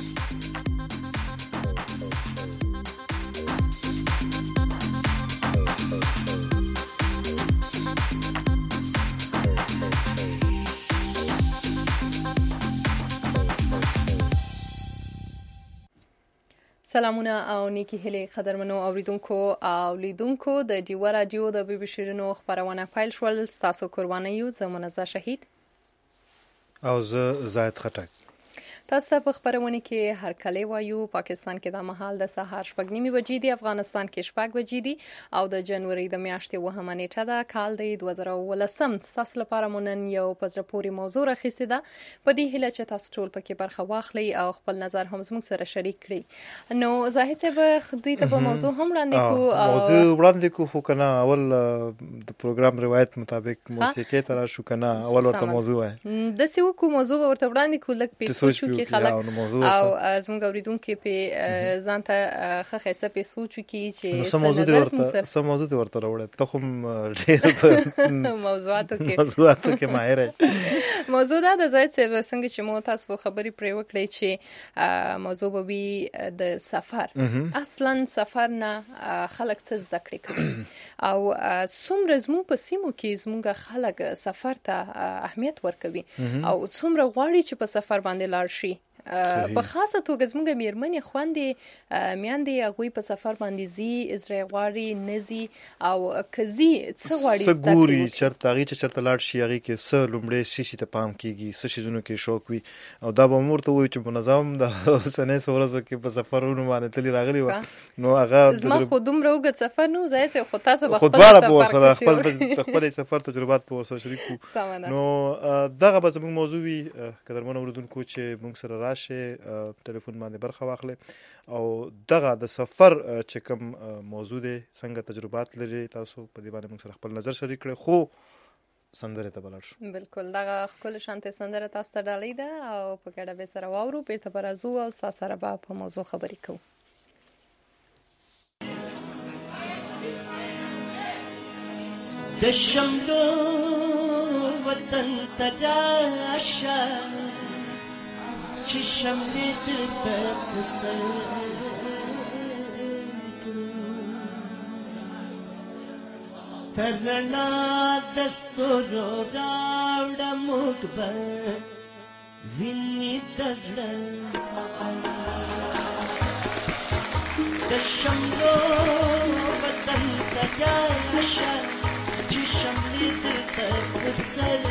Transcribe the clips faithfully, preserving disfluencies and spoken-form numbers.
سلامونه او نیکی هیلې قدرمنو اوریدونکو او لیدونکو د ډیوه رادیو د بي بي شیرینو خبرونه پیل شول. ستاسو قرباني یو زه منزه شهید او زه زاید خټک. تاسو ته په خبرونه کې هر کله وایو پاکستان کې د مهال د سهار شپږ نیمې بجې دي، افغانستان کې شپږ بجې دي او د جنوري د میاشتې اوومه نیټه ده، کال د دوه زره ولسم. تاسو لپاره مونږ یو په زړه پورې موضوع راخیستې ده، په دې هیله چې تاسو ټول پکې برخه واخلئ او خپل نظر هم زموږ سره شریک کړئ. نو زاهد صاحب دوی ته په موضوع هم وړاندې کوو. موضوع وړاندې کوو خو کنه اول د پروګرام روایت مطابق موسیقي تر شو کنه اول ورته موضوع وای د سی وکو موضوع ورته وړاندې کوو لکه په سوچو کې خلک او زموږ اوریدونکو په ځان ته ښه ښایسته په سوچو کې چې څه موضوع دی ورته څه موضوع دی ورته راوړل ته خو ډېر موضوعاتو کې موضوعاتو کې ماهر یې. موضوع دا د زاید صاحب څنګه چې مو تاسو خبرې پرې وکړې چې موضوع به وي د سفر. اصلا سفر نه خلک څه زده کړې کوي او څومره زموږ په سیمو کې زموږ خلک سفر ته اهمیت ورکوي او څومره غواړي چې په سفر باندې لاړ شي. په خاصه توګه زموږ میرمنې خوندې میاندې هغوی په سفر باندې زی ازرای غواړي نزي او کزي څه غواړي څه ګوري چرته هغې چې چرته لاړ شي هغې کې څه لومړی شي شي ته پام کېږي څه شیزونو کې شوق وي او دا به مور ته ووایو چې منظم د اوسنۍ ورځو کې په سفرونو باندې تللي راغلي وه نو هغه زما خو دومره اوږد سفر نه و زاید صاحب خو تاسو به خپل سفر کې خپل سفر تجربات په ورسره شریک کړو. نو دغه به زموږ موضوع وي قدرمنو اورېدونکو چې موږ سره راشي ټلیفون باندې برخه واخلي او دغه د سفر چې کوم موضوع دی څنګه تجربات لري تاسو په دې باندې موږ سره خپل نظر شریک کړئ. خو سندره ته بلار شو بالکل دغه ښکلې شانتې سندره تاسو ته ډالۍ ده او په ګډه به سره واورو بیرته به راځو او تاسو سره به په موضوع خبرې کوو. د شملو وطن تراشه چې شملې درته پسر ترنا دستورو راوړه موږ به وینې د زړه د شملو وطن ته راشه چې شملې درته پسر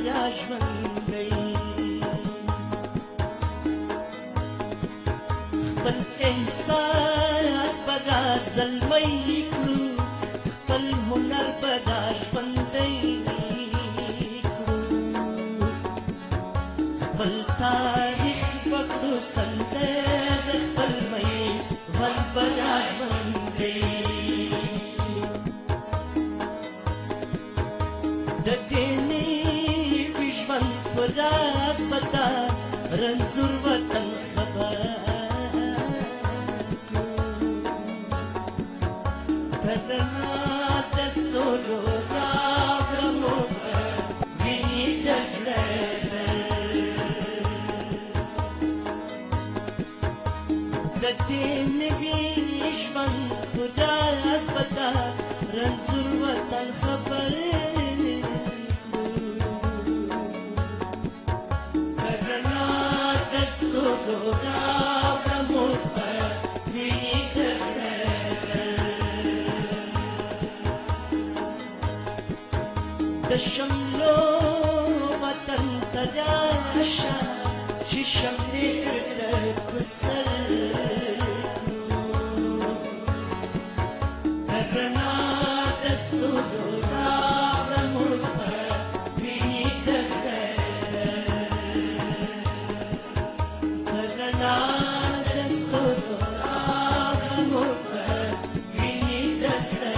بیا ژوندی خپل احساس به دا زلمی کړو خپل هنر به دا ژوندی کړو خپل تاریخ به کړو سندې د خپل مۍ ول به دا ژوندی د دې نیوي ژوند په راز به دا رنځور وطن خبر د شملو وطن ته راشه چې شملې کړه کوسر کړو د رڼا د ستورو راغله موږ به ویني د زړه د رڼا د ستورو راغله موږ به ویني د زړه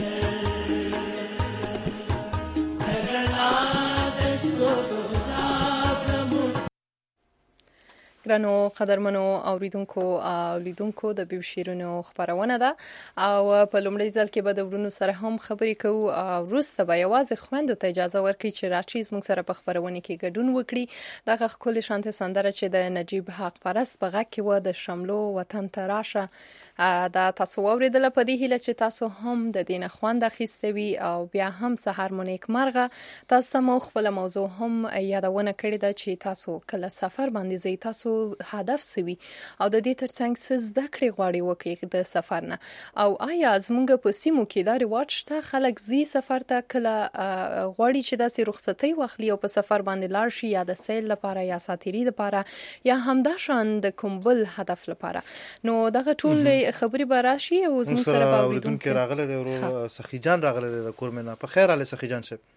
ګرانو قدرمنو اوریدونکو او لیدونکو د بیب شیرونو خبرونه ده او په لومړي ځل کې به د ورونو سره هم خبرې کوو او وروسته به یوازې خويندو ته اجازه ورکړي چې راچیز موږ سره په خبرونه کې ګډون وکړي دغه خپل شانته سندره چې د نجیب حق پرست په غږ کې و د شملو وطن ته راشه دا تاسو اوریدل په دې هیله چې تاسو هم د دین خوند اخیستوي او بیا هم سحر مونیک مرغه تاسو ته مو خپل موضوع هم یادونه کړې ده چې تاسو کله سفر باندې زی تاسو هدف سوي او د دې ترڅنګ څه زده کړې غواړي وکړي د سفر نه او آیا زموږ په سیمو کې دا رواج شته خلک زی سفر ته کله غواړي چې داسې رخصتي واخلي او په سفر باندې لاړ شي یا د سیل لپاره یا ساتيري لپاره یا همدا شان د کومبل هدف لپاره نو دغه ټول خبري براشي او زموږ سره باوریدونکو راغله د ورو سخی جان راغله د کورمنه په خیر علي سخی جان صاحب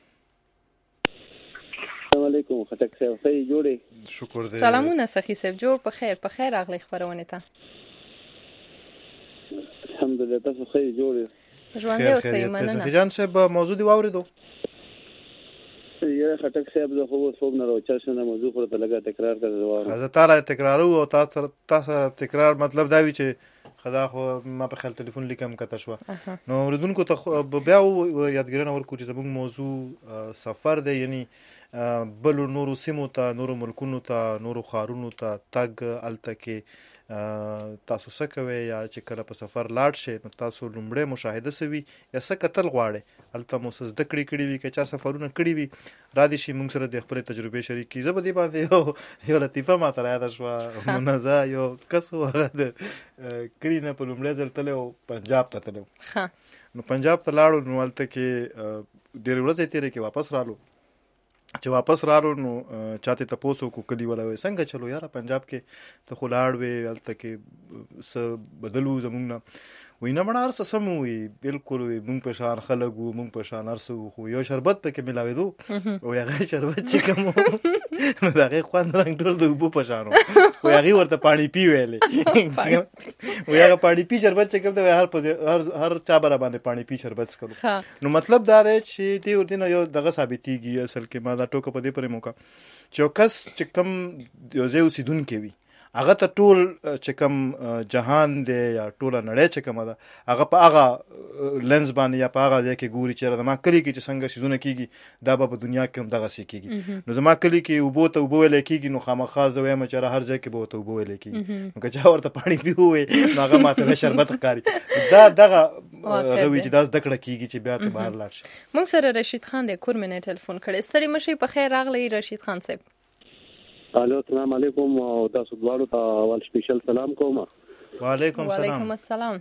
السلام علیکم خټک صاحب صحیح جوړې شکر دې سلامونه سخی صاحب جوړ په خیر په خیر اغلی خبرونه ته الحمدلله تاسو صحیح جوړې ژوند او صحیح مننه سخی جان صاحب موضوع دی واوریدو یاره خټک صاحب زه خو صوب نه راوچل شنه موضوع پر ته لګا تکرار کړی و زه تعالی تکرارو او تاسو تاسو تکرار مطلب دا وی چې خدا خو ما په خپل ټلیفون لیکم کته شو نو ردونکو ته بیا یادګرنه ورکو چې زموږ موضوع سفر دی یعنی بل نورو سیمو ته نورو ملکونو ته نورو خارونو ته تګ الته کې تاسو څه کوي یا چې کله په سفر لاړ شئ نو تاسو لومړی مشاهده سوي یا څه کتل غواړي الته مو څه زده کړې کړې وي که چا سفرونه کړي وي را دي شي موږ سره د خپل تجربې شریک کړي زه به دې باندې یو یو لطیفه ماته را یاده شوه منازه یو کس و هغه د کړي نه په لومړی ځل تللی و پنجاب ته تللی نو پنجاب ته لاړو نو هلته کې ډېرې ورځې تېرې کې واپس رالو چې واپس رارو نو چاته تاسو کو کلی ولا وي څنګه چلو یاره پنجاب کې ته خلاړ وي الته کې س بدلو زمونږ نه وینه مړار څه سموي بالکل مونږ په شان خلک وو مونږ په شان ارسو خو یو شربت پکې ملاوي دو او هغه شربت چې کوم نو دغه خوان رنگ ټول د وبو په شانو او هغه ورته پانی پی ویلې او هغه پانی پی شربت چې کوم د هر هر هر چا برابر باندې پانی پی شربت سکلو نو مطلب دا دی چې دې ورته یو دغه ثابتيږي اصل کې ما دا ټوکه په دې پرې موقع چوکس چې کوم یو ځای اوسیدونکو وي هغه ته ټول چې کوم جهان دی یا ټول نړۍ چې کوم ده هغه په هغه لنز باندې یا په هغه ځای کې ګوري چې ما کلی کې چې څنګه شیزونه کیږي دا په دنیا کې هم دغه سې کیږي نو زما کلی کې وبو ته وبو ویل کیږي نو خامخا زه وایم چې هر ځای کې به ته وبو ویل کیږي نو که چا ورته پانی پیوي نو هغه ماته شربت ښکاري دا دغه غوي چې داس دکړه کیږي چې بیا ته بهر لاړ شي موږ سره رشید خان د کورمنه ټلیفون کړي ستړي مشي په خیر راغلی رشید خان صاحب الو السلام علیکم او تاسو دواړو ته اول سپیشل سلام کوم وعلیکم السلام وعلیکم السلام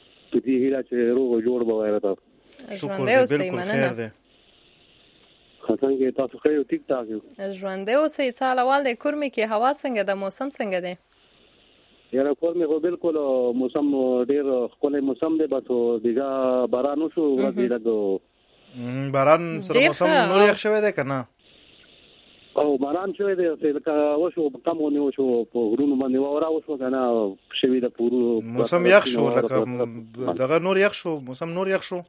دې هیله چې روغ جوړ به وایره تاسو شکر دې بالکل خیر ده څنګه تاسو خو ټیک ټاک یو ژوندې اوسې څالوال د کورمې کې هوا څنګه د موسم څنګه دی یاره کورمې خو بالکل موسم ډیر ښکلی موسم دی بس دیګه باران وشو ورځې لږ باران سره موسم نور یخ شوی دی که نه او باران شوی دی لکه وشو کم ونې وشو په غرونو باندې واوره وشو که نه شوي ده پورو موسم یخ شو لکه دغه نور یخ شو موسم نور یخ شو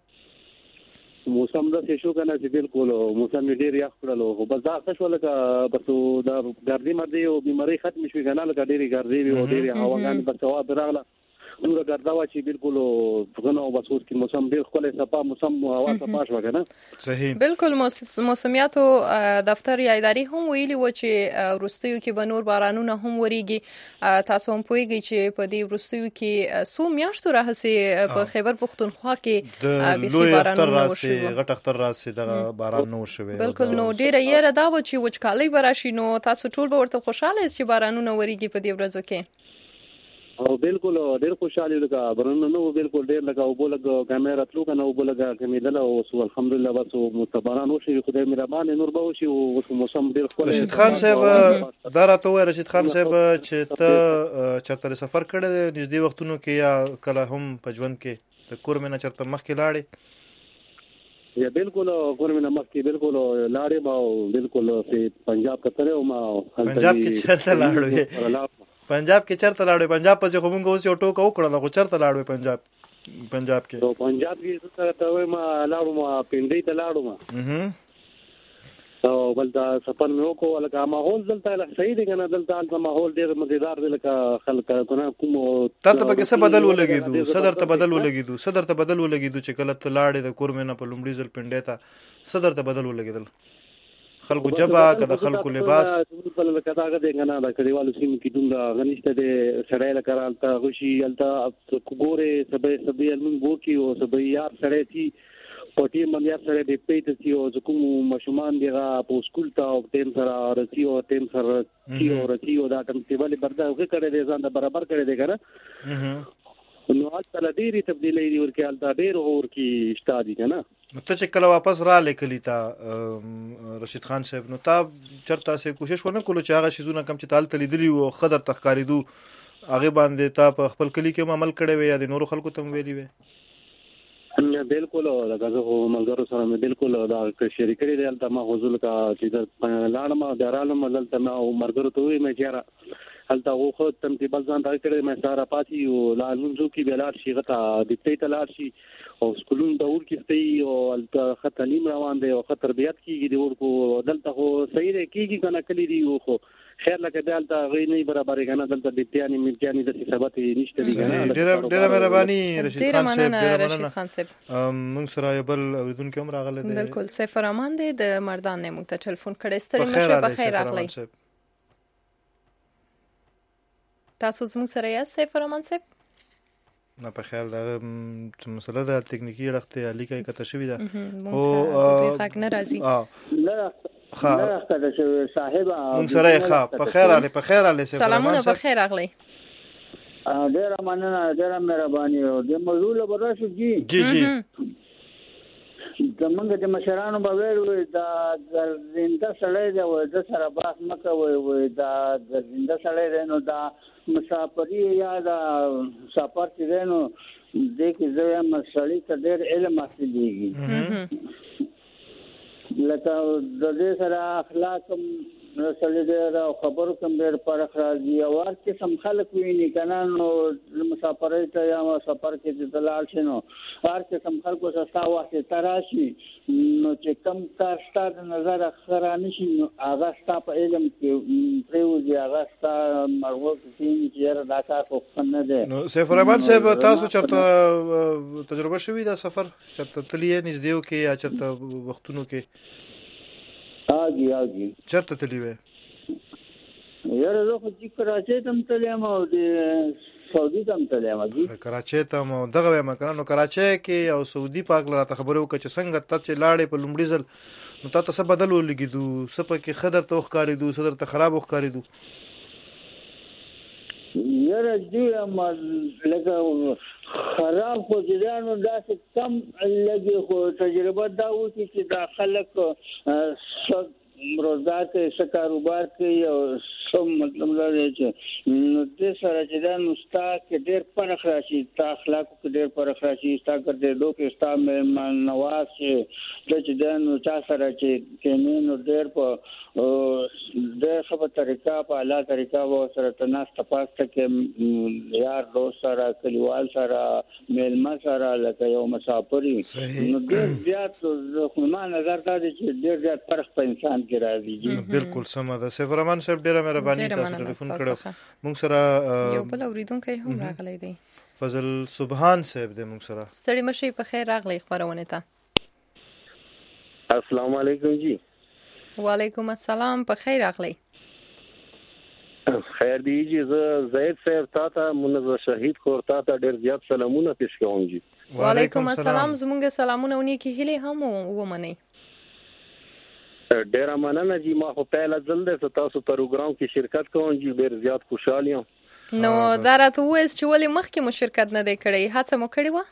موسم داسې شو که نه چې بالکل موسم یې ډېر یخ کړلو خو بس دا ښه شوه لکه بس د ګردې مردې او بیمارۍ ختمې شوې که نه لکه ډېرې ګردې وې او ډېرې هواګانې بس هوا پرې راغله دومره ګرده وه چې بالکل څه نه بس اوس کې موسم ډېر ښکلی صفا موسم هوا صفا شوه که نه صحیح بالکل موسمیاتو دفتر یا ادارې هم ویلي وو چې وروستیو کې به نور بارانونه هم وریږي تاسو هم پوهیږئ چې په دې وروستیو کې څو میاشتو راهیسې په خیبر پختونخوا کې بیخي بارانونه وشوي غټ اختر راسي دغه باران نه وشوي بالکل نو ډېره یېره دا وه چې وچکالۍ به راشي نو تاسو ټول به ورته خوشحاله یاست چې بارانونه وریږي په دې ورځو کې او بالکل ډېر خوشحالي لکه بارانونه نه وو بالکل ډېر لکه اوبه لږ کمې راتلو که نه اوبه لږ کمېدله اوس الحمدلله بس باران وشي خدای مهربان نور به وشي اوس موسم ډېر ښکلی رشید خان صاحب دا راته ووایه رشید خان صاحب چې ته چېرته سفر کړی دی نږدې وختونو کې یا کله هم په ژوند کې د کور مې نه چېرته مخکې لاړې یا بالکل کور مې نه مخکې بالکل لاړې ما او بالکل پنجاب کتلی وم پنجاب کې چېرته لاړو پنجاب کې چرته لاړو پنجاب په خو مونږ اوس یو ټوکه وکړل خو چرته لاړو پنجاب پنجاب کې نو پنجاب کې څه ته وای ما لاړو ما پنډۍ ته لاړو ما او بل دا سفر مې وکړو لکه ماحول دلته صحیح دی کنه دلته البته ماحول ډېر مزیدار دی لکه خلک کنه کوم تاسو په کې څه بدل ولګیدو صدر ته بدل ولګیدو صدر ته بدل ولګیدو چې کله ته لاړې د کور مې نه په لومړي ځل پنډۍ ته صدر ته بدل ولګیدل خلکو جبا که د خلکو لباس لکه دا هغه دی که نه د کلیوالو سیمو کې دومره غنیسته دی سړی لکه هلته غشي هلته ګورې سبی سبی لمونځ وکړي او سبی یار سړی تي په ټیم باندې یار سړی دی پی ته تي او زه کوم ماشومان دي هغه په سکول ته او ټیم سره رسي او ټیم سره تي او رسي او دا ټیم ته ولې بردا هغه کړی دی ځان د برابر کړی دی که نه نو هلته له ډېرې تبدیلۍ دي ورکې هلته ډېر ورکې شته دي که نه ته چې کله واپس راغلې کلي ته رشید خان صاحب نو تا چېرته هسې کوشش ونه کړو چې هغه شیزونه کوم چې تا هلته لیدلي وو ښه درته ښکارېدو هغې باندې تا په خپل کلي کې هم عمل کړی وی یا د نورو خلکو ته هم ویلي وی بالکل لکه زه خو ملګرو سره مې بالکل دا شریک کړي دی هلته ما خو زه لکه چې لاړم بیا رالم دلته مې ملګرو ته وویل مې چې یاره هلته هغو ښه تمثیل ځان ته کړی مې سهار پاتې او لمونځ وکړي بیا لاړ شي هغه ته ډیپټۍ ته لاړ شي او سکولونو ته ورکېږي او هلته ښه تعلیم روان دی او ښه تربیت کېږي د ورکو دلته خو صحیح دی کېږي که نه کلي دي خو خیر لکه بیا هلته هغوی نه برابرې که نه دلته ډیپټیانې میرټیانې داسې ثبت یې نشته دي که نه ډېره مهرباني رشید ډېره خان صاحب مننه ډېره رشید خان صاحب موږ سره یو بل اورېدونکی هم راغلی دی بالکل سیف الرحمن دی د مردان نه موږ ته ټلیفون کړی ستړي مه شئ په خیر راغلی تاسو زموږ سره یاست سیف الرحمن صاحب نه په خیال دغه مسله د تکنیکي اړخ لیکه کته شوې ده او غږ نه راځي نه راځي صاحب مونږ سره ښه په خیر علي په خیر علي سلامونه په خیر اغلی ډېره مننه ډېره مهرباني او د موضوع له راشو جی جی جی زمونږ د مشرانو به ویل وي دا ګرځنده سړی دی وایي د سره بحث مه کوئ وایي دا ګرځنده سړی دی نو دا مسافري یا دا سفر چې دی نو دې کې زه وایم سړي ته ډېر علم حاصلېږي لکه د دې سره اخلاق هم سړي ډېر او خبرو کوم ډېر فرق راځي او هر قسم خلک ویني که نه نو مسافرۍ ته یا سفر کې چې ته لاړ شې نو هر قسم خلکو سره ستا واسطه راشي نو چې کم کار ستا د نظره ښه رانشي نو هغه ستا په علم کې پرېوځي هغه ستا مرغو کې کښېني چې یاره دا کار خو ښه نه دی نو سیف الرحمن صاحب تاسو چېرته تجربه شوي دا سفر چېرته تللي یې نږدې کې یا چېرته وختونو کې آجی آجی چرته تللی وې یاره زه خو چې کراچۍ ته هم تللی یم او د سعودي ته هم تللی یم جی کراچۍ ته هم دغه وایم که نه نو کراچۍ کې او سعودي په هکله راته خبرې وکړه چې څنګه ته چې لاړې په لومړي ځل نو تا ته څه بدل ولګېدو څه پکې ښه درته وښکارېدو څه درته خراب وښکارېدو یاره دی ما لکه خراب خو ځانو داسې کم لګي خو تجربه دا وکړي چې دا خلک روزګار کې څه کاروبار کوي او څه مطلب دا دی چې نو دې سره چې دا نو ستا کې ډېر فرق راشي ستا اخلاقو کې ډېر فرق راشي ستا ګرځېدو کې ستا مهمان نواز چې چې دا نو چا سره چې کینې نو ډېر په ډېر ښه په طریقه په اعلی طریقه به سره تناسته پاسته کې یار دوست سره کلیوال سره میلمه سره لکه یو مسافر نو ډېر زیات ما نظر دا دی چې ډېر زیات فرق په انسان بالکل سم ده. سفر امان صاحب ډیره مهرباني تاسو ټلیفون کړو. موږ سره یو بل اوریدونکو هم راغلی دی. فضل سبحان صاحب دې موږ سره. ستړي مشي په خیر راغلی خبرونه ته. السلام علیکم جی. وعلیکم السلام په خیر راغلی. خیر دی جی. زه زید صاحب تا ته منزه شهید خور تا ته ډیر زیات سلامونه پیش کوم جی. وعلیکم السلام. زمونږ سلامونه ونی کې هلي هم ومني. ډیر مننه جی. ما خو پهلا ځل د تاسو پروګرام کې شرکت کوم جی. ډیر زیات خوشاله یم. نو دا راته وایي چې ولې مخکې مو شرکت نه دی کړی؟ هڅه مو کړې و؟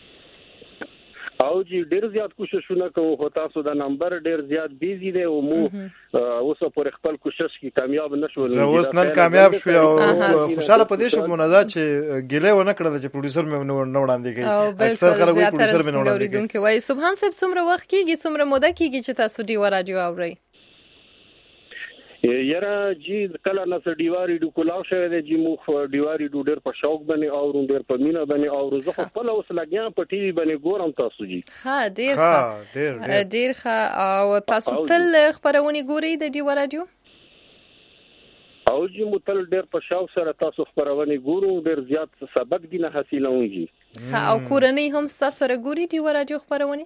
او جی ډیر زیات کوششونه کوم خو تاسو دا نمبر ډیر زیات بیزی دی او مو اوس پر خپل کوشش کې کامیاب نشو. زه اوس نن کامیاب شو او خوشاله پدې شو منازع چې ګیله ونه کړل چې پروډوسر مې نه وړاندې کوي. اکثر خلک وایي پروډوسر مې نه وړاندې کوي. وایي سبحان صاحب څومره وخت کېږي څومره موده کېږي چې تاسو ډیوا راډیو اورئ؟ یاره جی کله نه ډیواری ډو کولاو شوی دی جی. مو ډیواری ډو ډیر په شوق باندې او ډیر په مینا باندې او زه خپل اوس لګیام په ټي وي باندې ګورم تاسو جی. ها ډیر ښه ډیر ډیر ښه. او تاسو تل خبرونه ګورئ د ډیوا راډیو؟ او جی مو تل ډیر په شوق سره تاسو خبرونه ګورو. ډیر زیات سبق دي نه حاصلوم جی. ها او کورنۍ هم تاسو سره ګوري ډیوا راډیو خبرونه؟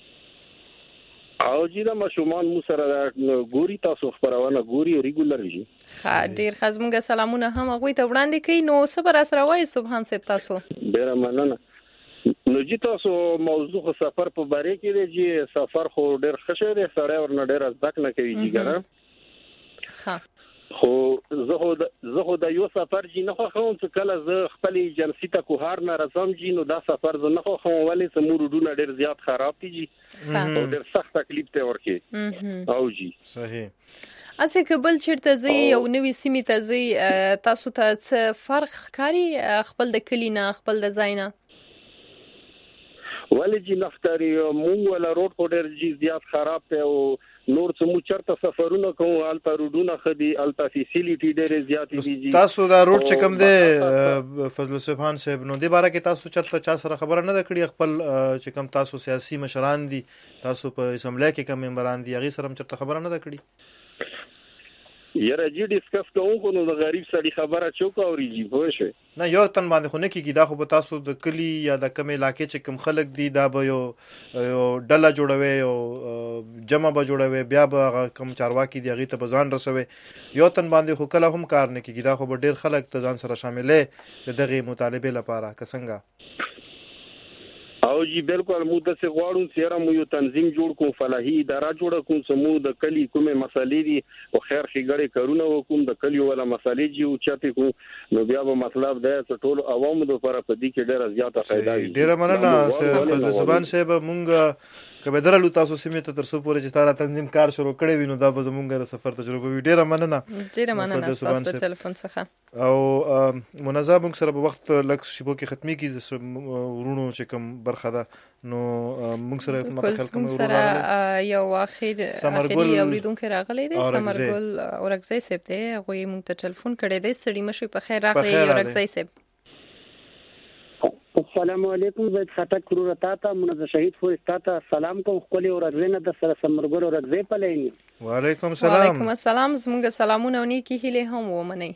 او جی دا مشومان مو سره ګوري تاسو خبرونه ګوري ریګولر جی. ها ډیر خزمږه سلامونه هم هغه ته وړاندې کړئ. نو صبر سره وای سبحان صاحب تاسو. ډیر مننه. نو جی تاسو موضوع سفر په باره کې دی جی. سفر خو ډیر ښه دی سره ورنه ډیر ځک نه کوي جی ګره. ها خو زه خو زه خو د یو سفر جی نه خو چې کله زه خپل ایجنسی ته کوهار نه راځم جی نو دا سفر زه نه خو ولې سمورډونه ډیر زیات خراب دي جی. او ډیر سخت تکلیف ته ورکې. او جی صحیح. اسه کبل چیرته زی یو نوې سیمه ته زی تاسو ته څه فرق ښکاری خپل د کلینا خپل د زاینه؟ ولې جی نفتری مونږ ولا روډ کو ډیر جی زیات خراب ته او نور څه مو چرته سفرونه کوم الته روډونه خدي الته فیسیلیټي ډېر زیات دي جی. تاسو دا روډ چې کوم دی فضل سبحان صاحب نو د باره کې تاسو چرته چا سره خبره نه کړی خپل چې کوم تاسو سیاسي مشران دي تاسو په اسمبلی کې کوم ممبران دي هغه سره چرته خبره نه کړی؟ یاره جی ډیسکس کوم خو نو د غریب سړي خبره چوک اوري جی پوه شئ. نه یو تن باندې خو نه کیږي. دا خو به تاسو د کلی یا د کوم علاقې چې کوم خلک دي دا به یو یو ډله جوړوي او جمع به جوړوي بیا به کوم چارواکي دی هغه ته به ځان رسوي. یو تن باندې خو کله هم کار نه کیږي. دا خو به ډیر خلک ته ځان سره شاملې د دغه مطالبه لپاره که څنګه؟ او جی بالکل مو د څه غواړو چې را مو یو تنظیم جوړ کوم فلاحي اداره جوړ کوم سمو د کلی کومه مسالې دي او خیر خګړې کارونه وکوم د کلی ولا مسالې جی او چاته کوم نو بیا به مطلب ده چې ټول عوامو لپاره په دې کې ډیره زیاته فائدہ وي. ډیره مننه فضل زبان صاحب. مونږ کبه درلو تاسو سیمه ته ترسو پورې چې تاره تنظیم کار شروع کړی وینو دا به زمونږ د سفر تجربه وي. ډیره مننه. ډیره مننه تاسو د ټلیفون څخه. او منظم موږ سره په وخت لک شپو کې ختمي کی ورونو چې کوم برخه ده نو موږ سره مخکې کوم سره یو اخر اخري اوریدونکو راغلی دی سمرګل اورګزی صاحب دی. هغه موږ ته ټلیفون کړی دی. ستړي مشي په خیر راغلی اورګزی صاحب. السلام علیکم. زید خټک کرو تا ته منزه شهید فور تا ته سلام کوم خپل اورګزینه د سره سمرګل اورګزی په لینی. وعلیکم السلام. وعلیکم السلام. زموږ سلامونه ونی کی هله هم ومني.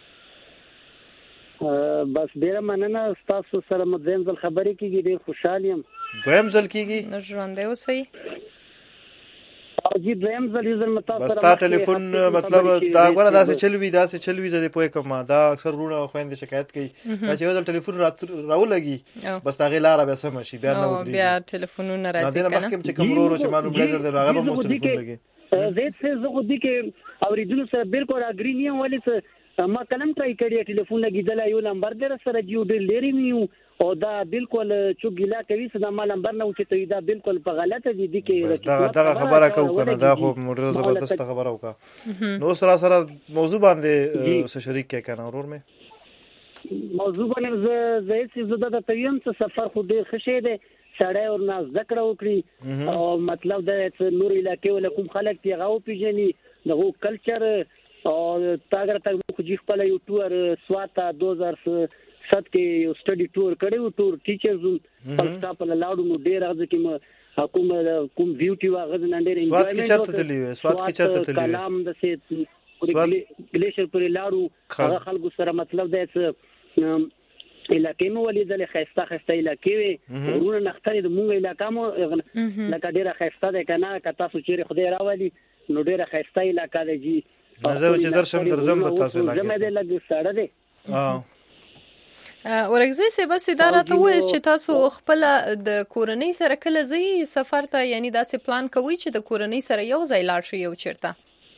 بس ډیره مننه تاسو سره مدیم ځل خبرې کیږي. ډیر خوشاله یم. دویم ځل کیږي نو ژوند دی اوسئ. او جی دویم ځل یوزر متا سره بس تا ټلیفون مطلب دا غواړه داسې چلوي داسې چلوي زه پوهه کوم دا اکثر ورونه خويندې شکایت کوي چې یو ځل ټلیفون راو لګي بس دا غلاره به سم شي بیا نو بیا ټلیفونونه راځي کنه. دا مخکې چې کوم ورو چې معلوم بلځر دی هغه به مو ټلیفون لګي. زید څه زه خو دې کې اوریدلو سره بالکل اګری نیم ولې څه ما کلم ټرای کړی ټلیفون لګیدل یو نمبر در سره جیو ډیر لري میو او دا بالکل چوګیلا کوي چې دا ما نمبر نه وچته دا بالکل په غلطه دي دي کې دا دا خبره کو کنه دا خو موږ زبردست خبره وکا نو سره سره موضوع باندې څه شریک کې کنه ورور مې موضوع باندې زه زه زه د تیم څه سفر خو ډیر خشه دی سړی اور نه ذکر وکړي او مطلب دا نور علاقې ول کوم خلک دی غو پیژني دغه کلچر او تاګر تک خو جی خپل یو ټور سواتا دو هزار سات کې یو سټډي ټور کړو ټور ټیچرز په سټاپ له لاړو نو ډیر راځي کې کوم کوم بیوټي واغز نندر انجوایمنت سواد کې چرته تللی وي سواد کې چرته تللی وي کلام د سه ګلیشر پر لاړو هغه خلکو سره مطلب دا چې علاقې مو ولیدل خيسته خيسته علاقې وي ورونه نختري د مونږ علاقې مو لکه ډیره خيسته ده کنه کته سوچري خدای راولي نو ډیره خيسته علاقې ده جی زه چې درشم درځم په تاسو علاقې زما دې لګ ساړه ده اه ورګزي سه بس اداره ته وایي چې تاسو خپل د کورنۍ سره کله ځي سفر ته یعنی داسې پلان کوي چې د کورنۍ سره یو ځای لاړ شي یو چیرته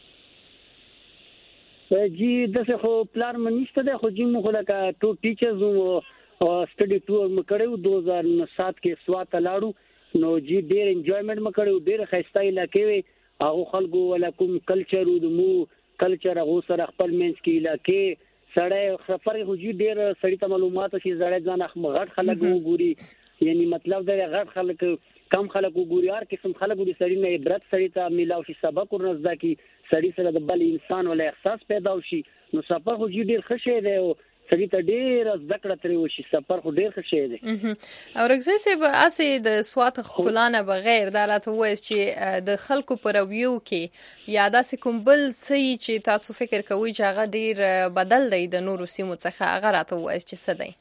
جی دغه خو پلان منیسته ده خو جی مو لکه ټو ټیچرز او سټډي ټور مکړو دو هزار سات کې سوات لاړو نو جی ډیر انجوایمنت مکړو ډیر خسته علاقې وي هغه خلکو ولا کوم کلچر او مو کلچر هغه سره خپل منځ کې علاقې سړی سفر خو جی ډیر سړی ته معلومات شي زړه ځان غټ خلک وګوري یعنی مطلب دا غټ خلک کم خلک وګوري هر قسم خلک د سړی نه عبرت سړی ته ملاو شي سبق ورنځدا کی سړی سره د بل انسان ولا احساس پیدا وشي نو سفر خو جی ډیر ښه شی دی او سړی ته ډیر ذکر ترې وشي سفر خو ډیر ښه شی دی او رګزي سه به اسې د سوات خلانه بغیر دا راته وایي چې د خلکو پر ویو کې یا داسې کوم بل سي چې تاسو فکر کوئ چې هغه ډیر بدل دی د نورو سیمو څخه هغه راته وایي چې څه دی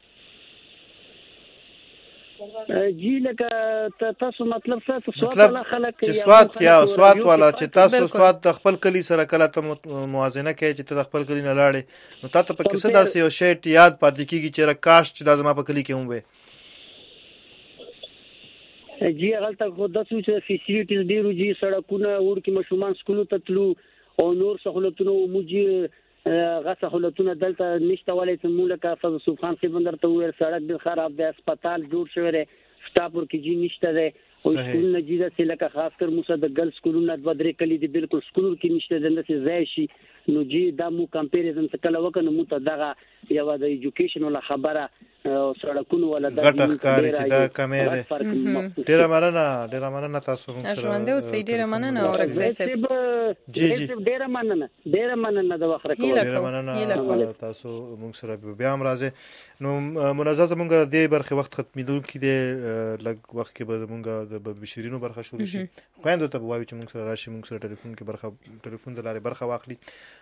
جی لکه تاسو مطلب څه سوات ولا خلک چې سوات یا سوات والا چې تاسو سوات د خپل کلی سره کله ته موازنه کوي چې ته خپل کلی نه لاړې نو تاسو په کیسه داسې یو شی یاد پاتې کیږي چې راکاش چې د ما په کلی کې هم وي جی هغه ته خو د څه فیسیلیټیز ډیرو جی سړکونه ور کې مشومان سکول ته تلو او نور سہولتونه موجي غا سہولتونه دلته نشته ولې چې مولکه فضل صوف خان سی بندر ته ور سړک ډیر خراب دی هسپتال جوړ شوی دی سټاپور کې جی نشته دی او سکول نه جیدا چې لکه خاص کر موسی د ګل سکولونه د بدرې کلی دی بالکل سکول کې نشته دی نو ځای شي نو جی دا مو کمپیریزن څه کله وکنه مو ته دغه یو د ایجوکیشن ولا خبره او سړکونو ولا د غټ ښکار چې دا کمې ده ډیره مننه ډیره مننه تاسو موږ سره ژوند او سې ډیره مننه او رګزي سه جی جی ډیره مننه ډیره مننه د وخت راکول ډیره مننه تاسو موږ سره بیا هم راځي نو منازعه موږ د برخه وخت ختمېدو کې د لږ وخت کې به موږ د بشرینو برخه شروع شي خويندو ته وایو چې موږ سره راشي موږ سره ټلیفون کې برخه ټلیفون د لارې برخه واخلي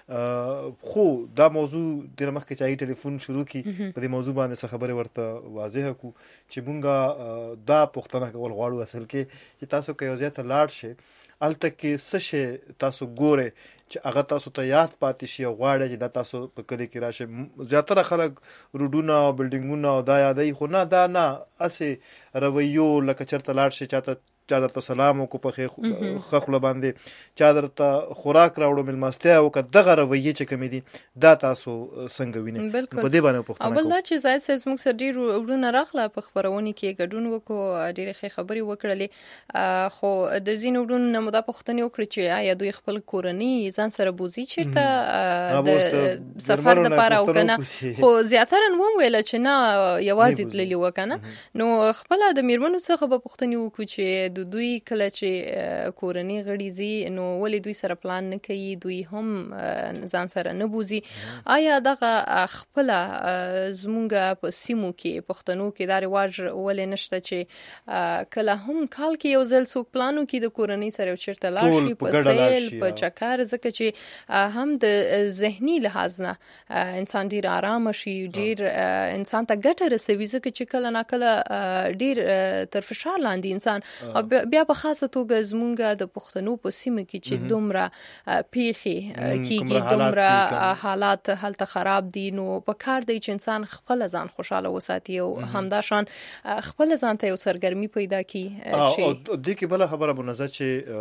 خو دا موضوع د مخکې چای ټلیفون شروع کی په دې موضوع باندې څه خبره ورته واضح کو چې موږ دا پښتنه کول غواړو اصل کې چې تاسو کې یو ځای ته لاړ شئ الته کې څه شي تاسو ګوره چې هغه تاسو ته یاد پاتې شي او غواړي چې دا تاسو په کلی کې راشي زیاتره خلک روډونه او بلډینګونه او دا یادای خو نه دا نه اسه رویو لکه چرته لاړ شي چاته چا درته سلام وکړو په خخله باندې چا درته خوراک راوړو ملمستیا او دغه رویه چې کمی دي دا تاسو څنګه وینئ په دې باندې پوښتنه کوم او بل دا چې زاید صاحب موږ سره ډیر ورونه راخله په خبرونه کې ګډون وکړو ډیره ښه خبري وکړلې خو د زین ورونه مو دا پوښتنه وکړه چې آیا دوی خپل کورنۍ ځان سره بوزي چیرته د سفر لپاره او کنه خو زیاتره نو ویل چې نه یوازې تللی وکنه نو خپل د میرمنو څخه په پوښتنه وکړو چې د دوی کله چې کورنۍ غړي زی نو ولې دوی سره پلان نه کوي دوی هم ځان سره نه بوزي آیا دغه خپل زمونږ په سیمو کې پښتنو کې دا رواج ولې نشته چې کله هم کال کې یو ځل څوک پلانو کې د کورنۍ سره چیرته لاړ شي په سیل په چکر ځکه چې هم د ذهني لحاظ نه انسان ډیر آرام شي ډیر انسان ته ګټه رسوي ځکه چې کله نه کله ډیر تر فشار لاندې انسان بیا په خاصه توګه زمونږ د پښتنو په سیمه کې چې دومره پیخي کیږي دومره حالات هلته خراب دي نو په کار دی چې انسان خپل ځان خوشاله وساتي او همدا شان خپل ځان ته یو سرګرمي پیدا کړي او د کې بل خبره بنځه چې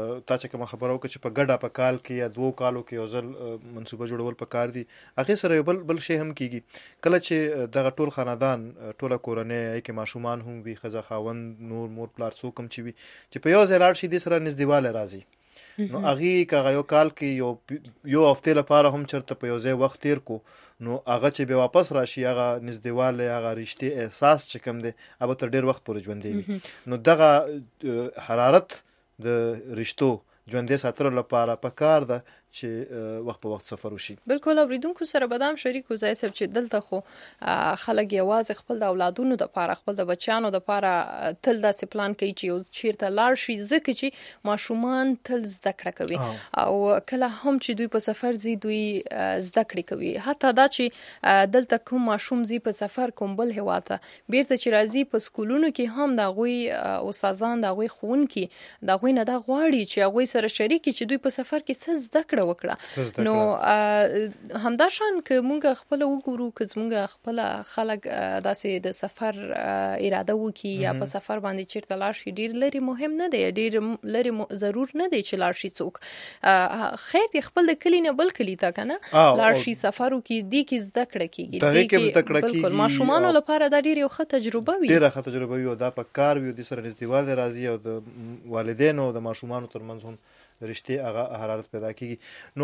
تا چې کوم خبره وکړه چې په ګډه په کال کې یا دوه کالو کې یو ځل منصوبه جوړول پکار دي هغه سره بل بل شی هم کیږي کله چې دغه ټول خاندان ټوله کورنۍ کې ماشومان هم وي خزه خاوند نور مور پلار څوک هم چې وي چې په یو ځای لاړ شي د سره نږدېواله راځي نو هغه کغه یو کال کې یو یو هفته لپاره هم چرته په یو ځای وخت تیر کو نو هغه چې به واپس راشي هغه نږدېواله هغه رښتې احساس چې کوم دی هغه تر ډیر وخت پورې ژوندې وي نو دغه حرارت د رښتو ژوندې ساتلو لپاره پکار ده چې وخت په وخت سفر وشي. بالکل اوریدونکو سره بدام شریک وزای سب چې دلته خو خلک یوازې خپل د اولادونو د پاره خپل د بچانو د پاره تل داسې پلان کوي چې چیرته لاړ شي ځکه چې ماشومان تل زده کړه کوي او کله هم چې دوی په سفر زی دوی زده کړه کوي حتی دا چې دلته کوم ماشوم زی په سفر کوم بل هواته بیرته چې راځي په سکولونو کې هم د غوي استادان د غوي خونکي د غوي نه د غواړي چې غوي سره شریک چې دوی په سفر کې څه زده کړه وکړه نو همدا شان که مونږ خپل وګورو که مونږ خپل خلک داسې د سفر اراده وکي یا په سفر باندې چیرته لاړ شي ډیر لري مهم نه دی ډیر لري ضرور نه دی چې لاړ شي څوک خیر دی خپل د کلی نه بل کلی تا کنه لاړ شي سفر وکي دی کې زده کړه کیږي بالکل ماشومان لپاره دا ډیر یو ښه تجربه وي ډیره ښه تجربه وي او دا په کار وي د سره نږدېواله راځي او د والدینو او د ماشومان ترمنځ هم رشته هغه حرارت پیدا کیږي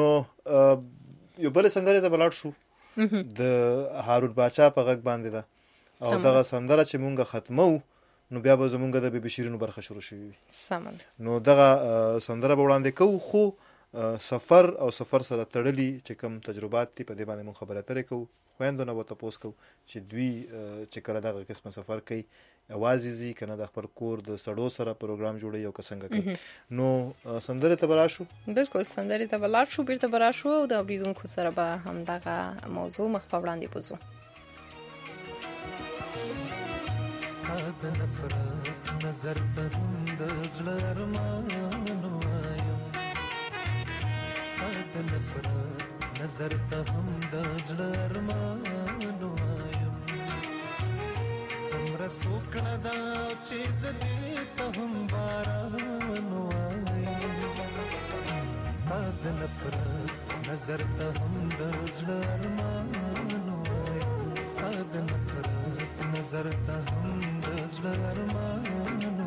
نو یو بل سندره ته بلاړ شو د هارون باچا په غږ باندې ده او دغه سندره چې مونږه ختمو نو بیا به زمونږ د بیبي شیرینو برخه شروع شوي سمون نو دغه سندره به وړاندې کوو خو سفر او سفر سره تړلي چې کوم تجربات دي په دې باندې مونږ خبره اترې کوو خویندو نه به تپوس کوو چې دوی چې کله دغه قسمه سفر کوي اوازې زی کنه د خپل کور د سړو سره پروګرام جوړي او څنګه کوي نو سندره ته بلا شو بالکل سندره ته بلا شو بیرته بلا شو او د اوریدونکو سره به هم دغه موضوع مخ په وړاندې بوزو ستاد نفرت نظر ته د زړه ارمانو وایم ستاد نفرت نظر ته د زړه ارمانو سوکړه دا چې زدي ته هم باران وایم ستاد نفرت نظر ته هم د زړه ارمان وایم ستاد نفرت نظر ته هم د زړه ارمان وایم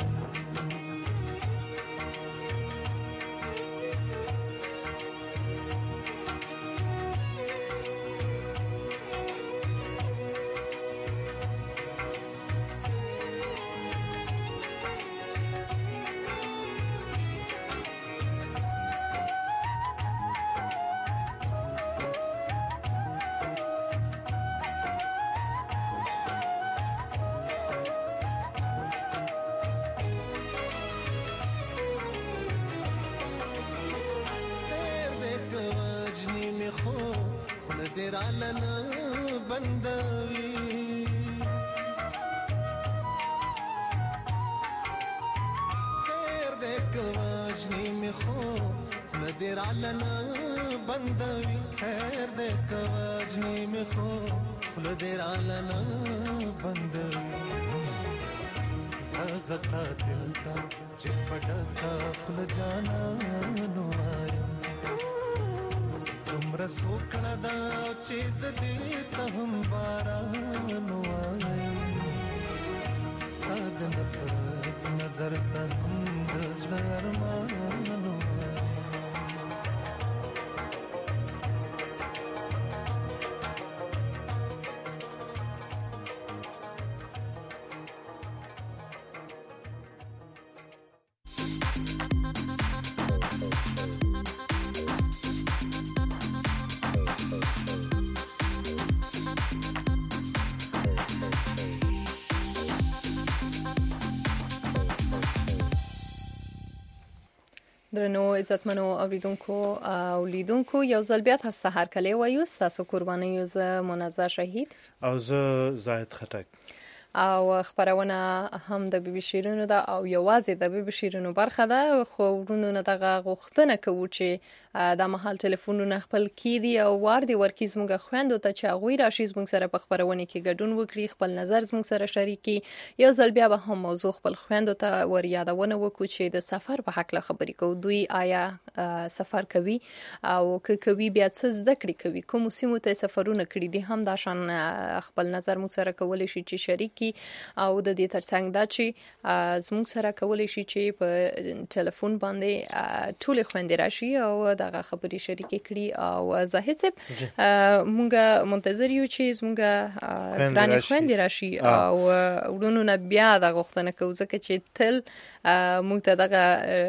سوکړه دا چې زدي ته هم باران وایم ستاد نفرت نظر ته هم د زړه ارمان درنو عزتمنو اوریدونکو او لیدونکو یو ځل بیا تاسو هر کله وایو تاسو قرباني یو ز منزه شهید او ز زاهد خټک او خبرونه هم د بي بي شیرینو ده او یوازې د بي بي شیرینو برخه ده. خو ورونو نه دغه غوښتنه کوو چې د مهال ټلیفونونه خپل کیدي او وار دی ورکی زموږ خويندو ته چې هغوی راشي زموږ سره په خبرونه کې ګډون وکړي، خپل نظر زموږ سره شریکي. یو ځل بیا به هم موضوع خپل خويندو ته ور یادونه وکړو چې د سفر په حق له خبرې کوو. دوی آیا سفر کوي او که کوي بیا څه زده کړې کوي، کوم سیمو ته سفرونه کړي دي، هم دا شان خپل نظر موږ سره کولی شي چې شریکي. او د دې ترڅنګ دا چې زموږ سره کولی شي چې په ټلیفون باندې ټول خويندې راشي او دغه خبرې شریکې کړي. او زاهد صاحب موږ منتظر یو چې زموږ ګرانې خويندې راشي او ورونو نه بیا د غوښتنه کوو، ځکه چې تل موږ ته دغه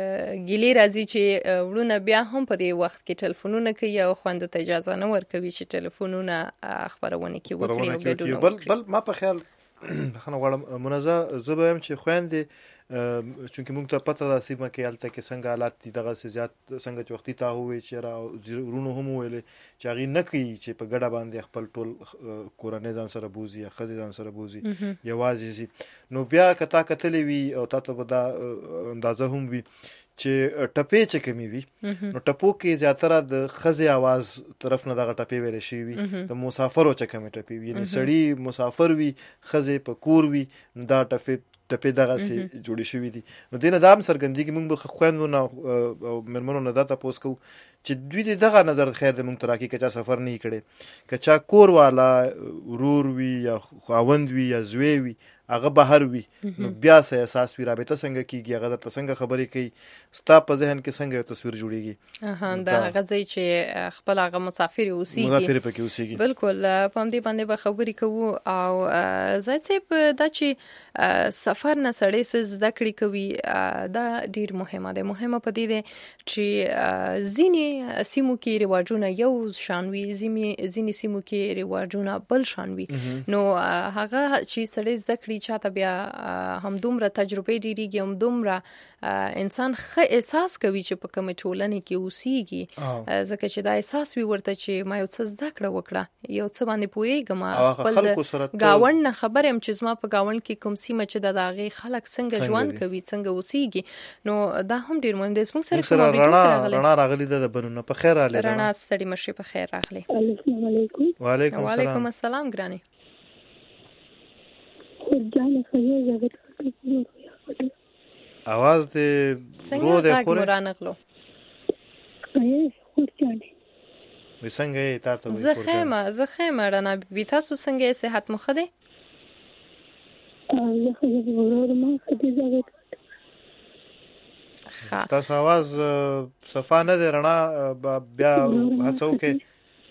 ګیلې راځي چې ورونه بیا هم په دې وخت کې ټلیفونونه کوي او خويندو ته اجازه نه ورکوي چې ټلیفونونه خبرونه کوي وکړي او ګډون وکړي. بل ما په خیال خنه غواړم منازه زه به هم چې خويندې چونکه موږ ته پته ده سیمه کې حالت کې څنګه حالات دي، دغه زیات څنګه چې وختي تا هوې چې را ورونو هم ویل چې هغه نه کوي چې په ګډه باندې خپل ټول کورنۍ ځان سره بوزي یا خځې ځان سره بوزي یوازې زی. نو بیا کتا کتلې وي او تاسو به دا اندازه هم وي چې ټپې چې کمی وي، نو ټپو کې زیاتره د خځې आवाज طرف نه دغه ټپې ویل شي وي، د مسافرو چې کمی ټپې وي، یعنی سړی مسافر وي خځې په کور وي، نو دا ټپې ټپې دغه سي جوړې شوې دي. نو دینه دام سرګندګي موږ به خويندو نه او مرمنو نه دا تاسو کو چې دوی دغه نظر خیر د موږ تراکي کچا سفر نه کړي، کچا کور والا ورور وي یا خاوند وي یا زوی وي هغه بهر وي، نو بیا سه احساس وی رابطه څنګه کیږي، هغه د څنګه خبرې کوي، ستا په ذهن کې څنګه یو تصویر جوړیږي. اها دا هغه ځای چې خپل هغه مسافر اوسېږي، مسافر پکې اوسېږي. بالکل په دې باندې به خبرې کوو. او زه چې دا چې سفر نه سړی څه زده کړې کوي دا ډیر مهمه ده. مهمه په دې ده چې ځینې سیمو کې رواجونه یو شان وي، ځینې سیمو کې رواجونه بل شان وي. نو هغه چې سړی زده کړي چاته بیا هم دومره تجربه ډیریږي، هم دومره انسان ښه احساس کوي چې په کومه ټولنه کې اوسېږي، ځکه چې دا احساس وي ورته چې ما یو څه زده کړه وکړه، یو څه باندې پوهېږم، خپل ګاونډ نه خبر یم چې زما په ګاونډ کې کوم سیمه چې د هغې خلک څنګه ژوند کوي، څنګه اوسېږي. نو دا هم ډېر مهم دی. زموږ سره رڼا راغلي ده د بنونه. په خیر راغلی رڼا، ستړي مشي، په خیر راغلی. السلام علیکم. وعلیکم السلام ګرانې. आवाज دې رو دې خوري رانغلو وي څنګه یې تاسو زه خیمه زه خیمه رانه بي تاسو څنګه صحت مخ ده؟ زه خو ورور ما خدي زغت تاسو आवाज صفا نه ده رڼا بیا هڅو کې.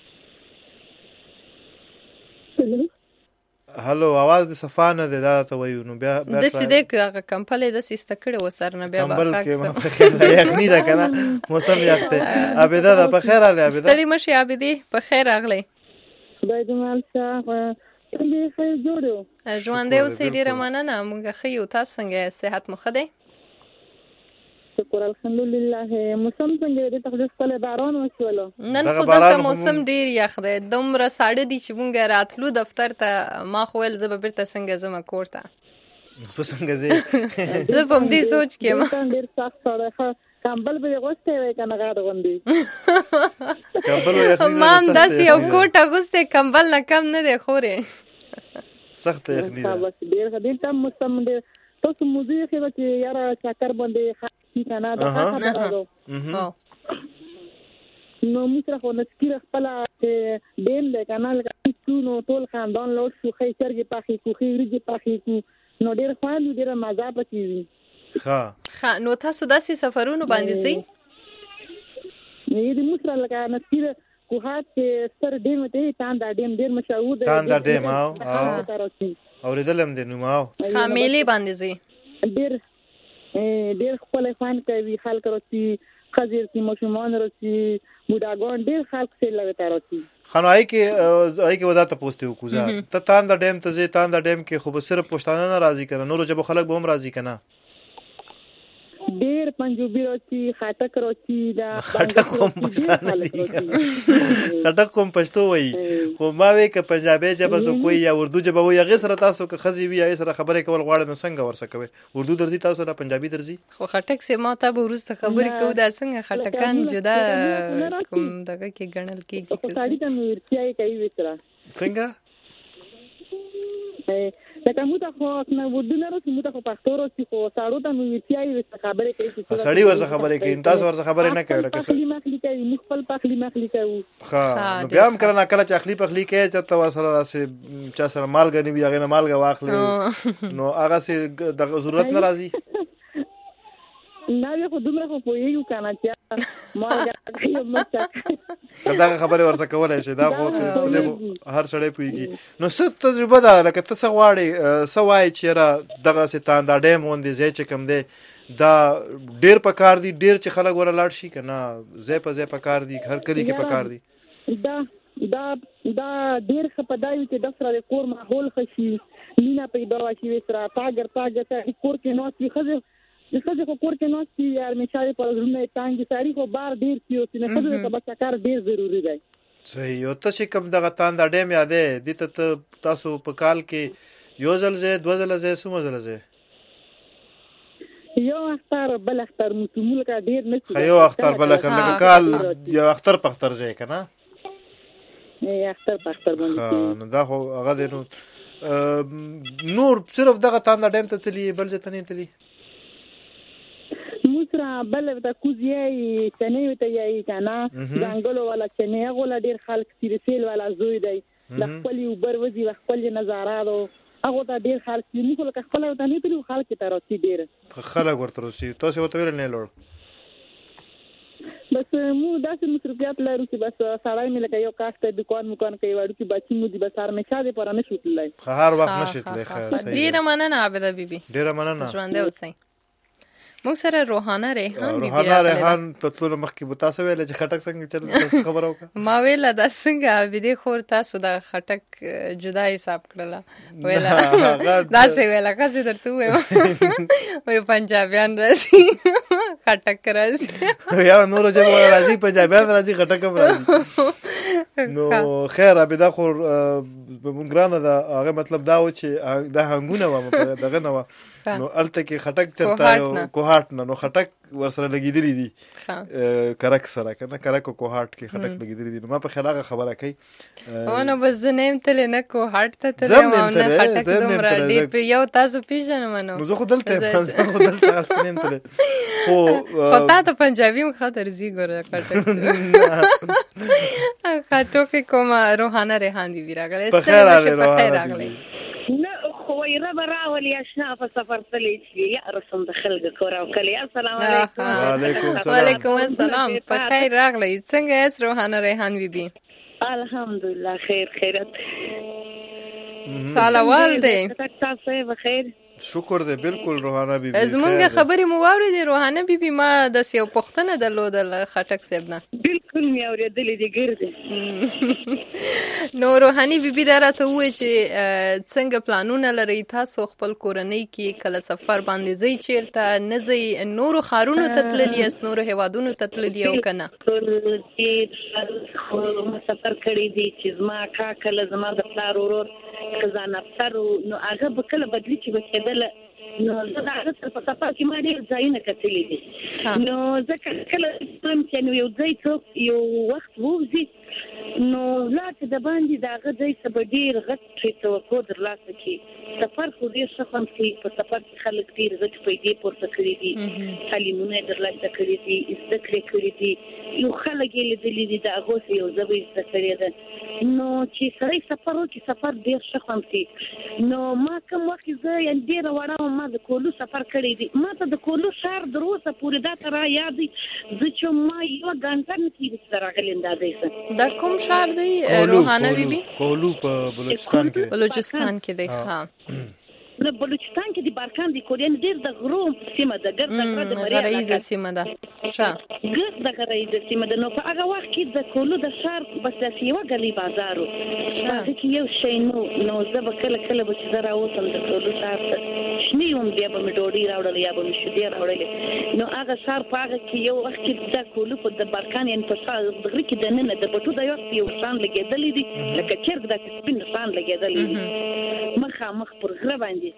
هلو आवाज د صفا نه ده دا ته وایو. نو بیا د سیده کې کمپلې د سیسته کړه وسر نه بیا کمبل کې ما په خیر یخنی ده کنه موسم یخته. ابدا ده په خیر اله ابدا ستړي مشي ابدي په خیر اغلی. خدای دې مال څه دې خیر جوړو ژوند دې اوسې ډیره مننه. موږ خو یو تاسو څنګه صحت مخ ده؟ شکر الحمدلله. موسم څنګه دی؟ تاسو خپل باران وشولو؟ نن خو دلته موسم ډیر یخ دی، دومره ساړه دي چې مونږ راتلو دفتر ته ما خو ول زه به بیرته څنګه زما کور ته زه څنګه زه زه په دې سوچ کې ما ډیر سخت سره کمبل به غوسته وای کنه غاډ غوندي کمبل یخنی ما هم داسې یو کوټه غوسته کمبل نه کم نه دی خوره سخت یخنی ده. ډیر غدل تم موسم ډیر تاسو موزي خو چې یاره چکر باندې خاصی کنه دا خاصه نو موږ خو نسکیر خپل دین له کانال کې نو ټول خاندان لوټ شو، خې چرګي پاخي کو خې ورګي پاخي کو نو ډیر خوان ډیر مزه پکې. ها ها نو تاسو داسې سفرونو باندې سي نه دې موږ لکه نسکیر کوهات کې ستر ډیم ته تان دا ډیم ډیر مشهور دی. تان دا ډیم او اوریدلم دې نو ماو خامېلې باندې زی ډیر ډیر خپل فان کوي خلک راځي، خزیر کی مشمان راځي، بوډاګان ډیر خلک سره لګتا راځي. خنو آی کې آی کې ودا ته پوښتنه وکړه ته تان دا ډیم ته زی تان دا ډیم کې خو به صرف پښتانه نه راځي کنه، نور جب خلک به هم راځي کنه؟ ډېر پنجابي راځي خټک راځي دا خټک کوم پښتانه دي خټک کوم پښتو وایي خو ما وی ک پنجابي ژبه سو کوی یا اردو ژبه وایي هغه سره تاسو که خزي وي هغه سره خبرې کول غواړئ نو څنګه ورسره کوي اردو درځي تاسو نه پنجابي درځي خو خټک سه ما ته به ورسته خبرې کوو دا څنګه خټکان جدا کوم دغه کې ګڼل کېږي په ساړی ته مې ورتیاي کوي وتره څنګه لکه موږ خو نه ودونه راځي موږ خو پښتو راځي خو ساړو ته مې ورتیاي وسته خبرې کوي چې سړی ورسره خبرې کوي تاسو ورسره خبرې نه کوي لکه خپل مخلي کوي موږ خپل پخلي مخلي کوي ها نو بیا هم کله کله چې اخلي پخلي کوي چې تاسو سره راسي چا سره مالګه نه وي هغه نه مالګه واخلي نو هغه سي د ضرورت نه راځي نه خو دومره خو پوهیږو کنه چې مالګه کوي مڅ دا خبره ورسره کولای شي دا خو هر سړی پوهیږي نو څه تجربه ده لکه تاسو غواړئ سوای چې را دغه ستان دا ډیم وندې زې چې کم دی دا ډیر پکار دي ډیر چې خلک ور لاړ شي کنه زې په زې پکار دي هر کلی کې پکار دي دا دا دا ډیر خپدای چې د سره کور ماحول خشي مینا پیدا شي وسره پاګر پاګر ته کور کې نو څه خزه د خزه کو کور کې نو چې یار میچاري پر زړه تانګي ساری خو بار ډیر کیو چې نه خزه په بچکار ډیر ضروری دی صحیح او ته چې کوم دغه تان د ډیم یادې دي ته تاسو په کال کې یو ځل زه دوه ځله زه سمو ځله زه یو اختر بل اختر متمول کا ډیر نه یو اختر بل اختر لکه کال یو اختر په اختر ځای کنه ای اختر په اختر باندې نو دا خو هغه دی نو نور صرف دغه تان د ډیم ته تلی بل ځای ته نه تلی موسرا بل د کوزیای چنه وته یای کنه ځنګلو والا چنه غولا ډیر خلک سیرسیل والا زوی دی د خپل اوبر وزي د خپل نظاراتو هغه ته ډیر خلک یې نو لکه خپل ته نه تلو خلک ته راځي ډیر خلک ورته راځي تاسو وته ویل نه لور بس مو داسې مصرفيات لرو چې بس سړی مې لکه یو کاست دکان مکان کوي وړو کې بچی مو دي بس هر مشه دې پر نه شوتلای هر وخت نشیتلای خیر صحیح ډیر مننه عابده بیبي ډیر مننه ژوند اوسئ موږ سره روحانه ریحان بیبي روحانه ریحان ته ټول مخکې به تاسو ویل چې خټک څنګه چل خبر وکړه ما ویل دا څنګه بده خور تاسو د خټک جدا حساب کړل ویل دا څه ویل کاسه درته وې وې پنجابیان راځي خټک راځي یا نور چې راځي پنجابیان راځي خټک هم راځي نو خیر ابدا خور مونږ ګرانه دا هغه مطلب دا و چې دا هنګونه و دغه نو نو الته کې خټک چرته کوهات نه نو خټک ورسره لګیدلی دي کرک سره کنه کرک او کوهات کې خټک لګیدلی دي نو ما په خلاغه خبره کوي او نو بس نیم تل نه کوهات ته تل ما نه خټک دومره ډیر په یو تاسو پیژنم نو نو زه خو دلته زه خو دلته نیم تل خو خطا ته پنجابي خاطر زی ګوره خټک خاطو کې کوم روحانه ریحان بیبي راغله په خیر راغله نه خو یې رب راولي اشنا په سفر تلې شي یا رسم د خلک کور او کلی السلام علیکم وعلیکم السلام وعلیکم السلام په خیر راغلی څنګه یې روحانه ریحان بیبي الحمدلله خیر خیرت سلام دی تاسو بخیر شکر دې بالکل روحانه بیبي زمونږ خبرې مو واورېدې روحانه بیبي ما د سیو پښتنه درلودل خټک صاحب نه بالکل مې اورېدلې دي ګرځي نو روحاني بیبي دا راته وایي چې څنګه پلانونه لري تاسو خپل کورنۍ کې کله سفر باندې ځئ چیرته نه ځئ نورو ښارونو ته تللي یاست نورو هیوادونو ته تللي او که نه سفر کړی دي چې زما کاکله زما د پلار ورور خزانه افسر نو هغه به کله بدلي چې به کېدله نو زه د هغه سره په سفر کې ما ډېر ځایونه کتلي دي نو زه کله هم چې نو یو ځای څوک یو وخت ووځي نو لا چې د باندې د هغه ځای څه به ډېر غټ توقع ترلاسه کړي سفر خو ډېر ښه خوند کوي په سفر کې خلک ډېر غټ پیسې پورته کړي دي تعلیمونه یې ترلاسه کړي دي زده کړې کړي دي یو خلک یې لیدلي دي د هغو څه یو ژبه یې زده کړې ده نو چې سړی سفر وکړي سفر ډېر ښه خوند کوي نو ما کوم وخت زه یعنې ډېره وړه وم ما د کولو سفر کړی دی ما ته د کولو ښار تر اوسه پورې دا ته را یاد دی زه چې ما یوه ګنټه نه کېږي چې ته راغلی یم دا ځای څه دا کوم ښار دی روحانه بیبي کولو په بلوچستان کې بلوچستان کې دی ښه نو بلوچستان کې د بارکان د کورین ډیر د غرو سیمه ده ګرد د غره د مریا غریزه سیمه ده ښه ګرد د غریزه سیمه ده نو په هغه وخت کې د کولو د شهر بس د یو غلي بازارو هغه کې یو شی نو نو زه به کله کله به چې زرا اوسم د کولو شهر ته شنی هم بیا به مې ډوډۍ راوړل یا به مې شیدې راوړل نو هغه شهر په هغه کې یو وخت کې د کولو په د بارکان یې په شهر د غره کې د نن د بټو د یو یو شان لګېدلې دي لکه چرګ د سپین شان لګېدلې دي مخه مخ پر غره باندې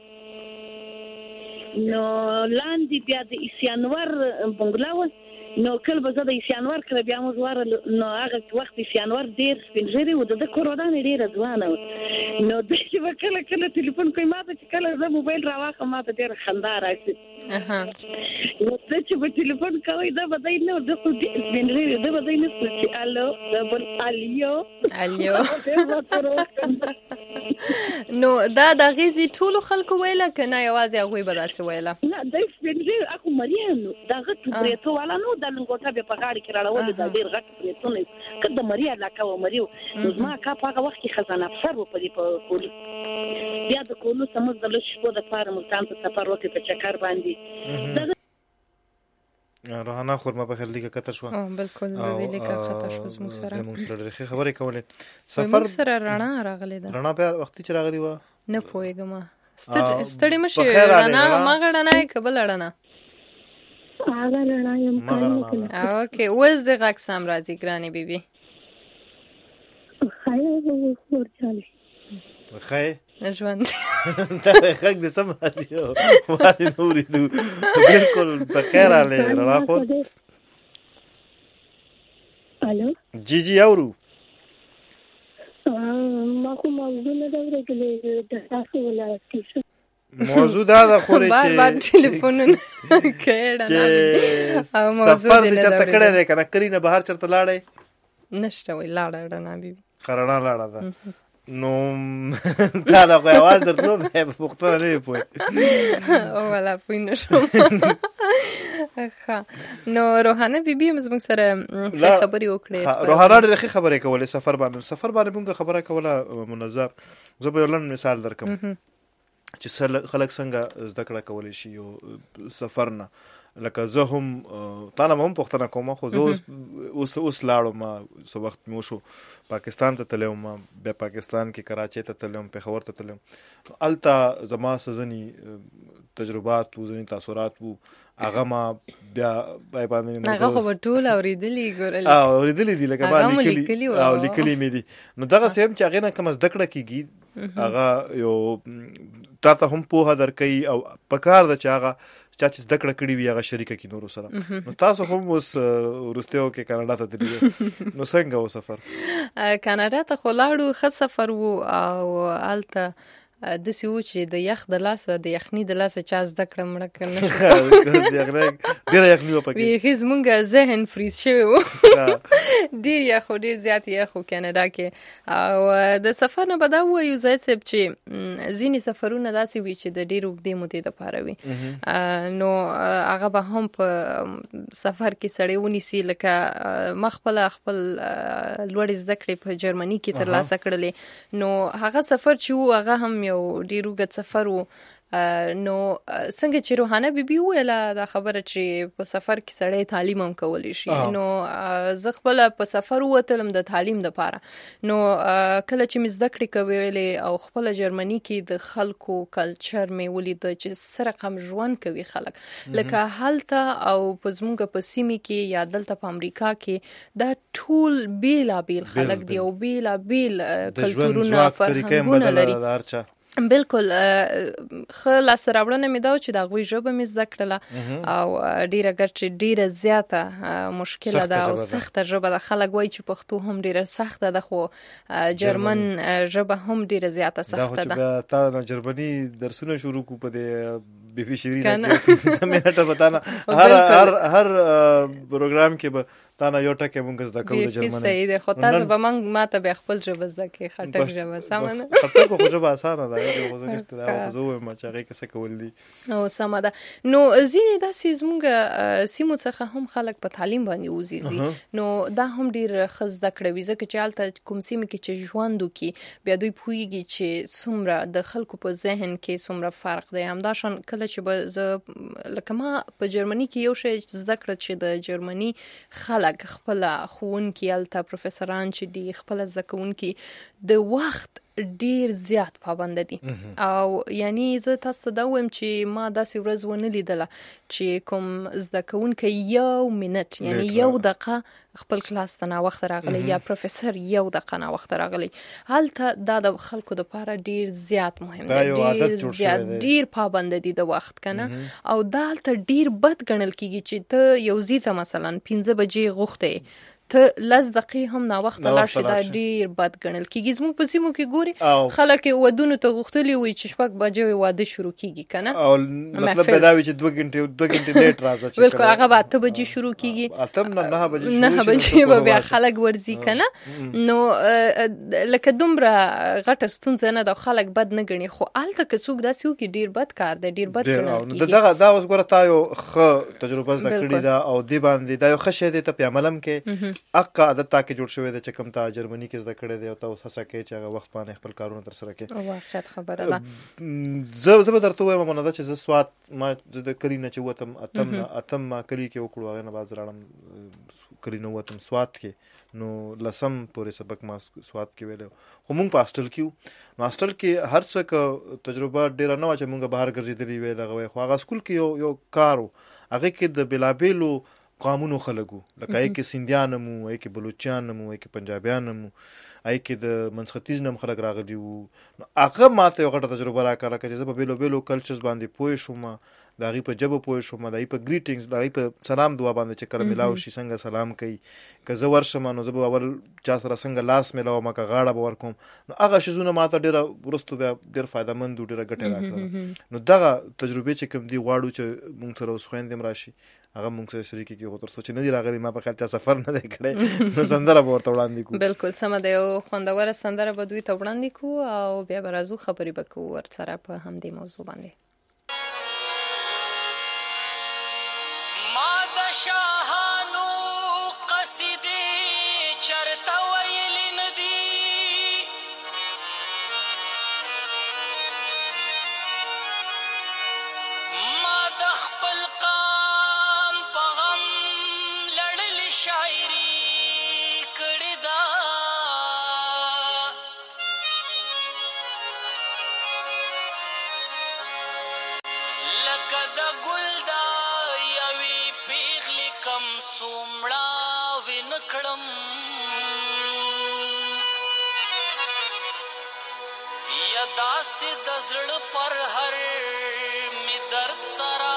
نو لاندې بیا د اسیانور بنگلاو نو کله به زه د اسیانور کله بیا موږ واره نو هغه وخت اسیانور ډیر سپینږیري و د کور ودانې ډیره ځوانه و نو د چې به کله کله ټلیفون کوي ما ته چې کله زه موبایل راواخم ما ته ډیره خندا راشي نو ته چې به ټلیفون کوي دا به دی نو د خو ډیر سپینږیري دا به دی نه چې الو دا بل الیو الیو نو دا د غیزي ټولو خلکو ویله که نه یوازې هغوی به داسې ویله نه د سپینږیري اخو مریانو دا غټ بریتو والا نو د لنګوټه به په غاړه کې راړول دا ډیر غټ بریتونه کله د مریا علاقه و مریو نو ما کا په هغه وخت کې خزانه افسر و په دې په کولو بیا د کولو سمز د لږ شپو د پاره ملتان ته سفر وکړ په چکر باندې روحانه خورما په خیر لیکه کته شو او بالکل د دې لیکه کته شو زموږ سره موږ سره خبرې کولې سفر سره رڼا راغلی ده رڼا په وخت چې راغلی و نه پوهېږم ستړي مشه رڼا ما غړنه کبل رڼا هغه رڼا یم کړی اوکې اوس د غږ سم راځي ګرانې بیبي خیر ورچاله خیر ژوند دا غږ د سم راځي واه نوري دو بالکل بخیر علي رڼا خو الو جی جی اورو ما کوم موضوع نه دا ورګلې د تاسو ولایت موضوع دا د خوري چې بار بار ټلیفونونه کړه چې سفر دې چرته کړه دې کنه کرینه بهر چرته لاړې نشته وی لاړه رڼا بیبي خرنا لاړه ده نو دا دا خو आवाज درلو به پختونه نه پوي او ولا پوي نشو ښه نو روحانه بیبي موږ سره خبرې وکړې روحانه ډېرې خبرې کولې سفر باندې سفر باندې موږ خبره کوله منظر زه به ولن مثال درکم چې خلک څنګه زده کړه کولی شي یو سفر نه لکه زه هم تا نه هم پوښتنه کوم خو زه اوس اوس لاړم څه وخت مې وشو پاکستان ته تللی وم بیا پاکستان کې کراچۍ ته تللی وم پېښور ته تللی وم هلته زما څه ځینې تجربات وو ځینې تاثرات وو هغه ما بیا باندې هغه خو به ټول اورېدلي ګورل اورېدلي دي لکه ما لیکلي او لیکلي مې دي نو دغه څه هم چې هغې نه کومه زده کړه کېږي هغه یو تا ته هم پوهه درکوي او پکار ده چې هغه چا چې زده کړه کړې وي هغه شریکه کړي نورو سره نو تاسو هم اوس وروستیو کې کاناډا ته تللي نو څنګه و سفر کاناډا ته خو لاړو ښه سفر و او هلته داسې و چې د یخ د لاسه د یخني د لاسه چا زده کړه مړه کړه ډېره یخني وه پکې بیخي زمونږ ذهن فریز شوی و ډېر یخ و ډېر زیات یخ و کاناډا کې او د سفر نه به دا ووایو زید صاحب چې ځینې سفرونه داسې وي چې د ډېر اوږدې مودې دپاره وي نو هغه به هم په سفر کې سړی ونیسي لکه ما خپله خپل لوړې زده کړې په جرمني کې ترلاسه کړلې نو هغه سفر چې و هغه هم یو ډېر اوږد سفر و نو څنګه چې روحانه بیبي وویله دا خبره چې په سفر کې سړی تعلیم هم کولی شي نو زه خپله په سفر ووتلم د تعلیم دپاره نو کله چې مې زده کړې کولې او خپله جرمني کې د خلکو کلچر مې ولیده چې څه رقم ژوند کوي خلک لکه هلته او په زمونږ په سیمې کې یا دلته په امریکا کې دا ټول بېلابېل خلک دي او بېلابېل کلتورونه فرهنګونه لري بالکل ښه لاسته راوړنه مې دا و چې د هغوی ژبه مې زده کړله او ډېره ګرچې ډېره زیاته مشکله ده او سخته ژبه ده خلک وایي چې پښتو هم ډېره سخته ده خو جرمن ژبه هم ډېره زیاته سخته ده دا خو چې تا جرمني درسونه شروع کړو په دې بیبي شیرینه کې زمینه ته بتانا هر هر هر پروګرام کې به تا نه یو ټکی مونږ زده کوو د جرمني. صحیح دی، خو تاسو به موږ ماته بیا خپل ژبه زده کړئ، خټک ژبه. سمه ده، خټک خو ژبه اسانه ده، یو خو زه نشته دا خو زه وایم چې هغې کې څه کول دي. او سمه ده. نو ځینې داسې زموږ سیمو څخه هم خلک په تعلیم باندې وزي، نو دا هم ډېر ښه زده کړه وي، ځکه چې هلته کوم سیمې کې چې ژوند وکړي بیا دوی پوهېږي چې څومره د خلکو په ذهن کې څومره فرق دی. همداشان کله چې به زه لکه ما په جرمني کې یو شی زده کړه چې د جرمني خلک خپله ښوونکي هلته پروفیسران چې دي خپله زده کوونکي د وخت ډیر زیات پابند دي. او یعنی زه تاسو ته دا وایم چې ما داسې ورځ ونه لیدله چې کوم زده کوونکی یو منټ یعنی یو دقیقه خپل کلاس ته ناوخته راغلی یا پروفیسر یو دقیقه ناوخته راغلی. هلته دا د خلکو دپاره ډیر زیات مهم دی، ډیر زیات ډیر پابند دي د وخت کنه. او دا هلته ډیر بد ګڼل کیږي چې ته یو ځای ته مثلا پنځه بجې غوښتې ته لس دقیقې هم ناوخته لاړ شې، دا ډیر بد ګڼل کیږي. زموږ په سیمو کې ګوري خلک ودونو ته غوښتلي وي چې شپږ بجې واده شروع کیږي کنه، او مطلب دا وي چې دوه غنټې دوه غنټې لیټ راځي. بالکل، هغه به اته بجې شروع کیږي، اته نه بجې نه بجې به بیا خلک ورځي کنه. نو لکه دومره غټه ستونزه نه ده، خلک بد نه ګڼي، خو هلته که څوک داسې وکړي ډیر بد کار دی، ډیر بد ګڼل کیږي. دغه دا اوس ګوره تا یو ښه تجربه زده کړې ده او دې باندې دا یو ښه شی دی، ته په عمل هم کې اقا عادت تا کې جوړ شوی دی چې کوم تا جرمني کې زده کړی دی او ته اوس هڅه کوې چې هغه وخت باندې خپل کارونه ترسره کړې. واقعیت خبره ده. زه زه به درته ووایم مونه ده چې زه سوات ما د کلي نه چې وتم اتم نه اتم ما کلي کې وکړو، هغې نه بعد زه لاړم کلي نه وتم سوات کې، نو لسم پورې سبق ما سوات کې ویلی، خو مونږ په هاسټل کې وو. نو هاسټل کې هر څه که تجربه ډېره نه وه چې مونږ بهر ګرځېدلي وی دغه وی، خو هغه سکول کې یو یو کار و، هغې کې د بېلابېلو قامونو خلک وو، لکه هغې کې سیندیان هم وو، هغې کې بلوچیان هم وو، هغې کې پنجابیان هم وو، هغې کې د منځختیځ نه هم خلک راغلي وو. نو هغه ما ته یو غټه تجربه راکړه چې زه په بېلو بېلو کلچرز باندې پوه شوم، د هغې په ژبه پوه شوم، د هغې په ګریټینګز د هغې په سلام دعا باندې چې کله میلاو شي څنګه سلام کوي. که زه ورشم نو زه به اول چا سره څنګه لاس میلاوم، که غاړه به ورکوم، نو هغه شیزونه ما ته ډېره وروستو بیا ډېر فایدهمند و، ډېره ګټه راکړله. نو دغه تجربې چې کوم دي غواړو چې موږ سره اوس خویندې هم راشي هغه موږ سره شریکې کړي، خو تر څو چې نه دي راغلي ما په خیال چا سفر نه دی کړی، نو سندره به ورته وړاندې کړو. بالکل سمه ده، یو خوندوره سندره به دوی ته وړاندې کړو او بیا به راځو خبرې به کوو ورسره په همدې موضوع باندې. داسې د زړه پر هر می درد سره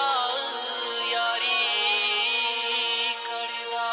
یاري کړې ده.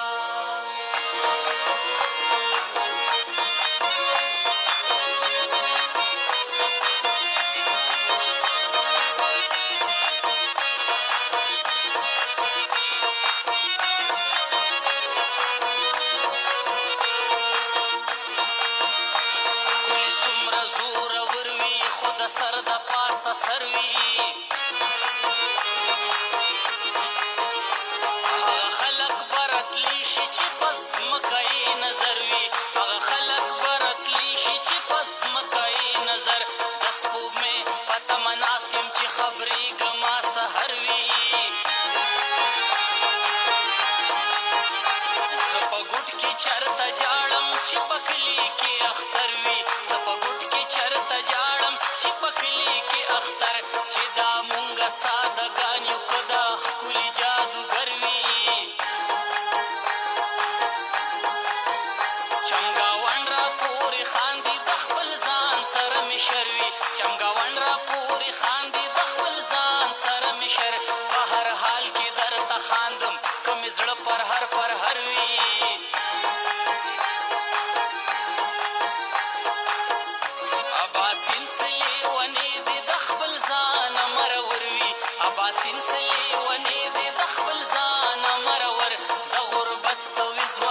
So is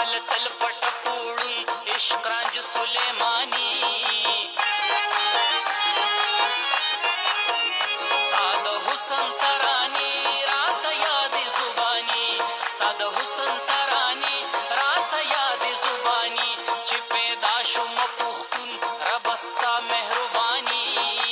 تل پټ پوړون عشق رانج سلیمانی ستاد حسن ترانی رات یاد زبانی ستاد حسن ترانی رات یاد زبانی چې پیدا شوم پختون ربستا مهربانی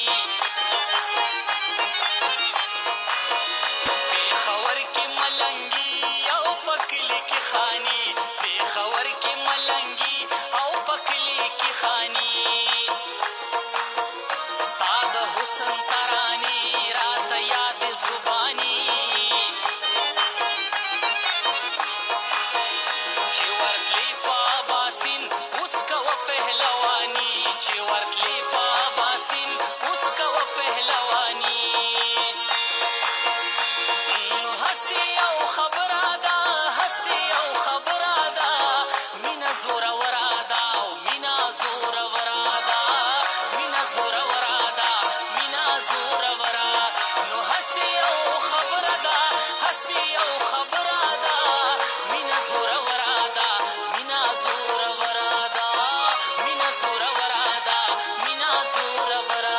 خبر کې ملنګي او پکلی کې خانی په خبر کې ملنګي او پکلی کې خانی ستاد حسن ترانی رات یاد زبانی چې ورتلی په باسین اوس کو پهلوانی چې ورتلی په باسین اوس کو پهلوانی هسي او خبرادا هسي او خبرادا مینا زور ورادا او مینا زور ورادا مینا زور ورادا مینا زور ورا نو هسي او خبرادا هسي او خبرادا مینا زور ورادا مینا زور ورادا مینا زور ورادا مینا زور ورا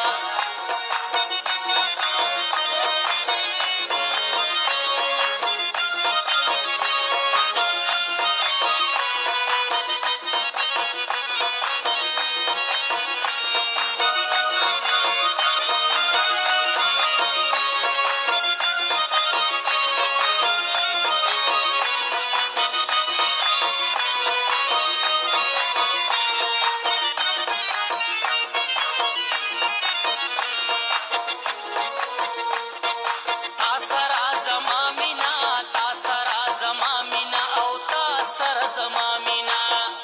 تاسرا زما مینا تاسرا زما مینا او تاسرا زما مینا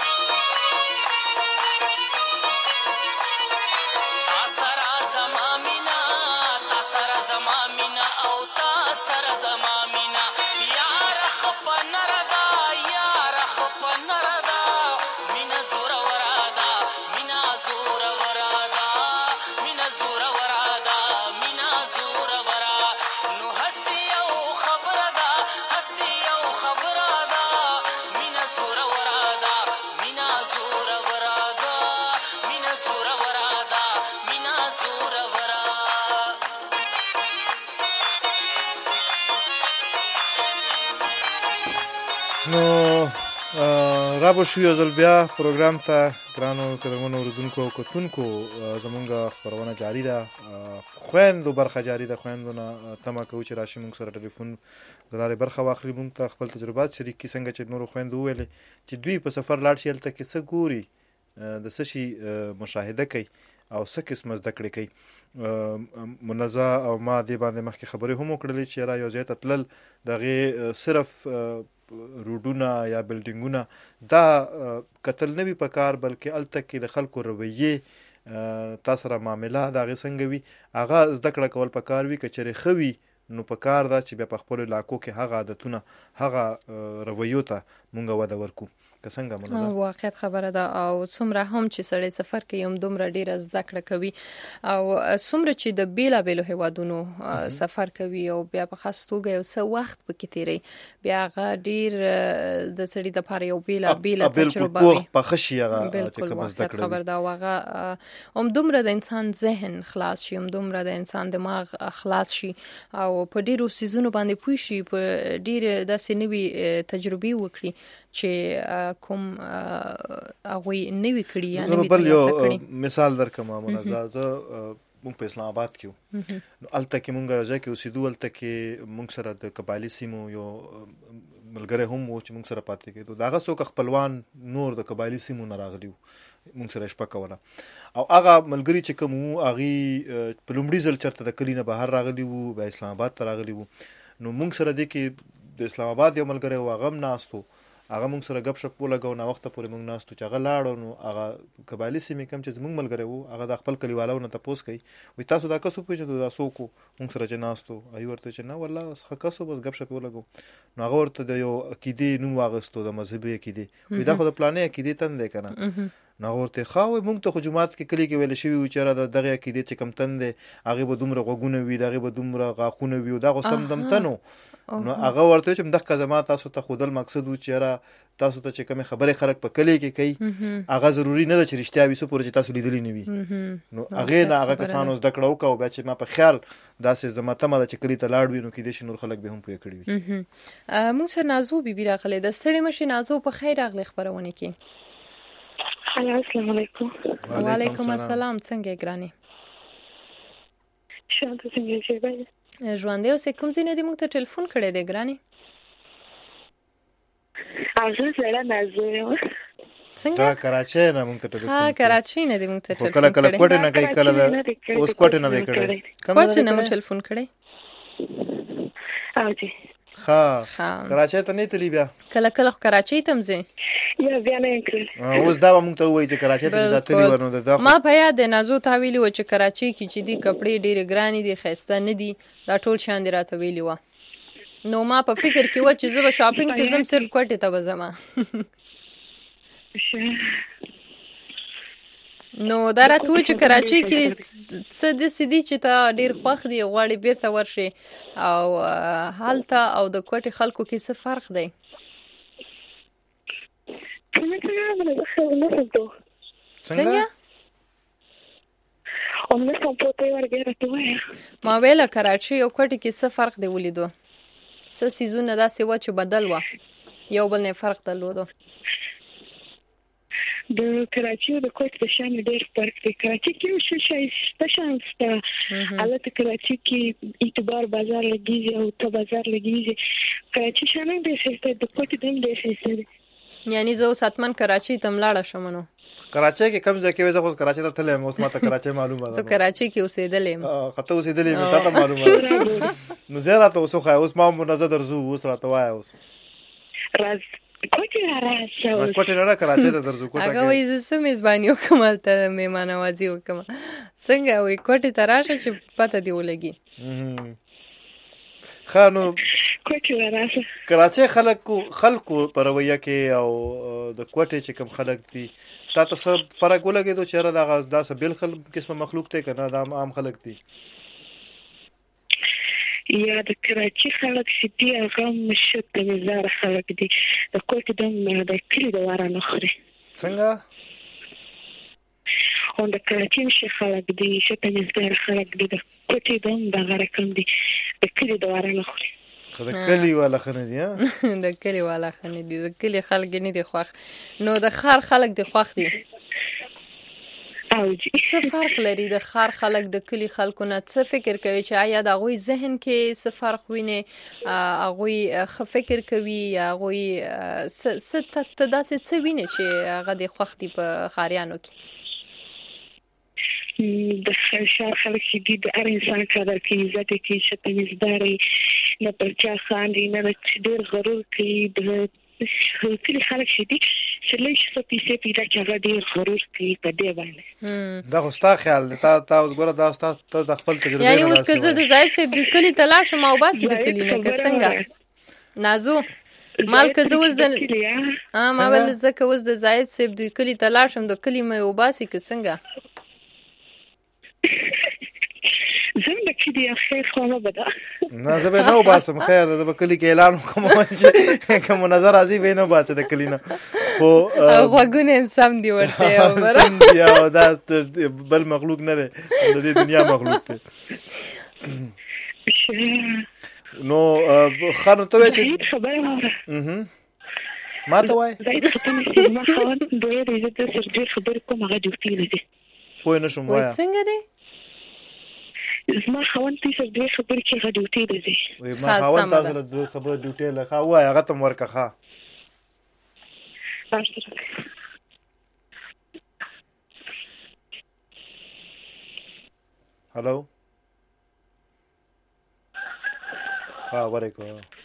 تاسرا زما مینا تاسرا زما مینا او تاسرا زما مینا یار خپ نردا یار خپ نردا مینا زور ورادا مینا زور ورادا مینا زور ورادا مینا زور ورا نو هسي او خبردا هسي او خبردا مینا زور ورادا مینا زور ورادا مینا زور ورادا مینا زور ورا نو را به شو یو ځل بیا پروګرام ته ګرانو قدرمنو اورېدونکو او کتونکو زمونږ خپرونه جاري ده خویندو برخه جاري ده خویندو نه تمه کوو چې راشي موږ سره ټلیفون د لارې برخه واخلي موږ ته خپل تجربات شریک کړي څنګه چې نورو خویندو وویلې چې دوی په سفر لاړ شي هلته کې څه ګوري د څه شي مشاهده کوي او څه قسمه زده کړې کوي منزه او ما دې باندې مخکې خبرې هم وکړلې چې را یو ځای ته تلل د هغې صرف روډونه یا بلډینګونه دا کتل نه وي په کار بلکې هلته کې د خلکو رویې تا سره معامله د هغې څنګه وي هغه زده کړه کول په کار وي که چېرې ښه وي نو په کار ده چې بیا په خپلو علاقو کې هغه عادتونه هغه رویو ته مونږ وده ورکو که څنګه منظم واقعیت خبره ده او څومره هم چې سړی سفر کوي هم دومره ډیره زده کړه کوي او څومره چې د بیلابیلو هیوادونو سفر کوي او بیا په خاص توګه یو څه وخت پکې تیری بیا هغه ډیر د سړي د لپاره یو بیلابیله تجربه وي په خشي هغه چې کوم زده کړه خبر ده هغه هم دومره د انسان ذهن خلاص شي هم دومره د انسان دماغ خلاص شي او په ډیرو سيزونو باندې پوي شي په ډیر داسې نوي تجربې وکړي چې کوم هغه نوي کړی یا نوي بل یو مثال درکم منزه زه مونږ په اسلام آباد کې نو الته کې مونږ ځکه اوسېدو الته کې مونږ سره د قبایلی سیمو یو ملګری هم و چې مونږ سره پاتې کېدو داغه څوک خپلوان نور د قبایلی سیمو نه راغلی مونږ سره شپه کوله او هغه ملګری چې کوم هغه په لومړي ځل چرته د کلی نه بهر راغلی وو په اسلام آباد ته راغلی وو نو مونږ سره د کې د اسلام آباد یو ملګری و هغه ناستو هغه مونږ سره غب شپ ولګاو نه وخت پورې مونږ ناستو چې هغه لاړو نو هغه قبایلی سیمې کم چې مونږ ملګری وو هغه د خپل کلیوالو نه تاسو کوي وي تاسو دا کسو پېژنئ دا سوکو مونږ سره چې ناستو ایو ورته چې نه والله ښه کسو بس غب شپ ولګاو نو هغه ورته د یو عقیدې نوم واغستو د مذهبي عقیدې وي دا خو د پلانې عقیدې تن دی کنه نو ورته خو مونږ ته جمعات کې کلی کې ویل شوی و چې را دغه عقیده چې کم تند هغه به دومره غوګونه وي دغه به دومره غاخونه وي دا غوسم دم تنو نو هغه ورته چې مدغه کزما تاسو ته خودل مقصد و چې را تاسو ته چې کوم خبره خلک په کلی کې کوي هغه ضروری نه ده چې رښتیا وي سو پورې چې تاسو لیدلی نه وي نو هغه نه هغه کسانو زده کړو کو بیا چې ما په خیال داسې زما ته مده چې کلی ته لاړ وي نو کې د شنو خلک به هم پوي کړی وي موږ سره نازو بیبي راغله د ستړي مشي نازو په خیر راغله خبرونه کې السلام علیکم. وعلیکم السلام. څنګه ګرانی؟ شانته څنګه شي؟ ژوندې اوسې کوم ځای نه دی موږ ته ټلیفون کړی دی ګرانی؟ هغه زړه نازو یم. څنګه؟ دا کراچۍ نه موږ ته ټلیفون. ها کراچۍ نه دی موږ ته ټلیفون کړی. کله کله کوټه نه کوي کله اوس کوټه نه دی کړی. کوټه نه مو ټلیفون کړی؟ او جی. ها کراچۍ ته نه تلی بیا. کله کله کراچۍ ته مزه. یا بیا نه کړی. اوس دا موږ ته وایي چې کراچۍ ته دا تلی ورنو ده. ما په یاد نازو تا ویلی و چې کراچۍ کې چې دی کپڑے ډېر ګرانی دي خسته نه دي دا ټول شان دي راته ویلی و. نو ما په فکر کې و چې زه به شاپینګ ته زم صرف کوټه ته وزم. نو دا راته و چې کراچۍ کې څه د سیدی چې تا ډېر خوښ دی غواړي بیرته ورشي او حالته او د کوټې خلکو کې څه فرق دی؟ څنګه؟ ما ویله کراچۍ او کوټې کې څه فرق دی ولیدو؟ څه سیزونه داسې و چې بدل و یو بل نه فرق درلودو؟ د کراچۍ او د کوټې د شان ډېر فرق دی. کراچۍ کې یو څه شایسته شان شته البته کراچۍ کې اعتبار بازار لګیږي او ته بازار لګیږي. کراچۍ شان ډېر شایسته د کوټې دم ډېر شایسته دی. یعنی زه اوس حتمن کراچۍ ته ملاړه شم نو کراچۍ کې کم ځای کې وځه خو کراچۍ ته تلم اوس ما ته کراچۍ معلومه ده. زه کراچۍ کې اوسېدلم. اه خاطر اوسېدلم ته ته معلومه ده. نو زه راته اوس خو اوس ما منځ درځو اوس راته وای اوس راز کوټه راځه اوس کوټه نه کراچۍ ته درځو کوټه هغه وایي زه سم میزباني وکم ته میمانوازي وکم څنګه وای کوټه ته راشه چې پته دی ولګي. خانو کوټه راځه کراچۍ خلکو خلکو پر رویه کې او د کوټه چې کوم خلک دي تا ته څه فرق ولګېدو چې را دا داسې بل خلک قسمه مخلوق ته کنه دا عام خلک دي یا د کراچۍ خلک چې دی هغه مشت د مزار خلک دي د کوټه د د کلی د واره نه خوري. څنګه؟ او د کراچۍ مشت خلک دي چې د مزار خلک دي د کوټه د د غره کم دي د کلی د واره نه خوري. د کلی والا خنه دي ها د کلی والا خنه دي د کلی خلک نه دي خوښ نو د خار خلک دي خوښ دي. څه فرق لري د خار خلک د کلی خلکو نه؟ څه فکر کوي چې آیا د هغوی ذهن کې څه فرق ویني هغوی ښه فکر کوي یا هغوی څه ته داسې څه ویني چې هغه د خوښ دي په خاریانو کې؟ د ښار خلک چې دي د هر انسان قدر کوي عزت یې کوي چې تمیزداري نه پر چا خاندي نه ډېر غرور کوي. د کلی خلک چې دي چې لږ څه پیسې پیدا کړي هغه ډېر غرور کوي په دې باندې. دا خو ستا خیال دی تا تا اوس ګوره دا ستا ته د خپل تجربې یعنی اوس که زه د زاهد صاحب د کلي ته لاړ شم او باسي د کلي نه که څنګه نازو مال که زه اوس د ما ویل زه که اوس د زاهد صاحب د کلي ته لاړ شم د کلي مې وباسي که څنګه زم د کلی خیر خو نه بده نه زه به نو باسم خیر د کلی کې اعلان کوم چې کوم نظر راځي به نه باسه د کلی نه خو غوګونه سم دی ورته سم دی او دا بل مخلوق نه دی د دې دنیا مخلوق دی. نو خانو ته چې خبره وره ما ته وای زید ختمه چې ما خان دوی د دې سره خبر کوم هغه ډیوټي لري پوه نه شوم وای څنګه دی زما خوان تاسو دوی خبر کې هغه ډیوټي دی وای ما خوان تاسو له دوی خبر ډیوټي لخوا وای هغه تم ورکه ښه هلو ها ورکو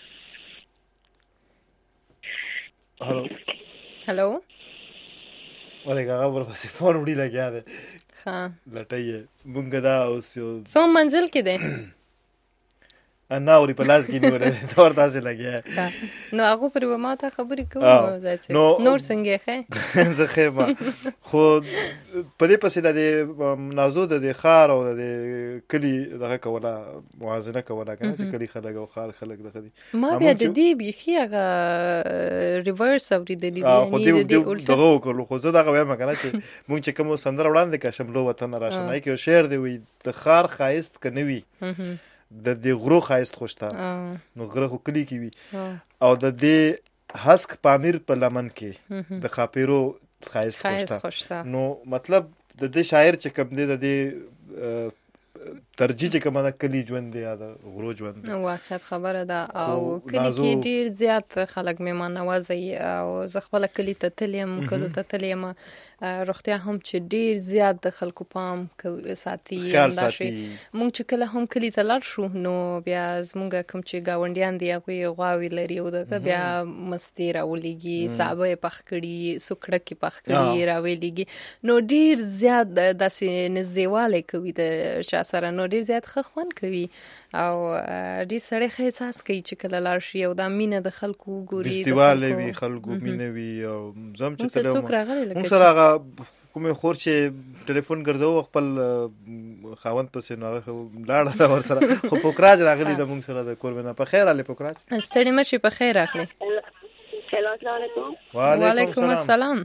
هلو هلو ورکه هغه ورپسې فون وړي لګیا دی ها لټایې مونږ دا اوس یو څو منزل کې دی ناوري په لاس کې نیولې دا ورته هسې لګیا. نو هغه پرې به ما ته خبرې کوو نور څنګه ښه زه ښه یم. خو په دې پسې د دې نازو د دې ښار او د دې کلي دغه کوله موازنه کوله که نه چې کلي خلک او ښار خلک دغه دي. ما بیا د دې بیخي هغه ریورس اورېدلي دي دغه وکړلو. خو زه دغه وایم که نه چې مونږ چې کوم سندره وړاندې کړه شملو وطن راشنایي کې یو شعر دی وایي د ښار ښایست که نه وي د دې غرو ښایست خو شته. نو غره خو کلي کې وي او د دې هسک پامیر په لمن کې د خاپیرو ښایست خو شته. نو مطلب د دې شاعر چې کوم دی د دې ترجیح چې کومه ده کلي ژوند دی یا د غرو ژوند دی. واقعیت خبره ده او کلي کې ډېر زیات خلک مېلمه نوازه او زه خپله کلي ته تللی یم کلو ته تللی یم. روغتیا هم چې ډېر زیات د خلکو پام ساتي مونږ چې کله هم کلي ته لاړ شو نو بیا زمونږ کوم چې ګاونډیان دي هغوی غواوې لري او دغه بیا مستې راولیږي سابه یې پخ کړي سوکړک یې پخ کړي راویلیږي نو ډېر زیات داسې نږدېوالی کوي د چا سره نو ډېر زیات ښه خوند کوي او ډېر سړی ښه احساس کوي چې کله لاړ شي او دا مینه د خلکو وګوري بستیوالی وي خلکو مینه وي او زه هم چې کله مونږ سره هغه کومې خور چې ټلیفون ګرځوو خپل خاوند پسې نو هغه لاړه ورسره خو پوکراج راغلی د مونږ سره د کوربینا په خیر راغلی پوکراج ستړي مه شئ په خیر راغلی. السلام علیکم. وعلیکم السلام.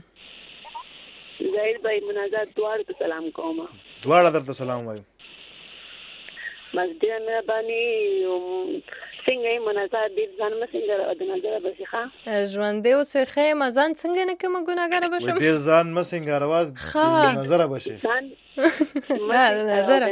زهیر بھائی منازات دواړو ته سلام کوم. دواړه درته سلام وایو. بس ډېره مهرباني څنګه یې منازات ډېر ځان مه څنګه د نظره به شي ښه ژوندی اوسئ ښه یم ځان څنګه نه کومه ګناهګاره به شم ډېر ځان مه څنګهروه د نظره به شي د نظره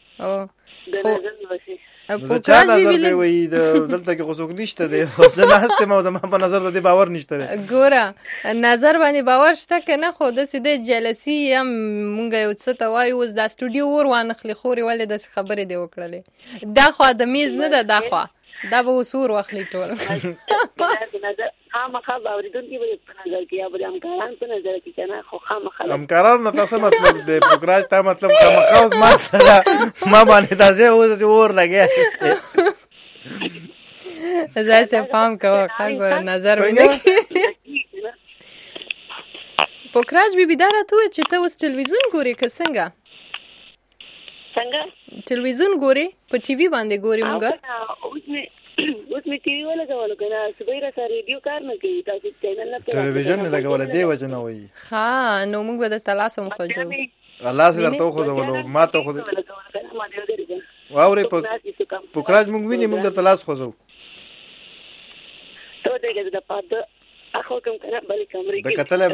د نظر به شي د چا نظر دی وایي دلته کې خو څوک نشته دی زه ناست یم او د ما په نظر د دې باور نشته دی. ګوره نظر باندې باور شته که نه خو داسې د جلسي یم مونږ یو څه ته وایو اوس دا سټوډیو ور وانخلي خورې ولې داسې خبرې دې وکړلې دا خوا د میز نه ده دا خوا دا به اوس ور واخلي ټول خامخا به اورېدونکي به په نظر کې یا به همکاران په نظر کې که نه خو خامخا همکاران نه تاسو مطلب دی پوکراج تا مطلب خامخا اوس ما سره ما باندې تاسې اوس چې اور لګیا ځای پام کوه ښه ګوره نظر مې نه پوکراج بیبي دا راته ووایه چې ته اوس ټلویزیون ګورې که څنګه څنګه ټلویزیون ګورې په ټي وي باندې ګورې مونږ اوس مې ټي وي ولګولو که نه صبحی را سره ریډیو کار نه کوي تاسو چینل نه ټلویزیون نه لګولی دې وجه نه وایي ښه نو موږ به درته لاس هم وښځوو لاس یې درته وښځولو ما ته خو واورې پوکراج مونږ ویني مونږ درته لاس خوځوو ته ودرېږه د پاده اخو کوم کنه بلې کمرې کې د کتلې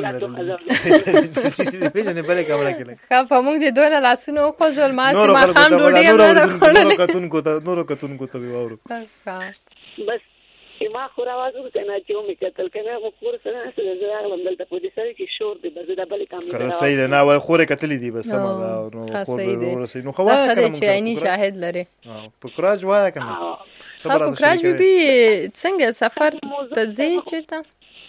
پیژنې بلې کمره کې ښه په موږ دې دونه لاسونه وخوځول ما چې ماښام ډوډۍ هم نه ده خوړلې نورو کتونکو ته نورو کتونکو ته مې واورو بس ما خو راواز وکړو که نه چې ومې کتل که نه خو کور سره ناسته ده زه راغلم دلته په دې سره چې شور دی بس زه دا بلې کمرې ته صحیح ده نه وایي خور یې کتلي دي بس سمه ده نو خور به ورسوي نو ښه وایه که نه چې عیني شاهد لرې پوکراج وایه که نه ښه پوکراج بیبي څنګه سفر ته ځې چېرته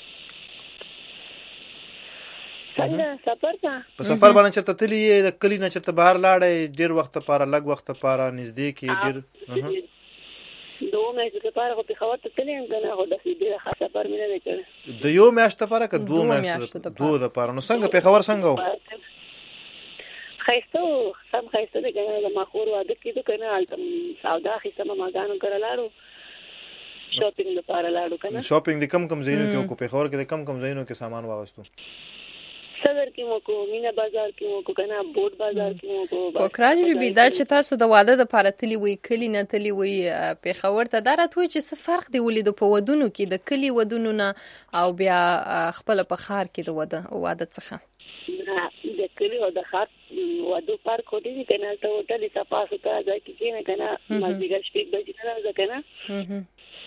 څنګه سفر ته په سفر باندې چېرته تللي یې د کلي نه چېرته بهر لاړی ډېر وخت دپاره لږ وخت دپاره نږدې کې ډېر د اوه میاشتو دپاره خو پېښور ته تللی یم که نه خو داسې ډېر ښه سفر مې نه دی کړی د یو میاشت دپاره که دوه میاشتو دوه دپاره نو څنګه پېښور څنګه و ښایسته و سم ښایسته دی که نه د ما خور واده کېدو که نه هلته سودا اخېستمه ماګانو کره لاړو شاپینګ دپاره لاړو که نه شاپینګ د کم کم ځایونو کې وکړو پېښور کې د کم کم ځایونو کې سامان واغستو صدر کې مو کو مینا بازار کې مو کو کنه بوت بازار کې مو کو پوکراج بیبي دا چې تاسو د واده دپاره تللي وئ کلي نه تللي وئ پېښور ته دا راته وایي چې څه فرق دی ولیدو په ودونو کې د کلي ودونو نه او بیا خپله په ښار کې د واده واده څخه د کلي او د ښار واده فرق خو دی که نه هلته هوټل یې صفا سوتره ځای کې کښېنه که نه مازدیګر شپږ بجې نه راځه که نه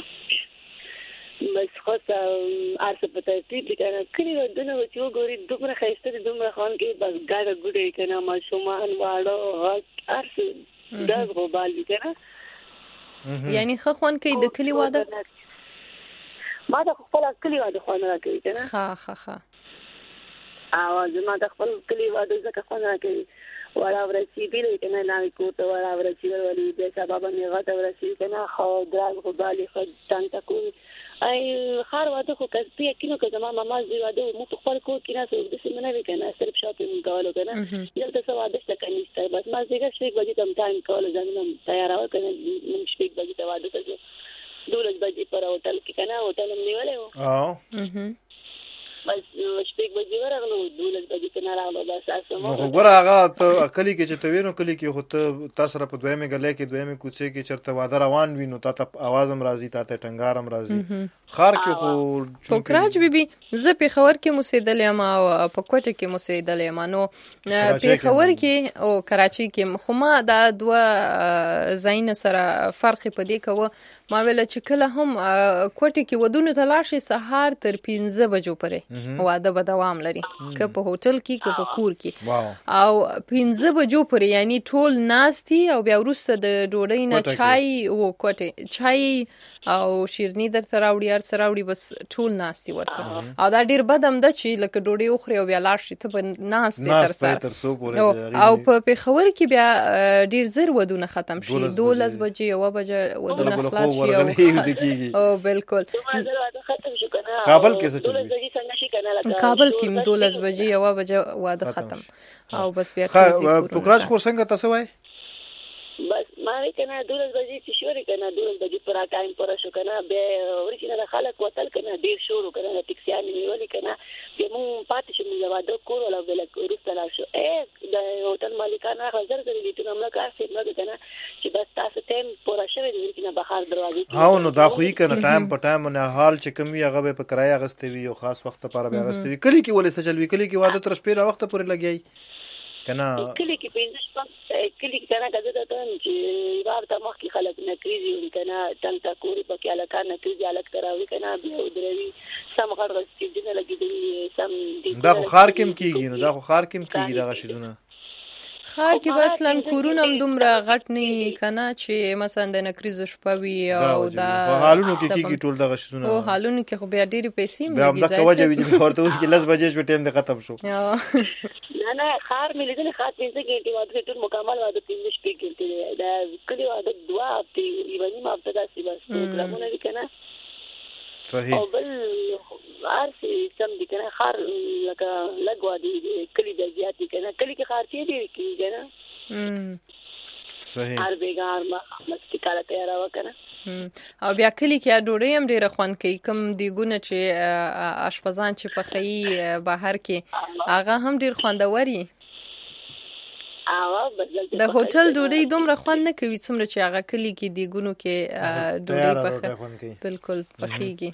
بس خاص هر څه په ترتیب دي که نه کلي ودونه به چې وګوري دومره ښایسته دي دومره خوند کوي بس ګډه ګوډه یې که نه ماشومان واړه غټ هر څه ډز غوبال دي که نه یعنې ښه خوند کوي د کلي واده ما د خپل کلي واده خوند راکوي که نه ښه ښه ښه او زما د خپل کلي واده ځکه خوند راکوي وړا ورسي بیل کنه نامي کوته وړا ورسي ولې د سبب نه غته ورسي کنه خو درال خو بالي خو تانتا کو ای خار واده خو کسبی کینو که زما ماما زی واده مو په خپل کو کینا سو د سیمه نه کنه صرف شاپینګ کولو کنه یلته سو واده څه کنيسته بس ما زیګه شپږ بجې تم ټایم کولو ځنم تیاراو کنه نن شپږ بجې ته واده ته دولس بجې پر هوټل کې کنه هوټل هم نیولې و او بس شپږ بجې ورغلو دولس بجې ته نه راغلو بس اسمه نو خو ګوره هغه ته کلی کې چې ته وینو کلی کې خو ته تاسو را په دویمه غلې کې دویمه کوڅې کې چرته واده روان وینو تا ته आवाज هم راځي تا ته ټنګار هم راځي خار کې خو پوکراج بیبي زه په خبر کې موسیدلې ما او په کوټه کې موسیدلې ما نو په خبر کې او کراچي کې خو ما دا دوه زاین سره فرق پدې کوه ما ویل چې کله هم کوټه کې ودونه تلاشي سهار تر پنځه بجو پرې واده به دوام لري که په هوټل کې که په کور کې او پنځه بجو پرې یعنی ټول ناستي او بیا وروسته د ډوډۍ نه چای او کوټه چای او شیرنی درته راوړي هر څه راوړي بس ټول ناستي ورته او دا ډیر بد هم ده چې لکه ډوډۍ وخوري او بیا لاړ شي ته به ناستې تر سره او په پېښور کې بیا ډیر زر ودونه ختم شي دولس بجې یوه بجه ودونه خلاص شي او بالکل کابل کې څه چلي کابل کې دولس بجې یوه بجه واده ختم او بس بیا پوکراج خو څنګه تاسو وای بس ما کنه دولس بجې چې شوري کنه دولس بجې پر ټایم پر شو کنه به ورچینه خلک وتل کنه ډیر شروع کنه ټیکسیان نیولې کنه به مون پاتې شو موږ واده کول ولا بل ورسته لا شو اے د هوټل مالکانه حاضر دي چې موږ کار سي موږ کنه چې بس تاسو ټایم پر شوي دي کنه بهر دروازې ها نو دا خو یې کنه ټایم په ټایم نه حال چې کمی هغه په کرایه غستوي او خاص وخت لپاره به غستوي کلی کې ولې څه چلوي کلی کې واده تر شپې را وخت پورې لګي کنه کلی کې پینځه شپږ کلی کې کنه غزه ته چې بار ته مخ کې خلک نه کریږي کنه تنتا کوری په کې الکا نه کریږي الک تراوي کنه بیا ودروي سم غړ غسې دې نه لګیدي سم دا خو خار کې کیږي نو دا خو خار کې کیږي دا شیزونه خار کې بس لن کورونه هم دومره غټ نه کنه چې مثلا د نکریز شپه وي او دا حالونو کې کیږي ټول دغه شیزونه او حالونو کې خو بیا ډېری پیسې ملي بیا د کوجه وی چې ورته چې لس بجې شو ټیم د ختم شو نه نه خار ملي دي خاص پنځه ګټي واده ټول مکمل واده پنځه شپې ګټي دا کلی واده دوا هفته ایواني ما هفته داسې بس پروګرامونه دي کنه صحیح او بل ارسي سم دي کنه خار لکه لګوا دي کلی د زیاتې کنه کلی کې خارچې دي کیږي نه صحیح هر بیګار ما مستي کاله تیار وکنه او بیا کلی کې ډوډۍ هم ډیره خوند کوي کوم دیګونه چې اشپزان چې پخې بهر کې هغه هم ډیر خوندوري د هوټل ډوډۍ دومره خوند نه کوي څومره چې هغه کلی کې دیګونو کې ډوډۍ پخې بالکل پخېږي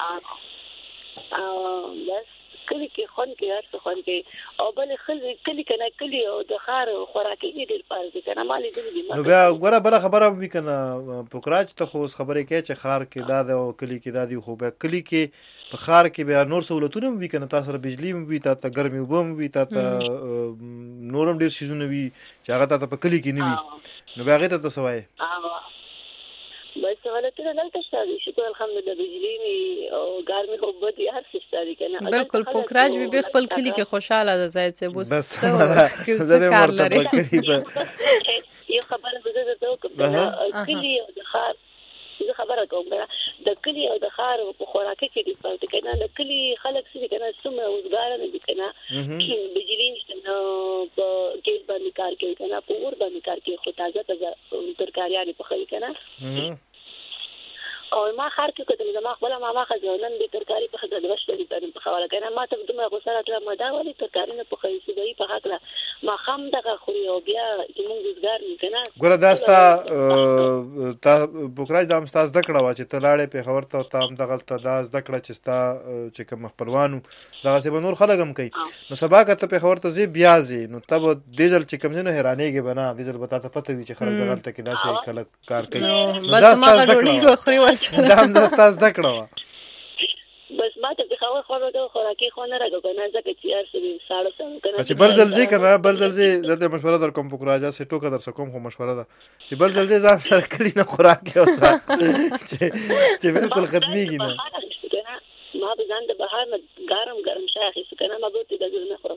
او بس کلی کې خوند کې هر څه خوند کې او بل خل کلی کنه کلی او د خار خوراکي ډیر پاره دي کنه مالې دې نو بیا غوړه بل خبره وی کنه پوکراج ته خو خبرې کوي چې خار کې دا د کلی کې دا دی خو به کلی کې په خار کې بیا نور سہولتونه وی کنه تاسو سره بجلی وی تاسو ګرمي وبم وی تاسو نورم ډیر شیزونه وی چې هغه تاسو په کلی کې نه وی نو بیا هغه ته تاسو وای بس حالتونه دلته شته شکر الحمدلله بجلی او ګرمي خو بدی هر څه شته کنه بالکل پوکراج به خپل کلی کې خوشاله ده زاید څه بوس بس زه کار لري یو خبره زه ته کوم کلی او د خار زه خبره کوم د کلی او د خار په خوراکي کې دي پاتې کنه د کلی خلک سړي کنه څومره وزګار نه دي کنه چې بجلی نشته په ګیس باندې کار کوي کنه په اور باندې کار کوي خو تازه تازه ترکاریانه په خوري کنه او ما خار کې کته ما خپل ما ما خزانن دي ترکاری په خزانه وشتري په خواله کنه ما ته دومره غوسه راځه ما دا ولي ترکاری نه په خوري سړي په حق ما خام دغه خوري او بیا چې موږ وزګار نه کنه ګوره داستا تا بوکراج د امستاز دکړه وا چې تلاړې په خبر ته تام دغه ته داز دکړه چې ستا چې کوم خپلوانو دغه څه نور خلک هم کوي نو سبا کته په خبر ته زی بیازي نو تب دیجل چې کوم نه حیرانېږي بنا دیجل بتا ته پته وي چې خلک دغه ته کې داسې کله کار کوي بس ما ډوډۍ خوري ورسره دا هم داستاز دکړه بس ما ته خو خو د خوراکي خو نه راګو کنه ځکه چې هر څه ساړه ساړه کنه چې بل ځل ځي کنه بل ځل ځي زه ته مشوره در کوم پکراجا سه ټوکه در کوم خو مشوره ده چې بل ځل ځي ځان سره کلی نه خوراکي او سره چې بالکل ختميږي نه ما به ځان د بهر نه ګرم ګرم شای اخیست کنه ما به ته د نه خورم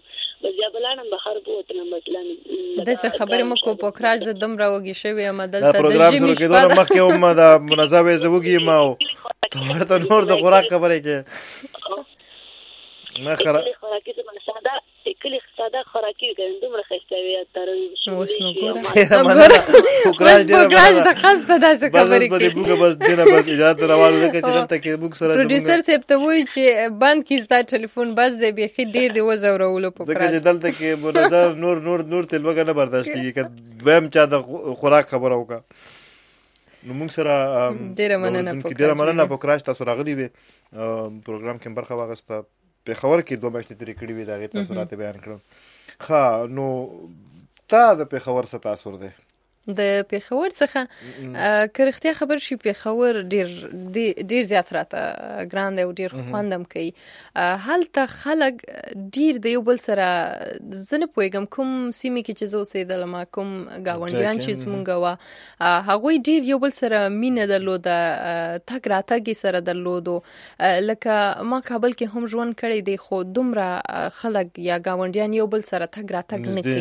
بس یا بلانم بخار بوتنم مثلا د څه خبرې مکو پوکراج ز دم راوږي شوی ام دلته د پروګرام شروع کېدو مخکې هم د منظمه زوږی ما ورته نور د خوراک خبرې کې ما خره خوراکي څه ساده کلی ساده خوراکي ګندوم راخښتوي تر اوس نو ګوره پوکراج پوکراج د خاصه داسې خبرې کوي بس بوګه بس دینه بس اجازه راوړو ځکه چې دلته کې بوګ سره پروډوسر صاحب ته وایي چې بند کړي ستا ټلیفون بس دی بيخي ډیر دی وزورولو پوکراج ځکه چې دلته کې منظر نور نور نور تل وګه نه برداشت کیږي که ویم چا د خوراک خبره وکړه نو موږ سره ډیر مننه پوکراج ډیر مننه پوکراج تاسو راغلي وي پروګرام کې برخه واغسته په خبر کې دوه میاشتې ترې کړې وي دا غي تاثیرات بیان کړم ښه نو تا د په خبر څه تاثیر دی د پیښور څخه کرختیا خبر شي پیښور ډیر ډیر زیات راته ګران دی او ډیر خوندم کوي هلته خلک ډیر د یو بل سره زنه پویګم کوم سیمه کې چې زو سیدل ما کوم گاونډیان چې زمونږ وا هغه ډیر یو بل سره مینه درلوده تک راتګي سره درلودو لکه ما کابل کې هم ژوند کړی دی خو دومره خلک یا گاونډیان یو بل سره تک راتګ نه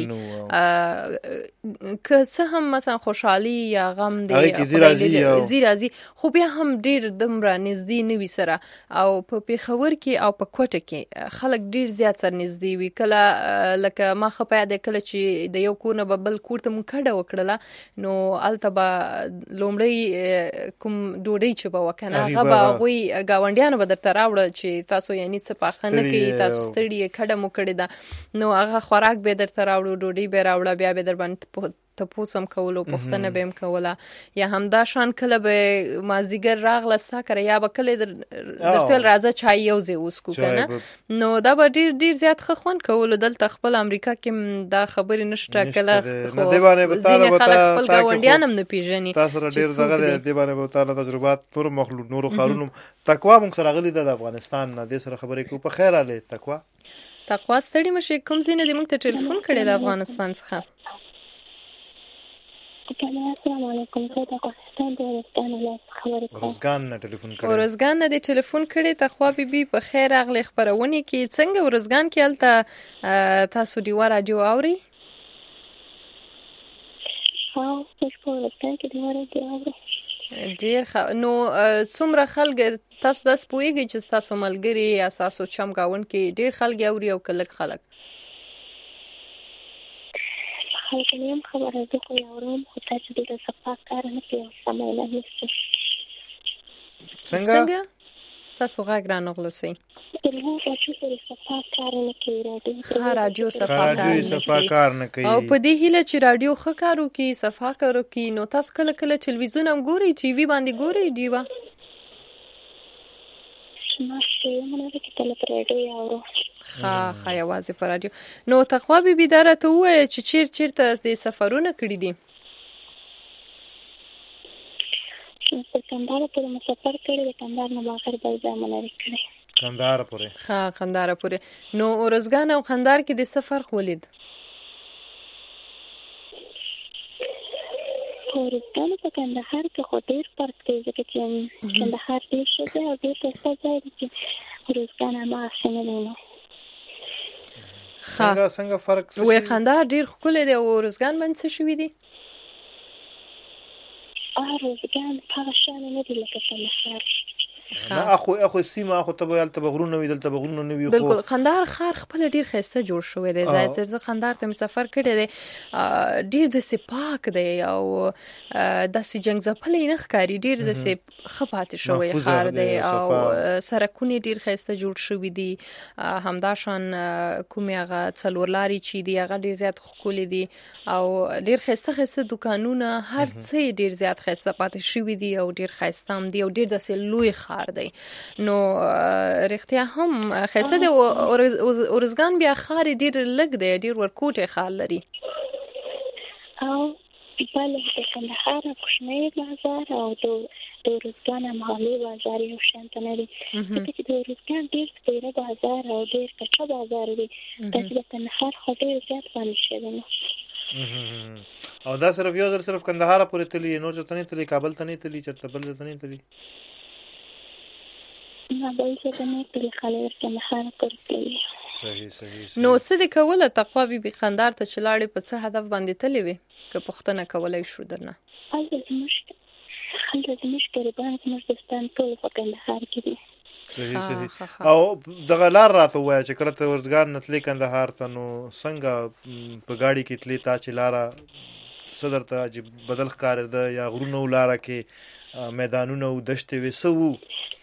کوي که څه هم مثلا خوشحالي یا غم دی زی راځي خو بیا هم ډیر دمره نږدې نه وي سره او په پیښور کې او په کوټه کې خلک ډیر زیات سره نږدې وي کله لکه ما خپه ده کله چې د یو کور نه بل کور ته مون کډه وکړه نو الته به لومړی کوم ډوډۍ چې به وکنه هغه به غوي گاونډیانو به درته راوړه چې تاسو یعنی څه پاخه نه کوي تاسو ستړي کډه مو کړی ده نو هغه خوراک به درته راوړو ډوډۍ به راوړه بیا به در باندې ته پوسم کولو پښتنه بهم کوله یا همدا شان کله به مازیګر راغله ستا کړه یا به کله درته راځه چای یو ځای اوس کو کنه نو دا به ډیر ډیر زیات خوند کولو دلته خپل امریکا کې دا خبرې نشته کله خو ځینې خلک خپل گاونډیان هم نه پیژني تاسو ډیر دغه دی باندې به تعالی تجربات نور مخلوق نور خارونو تقوا مونږ سره غلي د افغانستان نه د سره خبرې کو په خیر اله تقوا تقوا ستړي مشه کوم ځینې د مونږ ته ټلیفون کړي د افغانستان څخه السلام علیکم زه د افغانستان د ورزګان له خبرې کوم ورزګان نه ټلیفون کړی ورزګان نه د ټلیفون کړی ته خو بي بي په خیر اغلی خبرونه کې څنګه ورزګان کې الته تاسو دی رادیو اوري ها اوس په ورزګان کې دی رادیو اوري ډیر خ... نو څومره خلک تاسو داس پويږي چې تاسو ملګری یا تاسو چم گاون کې ډیر خلک اوري او کلک خلک خلک نیم خبره ده خو یورم خو تاسو د صفه کار نه کوي سمونه نشته څنګه تاسو غږ را نغلوسي دغه چې د صفه کار نه کوي راډیو رادیو صفه کار نه کوي او په دې هیله چې رادیو ښه کارو کوي صفه کارو کوي نو تاسو کله کله ټلویزیون هم ګوري ټي وي باندې ګوري دیوا ماشه مونږ کې تل پر رادیو اورو خا خا یوازې پر رادیو نو تقوا بي بي دره ته وای چې چیر چیرته د سفرونه کړی دي چې کندهار ته مسافر کړی د کندهار نه بهر بل ځای مونږ کړی کندهار پورې خا کندهار پورې نو ورزګان او کندهار کې د سفر خولید ورزګان په کندهار کې خو ډیر فرق دی ځکه چې کندهار ډیر ښه دی او ډیر ښه ځای دی چې ورزګان ما څنګه نه څنګه څنګه فرق څه وي کندهار ډیر ښکلی دی او ورزګان باندې څه شوی دی اه ورزګان هغه شان نه دی لکه کندهار نه اخو اخو سیمه اخو ته بل ته بغرونه ویدل ته بغرونه نه وی خو بالکل کندهار خار خپل ډیر خسته جوړ شوی دی زاید صاحب زه کندهار ته سفر کړی دی ډیر د سپاک دی او د سی جنگ ځپلې نه ښکاری ډیر د سپ خپات شوی خار دی او سرکونه ډیر خسته جوړ شوی دی همدا شان کومه هغه څلورلاري چي دی هغه ډیر زیات خولي دی او ډیر خسته خسته دکانونه هر څه ډیر زیات خسته پاتې شوی دی او ډیر خسته هم دی او ډیر د سلوي خار دی نو رښتیا هم خسته دی ورزګان بیا خار ډیر لګ دی ډیر ورکوټه خار لري او بل د کندهار کوشنی بازار او د ورزګان محلي بازار یو شانت نه دی چې د ورزګان ډیر ډیر بازار او ډیر کچا بازار دی چې د کندهار خو ډیر زیات باندې شوی او دا صرف یو ځل صرف کندهار پورې تلی نور ځته نه تلی کابل ته نه تلی چرته بل ځته نه تلی نه بل څه نه تل خلک کندهار کوي صحیح صحیح. نو څه دې کوله تقوا بي بي قندهار ته چې لاړې په څه هدف باندې تللې وې که پوښتنه کولی شو درنه؟ هلته زموږ هلته زموږ ګریبان زموږ دوستان ټول په کندهار کې دي. صحیح صحیح. او دغه لار راته ووایه چې کله ته ورزګار نه تلې کندهار ته نو څنګه په ګاډي کې تلې تا چې لاره څه درته عجیب بدل ښکارېده یا غرونه و لاره کې میدانونه و دښتې وې څه وو؟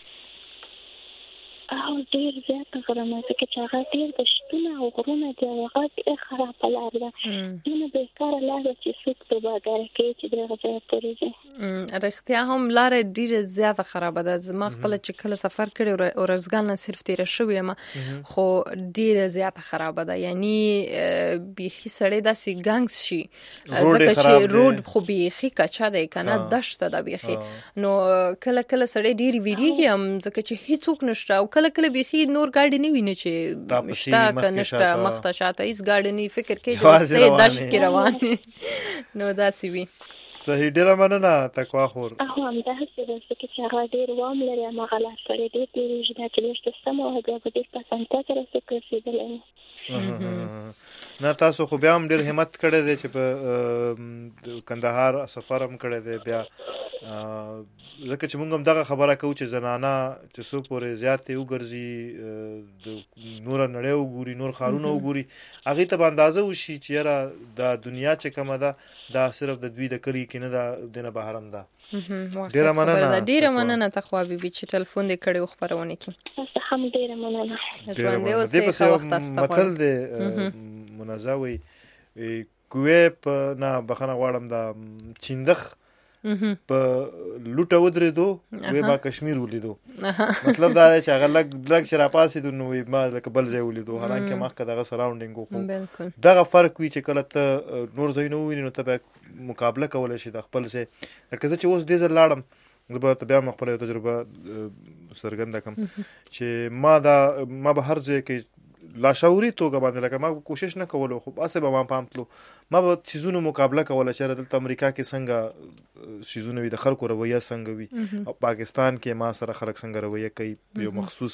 او ډېر زیاته غرونه ځکه چې هغه ډېر دښتونه او غرونه دي او هغه ډېر خرابه لار ده. دونه بېکاره لار ده چې څوک پرې باګاره کوي چې دغه ځایه پورې ځي. رښتیا هم لاره ډېره زیاته خرابه ده. زما خپله چې کله سفر کړی ورزګان نه صرف تېره شوې یم خو ډېره زیاته خرابه ده. یعنی بیخي سړی داسې ګنګس شي ځکه چې روډ خو بیخي کچه دی که نه دښته ده بیخي. نو کله کله سړی ډېر ویریږي هم ځکه چې هېڅوک نشته او کله کله بیخي نور ګاډي نه ویني چې شته که نشته مخته شاته هېڅ ګاډي نه فکر کوي چې بس دی دشت کې روان نو داسې وي. صحیح. ډېره مننه تقوا خور. هو همداسې ده ځکه چې هغه ډېر وام لري هماغه لار سړی ډېر تېرېږي دا چې لږ ته سمه وه بیا به ډېر په اسانتیا سره څوک رسېدلی وي. نه تاسو خو بیا هم ډېر همت کړی دی چې په کندهار سفر هم کړی دی بیا ځکه چې موږ هم دغه خبره کوو چې زنانه چې څو پورې زیاتې وګرځي د نوره نړۍ وګوري نور ښارونه وګوري هغې ته به اندازه وشي چې یاره دا دنیا چې کومه ده دا صرف د دوی د کلي کې نه ده دې نه بهر هم ده. ډېره مننه. ډېره مننه تقوا بي بي چې ټلیفون دې کړی و خپرونې کې. تاسو هم ډېره مننه. ژوندی اوسئ ښه وخت تاسو ته غواړم. متل دی منازع وایي کوې په نه بخښنه غواړم دا چیندخ په لوټه ودرېدو وی ما کشمیر ولیدو. مطلب دا دی چې هغه لږ لږ چې راپاسېدو نو وی ما لکه بل ځای ولیدو حالانکې مخکې دغه سراونډینګ و خو دغه فرق وي چې کله ته نور ځایونه ووینې نو ته به مقابله کولی شي د خپل ځای. لکه زه چې اوس دې ځل لاړم زه به ته بیا هم خپله یو تجربه څرګنده کړم چې ما دا ما به هر ځای کې لاشعوري توګه باندې لکه ما کوشش نه کولو خو هسې به ما پام تلو ما به څیزونو مقابله کوله چې دلته امریکا کې څنګه څیزونه وي د خلکو رویه څنګه وي او پاکستان کې ما سره خلک څنګه رویه کوي په یو مخصوص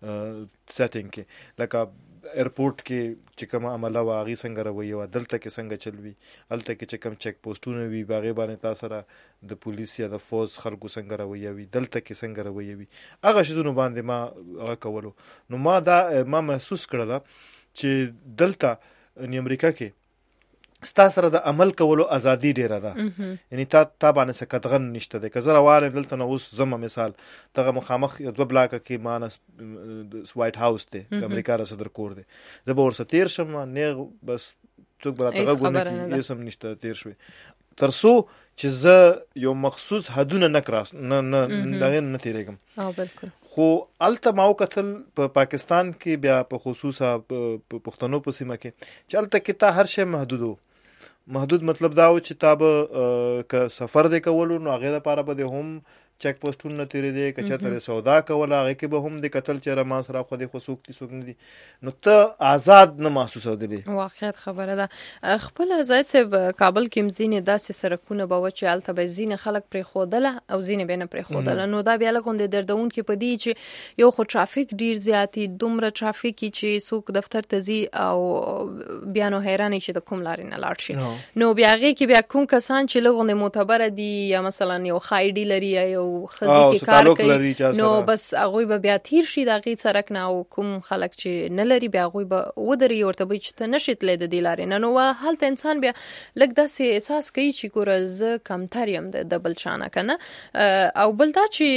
سیټینګ کې لکه ایرپورټ کې چې کوم عمله وه هغې څنګه رویه وه دلته کې څنګه چل وي هلته کې چې کوم چیک پوسټونه وي په هغې باندې تا سره د پولیس یا د فوج خلکو څنګه رویه وي دلته کې څنګه رویه وي هغه شیزونو باندې ما هغه کولو نو ما دا ما محسوس کړله چې دلته یعنې امریکا کې ستا سره د عمل کولو ازادي ډیره ده یعنی تا تا باندې څه قدغن نشته دی که زه روان یم دلته نو اوس ځمه مثال دغه مخامخ یو دوه بلاکه کې مانه وایټ هاوس دی د امریکا د صدر کور دی زه به ورسره تېر شم نیغ بس څوک به راته غږ ونه کړي هېڅ هم نشته تېر شوې تر څو چې زه یو مخصوص حدونه نه کراس نه نه دغې نه تېرېږم. خو هلته ما وکتل په پاکستان کې بیا په خصوصا په پښتنو په سیمه کې چې هلته کې تا هر شی محدود و محدود مطلب دا و چې تا به که سفر دی کولو نو هغې دپاره به د هم چیک پوسټونه نه تېرېدې که چېرته د سودا کوله هغې کې به هم د کتل چې ما سره خو دې خو څوک دي څوک نه دي نو ته آزاد نه محسوسېدلې. واقعیت خبره ده. خپله زاید صاحب کابل کې هم ځینې داسې سړکونه به وه چې هلته به ځینې خلک پرېښودله او ځینې به یې نه پرېښودله نو دا بیا لږ غوندې دردونکې په دې چې یو خو ټرافیک ډېر زیات وي دومره ټرافیک وي چې څوک دفتر ته ځي او بیا نو حیران چې د کوم لارې نه لاړ شي نو بیا هغې کې بیا کوم کسان چې لږ غوندې معتبره دي یا مثلا یو ښه آی ډي لري یا یو خزي کې کار کوي نو بس هغوی به بیا تیر شي د هغې سړک نه او کوم خلک چې نه لري بیا هغوی به ودرېږي ورته به چې ته نشې تللی د دې لارې نه نو هلته انسان بیا لږ داسې احساس کوي چې ګوره زه کمتر یم د بل چا نه که نه او بل دا چې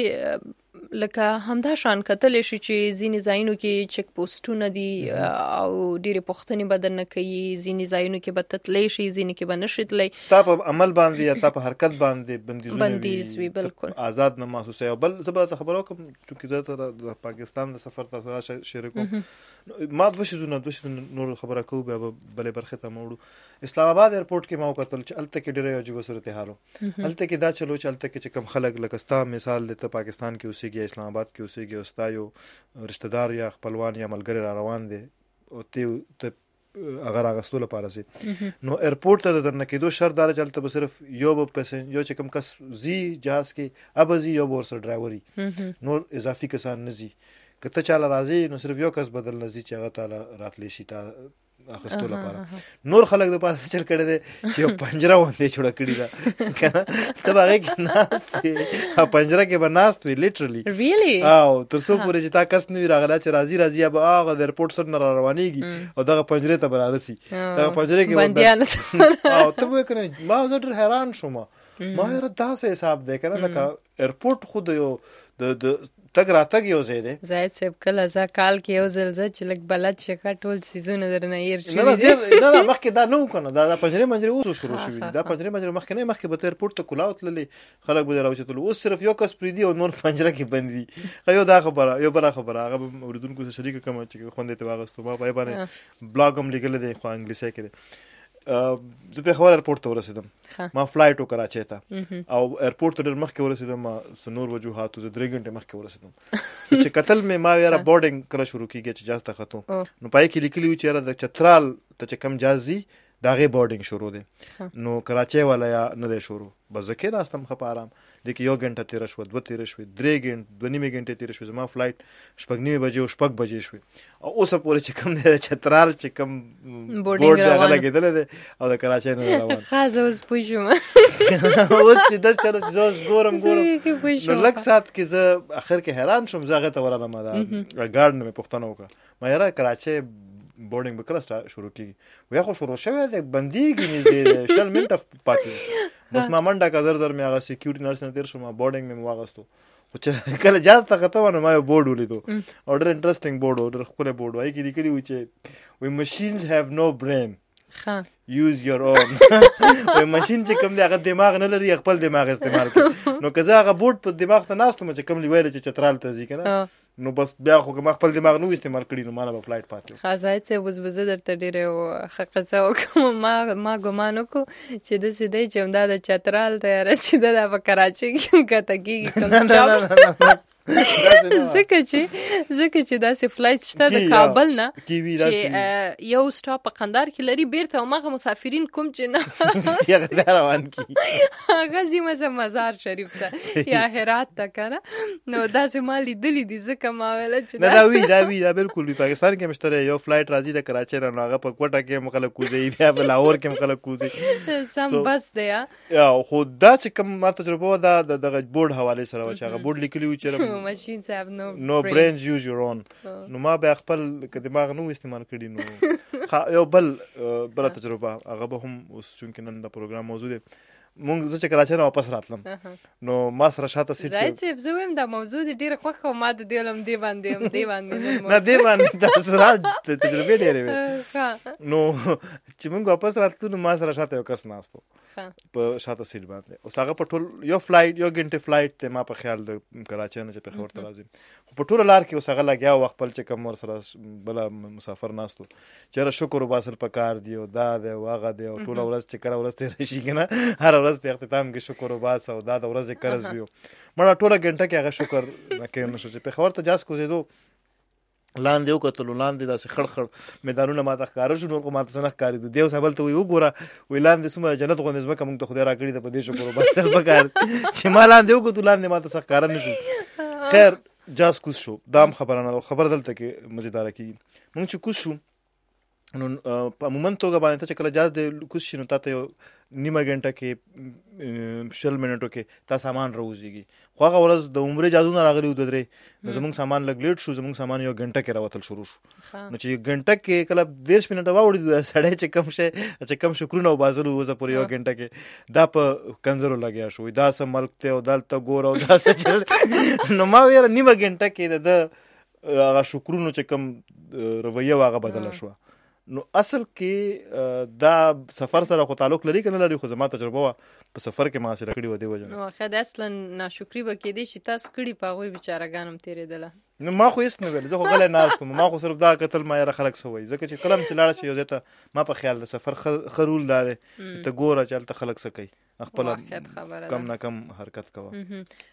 لکه همدا شان کتلی شي چې ځینې ځایونو کې چک پوسټونه دي او ډېرې پوښتنې به درنه کوي ځینې ځایونو کې به ته تلی شي ځینې کې به نشي تلی تا په عمل باندې یا تا په حرکت باندې بندیزونه بندیز وي بلکل آزاد نه محسوسوي او بل زه به ته خبره وکړم چونکې زه ته د پاکستان د سفر تاسو را شریک کوم ما دوه شیزونه دوه شیزونه نور خبره کوو بیا به بلې برخې ته موړو اسلام آباد ایرپورټ کې ما وکتل چې هلته کې ډېره عجیبه صورتحال و هلته کې دا چلو چې هلته کې چې کوم خلک لکه ستا مثال دی ته پاکستان کې اوسېږي اسلام آباد کې اوسېږي او ستا یو رشته دار یا خپلوان یا ملګری را روان دی او ته هغه راغستو لپاره ځي نو ایرپورټ ته د درنه کېدو شرط دا چې هلته به صرف یو به پیسنجر یو چې کوم کس ځي جهاز کې ابه ځي یو به ورسره ډرایور وي نور اضافي کسان نه ځي که ته چاله راځي نو صرف یو کس بدل نه ځي چې هغه تعالی راتلی شي تا اخستو لپاره. نور خلک د پاره چل کړي دي چې یو پنجره وندې جوړه کړی ده کنه ته هغه کې ناست ها پنجره کې به ناست وي لیټرلی ریلی او تر څو پورې چې تا کس نه وی راغلا چې راځي راځي اب هغه د ایرپورټ سره نه روانيږي او دغه پنجره ته بر راسي دغه پنجره کې باندې او ته به کنه ما زه ډېر حیران شوم ما هر داسې حساب دی کنه لکه ایرپورټ خود یو د تک راتګ یو ځای دی. زاید صاحب کله ځا کال کې یو ځل ځ چې لک بلد شکه ټول سیزونه درنه ير شي نه نه مخکې دا نو کنه دا پنجره منجره اوس شروع شوی دا پنجره منجره مخکې نه مخکې به ایرپورټ ته کولاو تللې خلک به راوچتل اوس صرف یو کس پریدي او نور پنجره کې بندي یو دا خبره یو بل خبره هغه اوردونکو سره شریک کوم چې خوندې ته واغستو ما په باندې بلاګ هم لیکل دي خو انګلیسي کې زه په خبر ایرپورټ ته ورسېدم ما فلایټ و کراچۍ ته او ایرپورټ ته ډېر مخکې ورسېدم ما څلور وجوهاتو زه درې غنټې مخکې ورسېدم چې کتل مې ما یاره بورډینګ کله شروع کېږي چې جاز ته ختو نو پای کې لیکلي و چې یاره د چترال ته چې کم جاز ځي د هغې بورډینګ شروع دی نو کراچۍ والا یا نه دی شروع بس زه کېناستم ښه په آرام دی کې یو غنټه تېره شوه دوه تېره شوې درې غنټې دوه نیمې غنټې تېرې شوې زما فلایټ شپږ نیمې بجې او شپږ بجې شوې او اوسه پورې چې کوم دی د چترال چې کوم بورډ دی هغه لګېدلی دی او د کراچۍ نه روان ښه زه اوس پوه شوم اوس چې داسې چلو چې زه اوس ګورم ګورم نو لږ ساعت کې زه اخر کې حیران شوم زه هغې ته ورغلم دا ګارډ نه مې پوښتنه وکړه ما یاره کراچۍ بورډینګ به کله شروع کېږي ویا خو شروع شوی دی بندېږي نږدې شل منټه پاتې بس ما منډه که در در مې هغه سیکیورټي نرس نه تېر شوم بورډینګ مې مې واغستو خو چې کله جاز ته ختم نو ما یو بورډ ولیدو او ډېر انټرسټینګ بورډ و ډېر ښکلی بورډ و هغې کې لیکلي وو چې وی مشینز هیو نو برین یوز یور اون وی ماشین چې کوم دی هغه دماغ نه لري خپل دماغ استعمال کوي نو که زه هغه بورډ په دماغ ته ناست وم چې کوم ویل چې چترال ته ځي که نه نو بس بیا خو که ما خپل دماغ نه استعمال کړي نو ما نه به فلایټ پاتې ښه زاید صاحب اوس به زه درته ډېرې ښه قصه وکړم ما ما ګمان وکړو چې داسې دی چې همدا د چترال طیاره چې ده دا په کراچۍ کې هم کښته کېږي ځکه چې ځکه چې داسې فلایټ شته د کابل نه چې یو سټاپ په قندار کې لري بیرته هماغه مسافرین کوم چې نه روان کړي هغه ځي مثلا مزار شریف ته یا هرات ته که نه نو داسې ما لیدلي دي ځکه ما ویله چې نه دا وي دا وي دا بالکل وي پاکستان کې هم شته یو فلایټ راځي د کراچۍ نه نو هغه په کوټه کې هم خلک کوزوي بیا په لاهور کې هم خلک کوزوي سم بس دی یا خو دا چې کوم ما تجربه وه دا د دغه بورډ حوالې سره وه چې هغه بورډ لیکلي وو چې machines have no no brains use your own نو ما بیا خپل دماغ نو استعمال کړي نو یو بل بل تجربه هغه به هم اوس چونکې نن د پروګرام موضوع دی مونږ زه چې کراچۍ نه واپس راتلم نو ما سره شاته سیټ زاید صاحب زه وایم دا موضوع دې ډېره خوښه وه ما د دې ولم دې باندې هم دې باندې نه دې باندې تاثرات تجربې ډېرې وې نو چې مونږ واپس راتلو نو ما سره شاته یو کس ناست و په شاته سیټ باندې اوس هغه په ټول یو فلایټ یو غنټې فلایټ دی ما په خیال د کراچۍ نه چې پېښور ته راځي خو په ټوله لار کې اوس هغه لګیا و خپل چې کوم ورسره بله مسافر ناست و چې یاره شکر وباسل پکار دی او دا دی او هغه دی او ټوله ورځ چې کله ورځ تېره شي که نه هره ورځ په اختتام کې شکر وباسه او دا د ورځې قرض وي مړه ټوله غنټه کې هغه شکر نه کوې نه شو چې پېښور ته جاز کوزېدو لاندې وکتلو لاندې داسې خړ خړ میدانونه ماته ښکاره شو نور خو ماته څه نه ښکارېدو دی اوس هبلته وایي وګوره وایي لاندې څومره جنت غوندې ځمکه مونږ ته خدای را کړې ده په دې شکر وباسل پکار چې ما لاندې وکتو لاندې ماته څه ښکاره نه شو خیر جاز کوز شو دا هم خبره نه ده خبره دلته کې مزیداره کېږي مونږ چې کوز شو نو په عموماً توګه باندې ته چې کله جاز د کوز شي نو تا ته یو نیمه غنټه کې شل منټو کې تا سامان راوځيږي خو هغه ورځ د عمرې جازونه راغلي و دوه درې نو زموږ سامان لږ لیټ شو زموږ سامان یو غنټه کې راوتل شروع شو نو چې یو غنټه کې کله دېرش منټه واوړي سړی چې کم شي چې کم شکرونه وباسلو اوسه پورې یو غنټه کې دا په کنځرو لګیا شو دا څه ملک دی او دلته ګوره او دا څه چل نو ما ویله نیمه غنټه کې د هغه شکرونو چې کم رویه هغه بدله شوه نو اصل کې دا سفر سره خو تعلق لري که نه لري خو زما تجربه وه په سفر کې ما حاصله کړې وه دې وجه نو ښه د اصلا ناشکري به کېدی چې تاسو کړي په هغوی بیچارهګان هم تېرېدله نو ما خو هېڅ نه ویل زه خو غلی ناست وم ما خو صرف دا کتل ما یاره خلک څه وایي ځکه چې کله هم چې لاړه شي یو ځای ته ما په خیال د سفر ښه رول دا دی ته ګوره چې هلته خلک څه کوي خپله کم نه کم حرکت کوه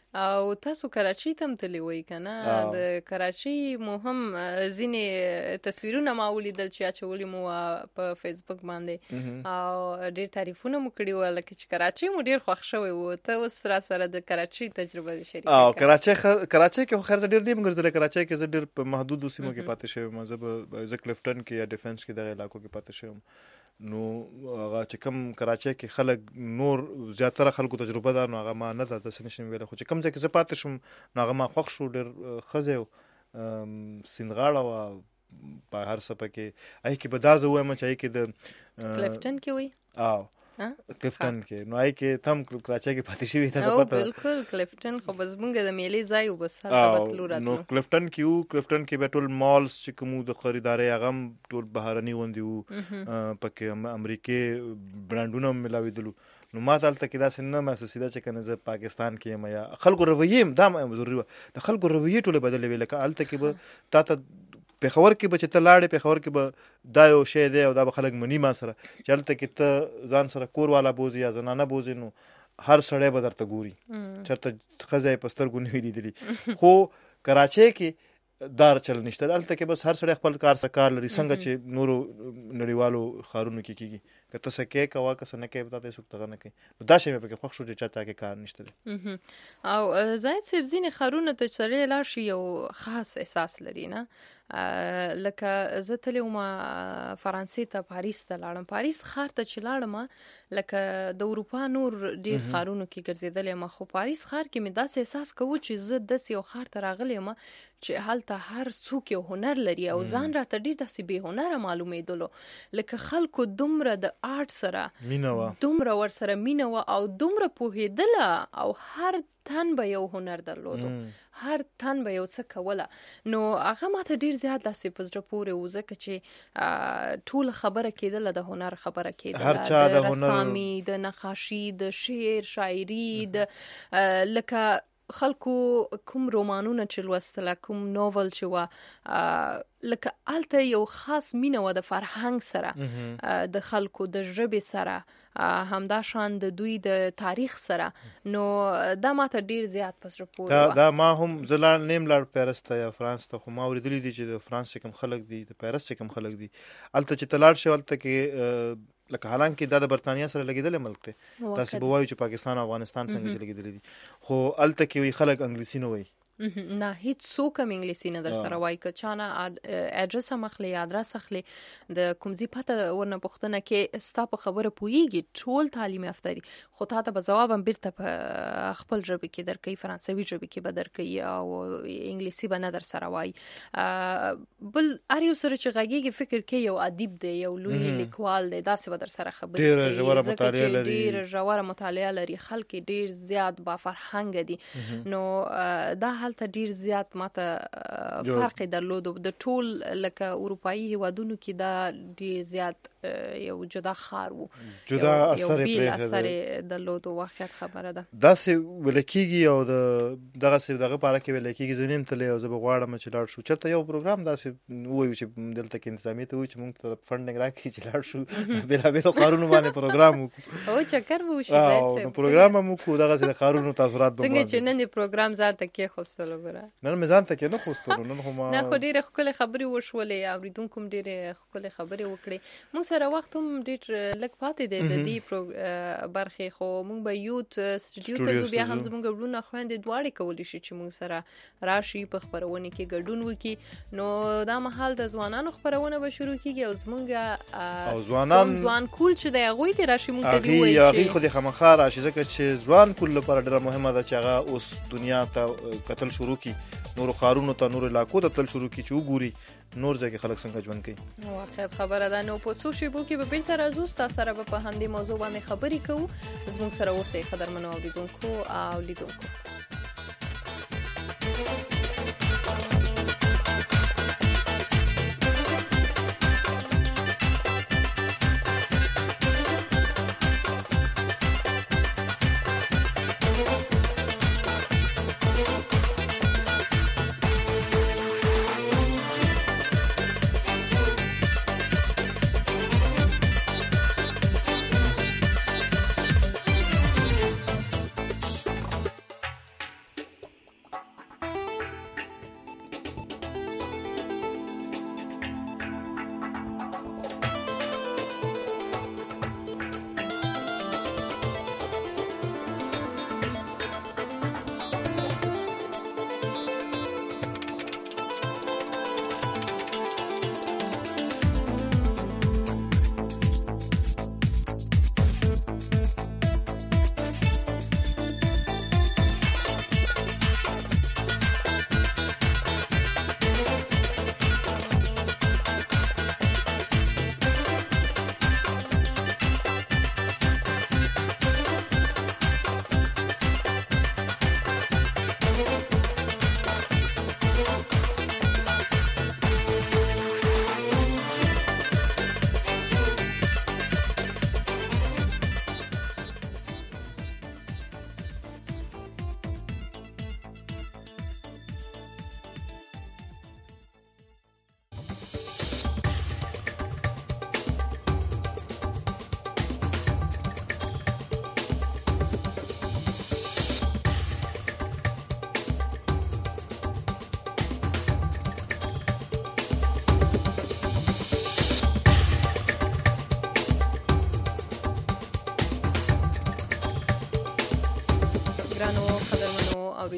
او تاسو کراچۍ ته هم تللی وای کنه د کراچۍ مو هم ځینې تصویرونه ما ولیدل چې اچولي مو په فیسبوک باندې او ډیر تعریفونه مو کړي و لکه چې کراچۍ مو ډیر خوښ شوی و. ته اوس را سره د کراچۍ تجربه شریک او کراچۍ کراچۍ کې خو خیر ډیر نیم ګرځول. کراچۍ کې زه ډیر په محدود سیمو کې پاتې شوم. زه به کلفټن کې یا ډیفنس کې دغه علاقو کې پاتې شوم. نو هغه چې کوم کراچۍ کې خلک نور زیاتره خلکو تجربه ده نو هغه ما نه ده تاسو نشم ویل. خو چې کوم ځای کې زه پاتې شوم نو هغه ما خوښ شو. ډېر ښه ځای سیندغاړه وه په هر څه پکې. هغې کې به دا زه ووایم چې هغې کې د کلفټن کې وایي او کلفټن کې نو هغې کې تم کراچۍ کې پاتې شوي ته او بالکل کلفټن خو به زمونږ د میلې ځای و بس هلته به تلو راتلو. نو کلفټن کې وو. کلفټن کې به ټول مالز چې کوم د خریدارۍ هغه هم ټول بهرني غوندې وو. پکې امریکې برانډونه هم ملاوېدلو. نو ما ته هلته کې داسې نه محسوس کېده چې کنه زه پاکستان کې یم یا خلکو رویې هم دا ضروري وه. د خلکو رویې ټولې بدلې وې. لکه هلته کې به تا ته پېښور کې به چې ته لاړې پېښور کې به دا یو شی دی او دا به خلک مني ما سره چې هلته کې ته ځان سره کور والا بوځي یا زنانه بوځي نو هر سړی به درته ګوري چېرته ښځه یې په سترګو نه وي لیدلي. خو کراچۍ کې دار چل نشته. هلته کې بس هر سړی خپل کار سره کار لري څنګه چې نورو نړیوالو ښارونو کې کېږي. که ته څه کوې کوه که څه نه کوې تا ته څوک دغه نه کوي. نو دا شی مې پکې خوښ شو چې چا چا کې کار نشته دی. او زاهد صاحب ځینې ښارونه ته چې سړی لاړ شي یو خاص احساس لري نه. لکه زه تللی وم فرانسې ته پاریس ته لاړم. پاریس ښار ته چې لاړم لکه د اروپا نور ډېر ښارونو کې ګرځېدلی یم خو پاریس ښار کې مې داسې احساس کوو چې زه داسې یو ښار ته راغلی یم چې هلته هر څوک یو هنر لري او ځان راته ډېر داسې بې هنره معلومېدلو. لکه خلکو دومره د آرټ سره مینه وه دومره ورسره مینه وه او دومره پوهېدله او هر تن به یو هنر درلودو. هر تن به یو څه کوله. نو هغه ماته ډېر زیات داسې په زړه پورې و ځکه چې ټوله خبره کېدله د هنر خبره کېدله د رسامي د نقاشي د شعر شاعري د لکه خلکو کوم رومانونه چې لوستله کوم نوول چې وه لکه هلته یو خاص مینه وه د فرهنګ سره د خلکو د ژبې سره همدا شان د دوی د تاریخ سره. نو دا ماته ډیر زیات په زړه پورې وه. دا ما هم زه لاړ نیم لاړ پیرس ته یا فرانس ته خو ما اورېدلي دي چې د فرانس چې کوم خلک دي د پیرس چې کوم خلک دي هلته چې ته لاړ شې هلته کې لکه حالانکه دا د برطانیه سره لګېدلی ملک دی داسې به وایو چې پاکستان او افغانستان څنګه چې لګېدلی دي خو هلته کې وایي خلک انګلیسي نه وایي. نه هیڅ څوک هم انګلیسي نه در سره وایي. که چا نه اډرس هم اخلي یا ادرس اخلي د کوم ځای پته ورنه پوښتنه کې ستا په خبره پوهېږي ټول تعلیم یافته دي خو تا ته به ځواب هم بیرته په خپل ژبې کې درکوي فرانسوي ژبې کې به درکوي او انګلیسي به نه در سره وایي. بل هر یو سره چې غږېږي فکر کوي یو ادیب دی یو لوی لیکوال دی داسې به در سره خبرې کوي ځکه چې ډېره ژوره مطالعه لري خلک ډېر زیات با فرهنګه دي. نو دا هلته ډیر زیات ماته فرق درلودو. د ټول لکه اروپایي هیوادونو کې دا ډیر زیات یو جدا ښار و جدا اثر یو بیل اثر درلودو. واقعیت خبره ده داسې ویل کېږي او د دغسې دغه په اړه کې ویل کېږي زه نیم تللی او زه به غواړم چې لاړ شو چېرته یو پروګرام داسې ووایو چې دلته کې انتظامیې ته ووایو چې موږ ته فنډنګ راکړي چې لاړ شو بېلابېلو ښارونو باندې پروګرام وکړو. او چکر به وشي زاهد صاحب پروګرام هم وکړو دغسې د ښارونو تاثرات به څنګه چې نن دې پروګرام ځان ته کېښوستلو. نن مې ځان ته کې نه خوستلو نن خو ما نه خو ډېرې ښکلې خبرې وشولې اورېدونکو هم ډېرې ښکلې خبرې وکړې. موږ سره وخت هم ډېر لږ پاتې دی د دې برخې خو موږ به یوت سټوډیو ته ځو بیا هم زموږ وروڼه خویندې دواړې کولی شي چې موږ سره راشي په خپرونې کې ګډون وکړي. نو دا مهال د ځوانانو خپرونه به شروع کېږي او زموږ ځوان کول چې دی هغوی دې راشي موږ ته دې ووایي چې هغوی خو دې خامخا راشي ځکه چې ځوان کول لپاره ډېره مهمه ده چې هغه اوس دنیا ته کتل شروع کی نورو ښارونو ته نورو علاقو ته تل شروع کی چې وګوري نور ځای کې خلک څنګه ژوند کوي. واقعیت خبره ده. نو په څو شیبو کې به بېرته راځو ستا سره به په همدې موضوع باندې خبرې کوو. زموږ سره اوسئ قدرمنو اورېدونکو او لیدونکو.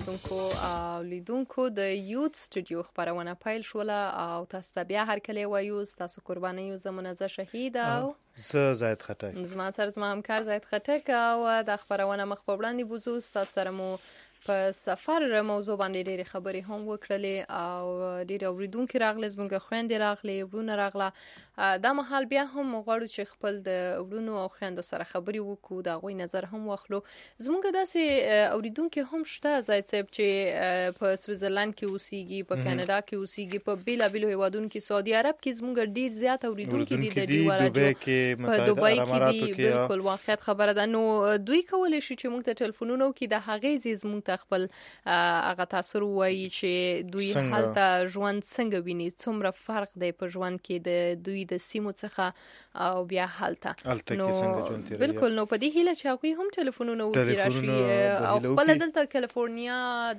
اوریدونکو او لیدونکو د یوت سټوډیو خبرونه پیل شوله او تاسو ته بیا هرکلی وایو تاسو قرباني یو زمونږه شهید او زه زاید خټک زما سره زما همکار زاید خټک او د خبرونه مخ په وړاندې بوزو تاسو سره مو په سفر موضوع باندې ډېرې خبرې هم وکړلې او ډېر اوریدونکو راغله زموږ خويندې راغله ورونه راغله دا مهال بیا هم غواړو چې خپل د ورونو او خويندو سره خبرې وکړو دا غوي نظر هم واخلو زموږ داسې اوریدونکو هم شته زاید صاحب چې په سویټزرلند کې اوسېږي په کاناډا کې اوسېږي په بیلا بیلو هیوادونو کې سعودي عرب کې زموږ ډېر زیات اوریدونکو دي د ډیوراجو په دوبۍ کې دي بالکل واقعیت خبره ده نو دوی کولای شي چې موږ ته ټلیفونونو کې د هغې زیز خپل هغه تاثیر وایي چې دوی هلته ژوند څنګه ویني څومره فرق دی په ژوند کې د دوی د سیمو څخه او بیا هلته نو بالکل نو په دې هیله چې هغوی هم ټلیفونونه وکړي راشي او خپل دلته کالیفورنیا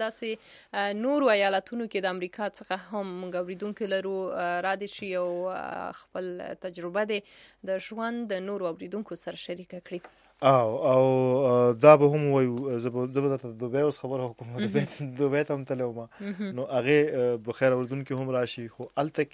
داسې نورو ایالتونو کې د امریکا څخه هم موږ اوریدونکي لرو را دي شي او خپل تجربه دی د ژوند د نورو اوریدونکو سره شریک کړي او او دا به هم وایو زه به د دوبۍ اوس خبره وکړم د دوبۍ ته هم تللی وم نو هغې بخیر اردونکي هم راشي خو هلته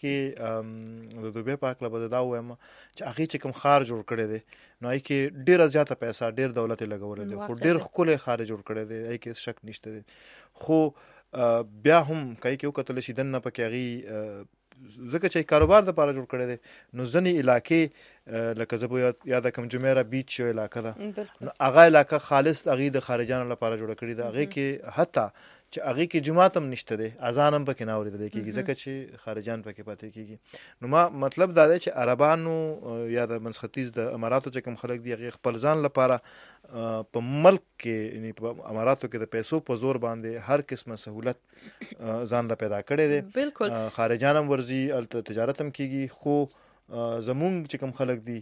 کې د دوبۍ په هکله به دا ووایم چې هغې چې کوم ښار جوړ کړی دی نو هغې کې ډېره زیاته پیسه ډېر دولت یې لګولی دی خو ډېر ښکلی ښار یې جوړ کړی دی هغې کې شک نشته دی خو بیا هم که هغې کې وکتلی شي دننه پکې هغې ځکه چې کاروبار د پاره جوړ کړی دی نو ځینې علاقې لکه زه به یاده کړم جمیره بیچ یو علاقه ده نو هغه علاقه خالص هغې د خارجیانو لپاره جوړه کړې ده هغې کې حتی چې هغې کې جماعت هم نشته دی اذان هم پکې نه اورېدلی کېږي ځکه چې خارجیان پکې پاتې کېږي نو ما مطلب دا دی چې عربانو یا د منځ ختیځ د اماراتو چې کوم خلک دي هغې خپل ځان لپاره په ملک کې یعنې په اماراتو کې د پیسو په زور باندې هر قسمه سهولت ځان له پیدا کړی دی بالکل خارجیان هم ورځي هلته تجارت هم کېږي خو زمونږ چې کوم خلک دي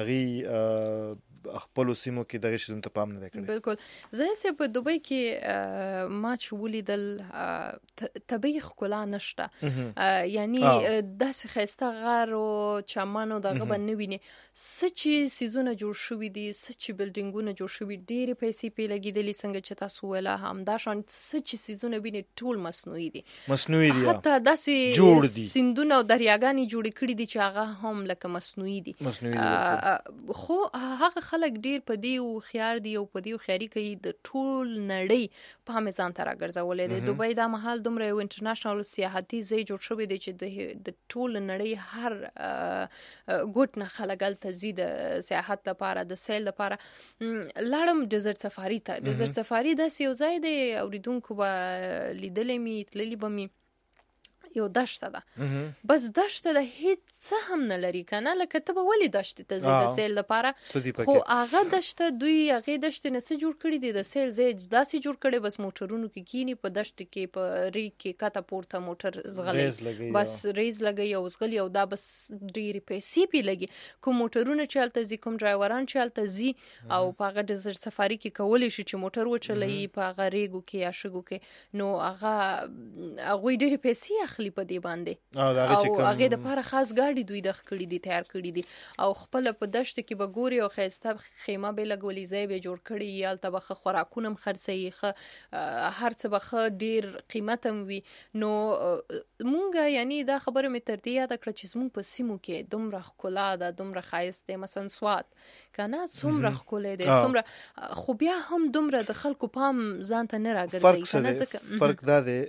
هغې خپلو سیمو کې دغه شیزونو ته پام نه دی کړی بالکل زه هسې په دوبۍ کې ما چې ولیدل طبیعي ښکلا نشته یعنی داسې ښایسته غر او چمن او دغه به نه وینې څه چې څیزونه جوړ شوي دي څه چې بلډینګونه جوړ شوي ډېرې پیسې پرې لګېدلي څنګه چې تاسو وویله همداشان څه چې څیزونه وینې ټول مصنوعي دي مصنوعي دي حتی داسې سیندونه او دریاګانې جوړې کړي دي چې هغه هم لکه مصنوعي دي مصنوعي دي خو هغه خلک ډیر په دې هوښیار دي او په دې هوښیاري کوي د ټول نړۍ په هم ځان ته راګرځولی دی دوبۍ دا مهال دومره یو انټرنیشنل سیاحتي ځای جوړ شوی دی چې د ټول نړۍ هر ګوټ نه خلک هلته ځي د سیاحت لپاره د سیل لپاره لاړم ډیزرټ سفاري ته ډیزرټ سفاري داسې یو ځای دی اوریدونکو به لیدلی می تللی به می یو دشته ده بس دشته ده هیڅ څه هم نه لري کنه لکه ته به ولې دشتې ته ځې د سیل لپاره خو هغه دشته دوی هغې دشتې نه څه جوړ کړي دي د سیل ځای داسې جوړ کړی بس موټرونو کې کینی په دشت کې په ریګ کې کته پورته موټر زغلی بس ریز لګي او زغلی او دا بس ډېرې پیسې پې لګي کوم موټرونه چې هلته ځي کوم ډرایوران چې هلته ځي او په هغه ډیزرټ سفاري کې کولی شي چې موټر وچلوي په هغه ریګو کې یا شګو کې نو هغه هغوی ډېرې پیسې اخلي په دې باندې او هغې دپاره خاص ګاډي دوی دغه کړي دي تیار کړي دي او خپله په دشته کې به ګوري او ښایسته خیمه به لګولي ځای به جوړ کړي هلته به ښه خوراکونه هم خرڅوي ښه هر څه به ښه ډېر قیمت هم وي نو مونږ یعنی دا خبره مې تر دې یاده کړه چې زموږ په سیمو کې دومره ښکلا ده دومره ښایست دی مثلا سوات که نه څومره ښکلی دی څومره خو بیا هم دومره د خلکو پام ځان ته نه راګرځوي فرق دا دی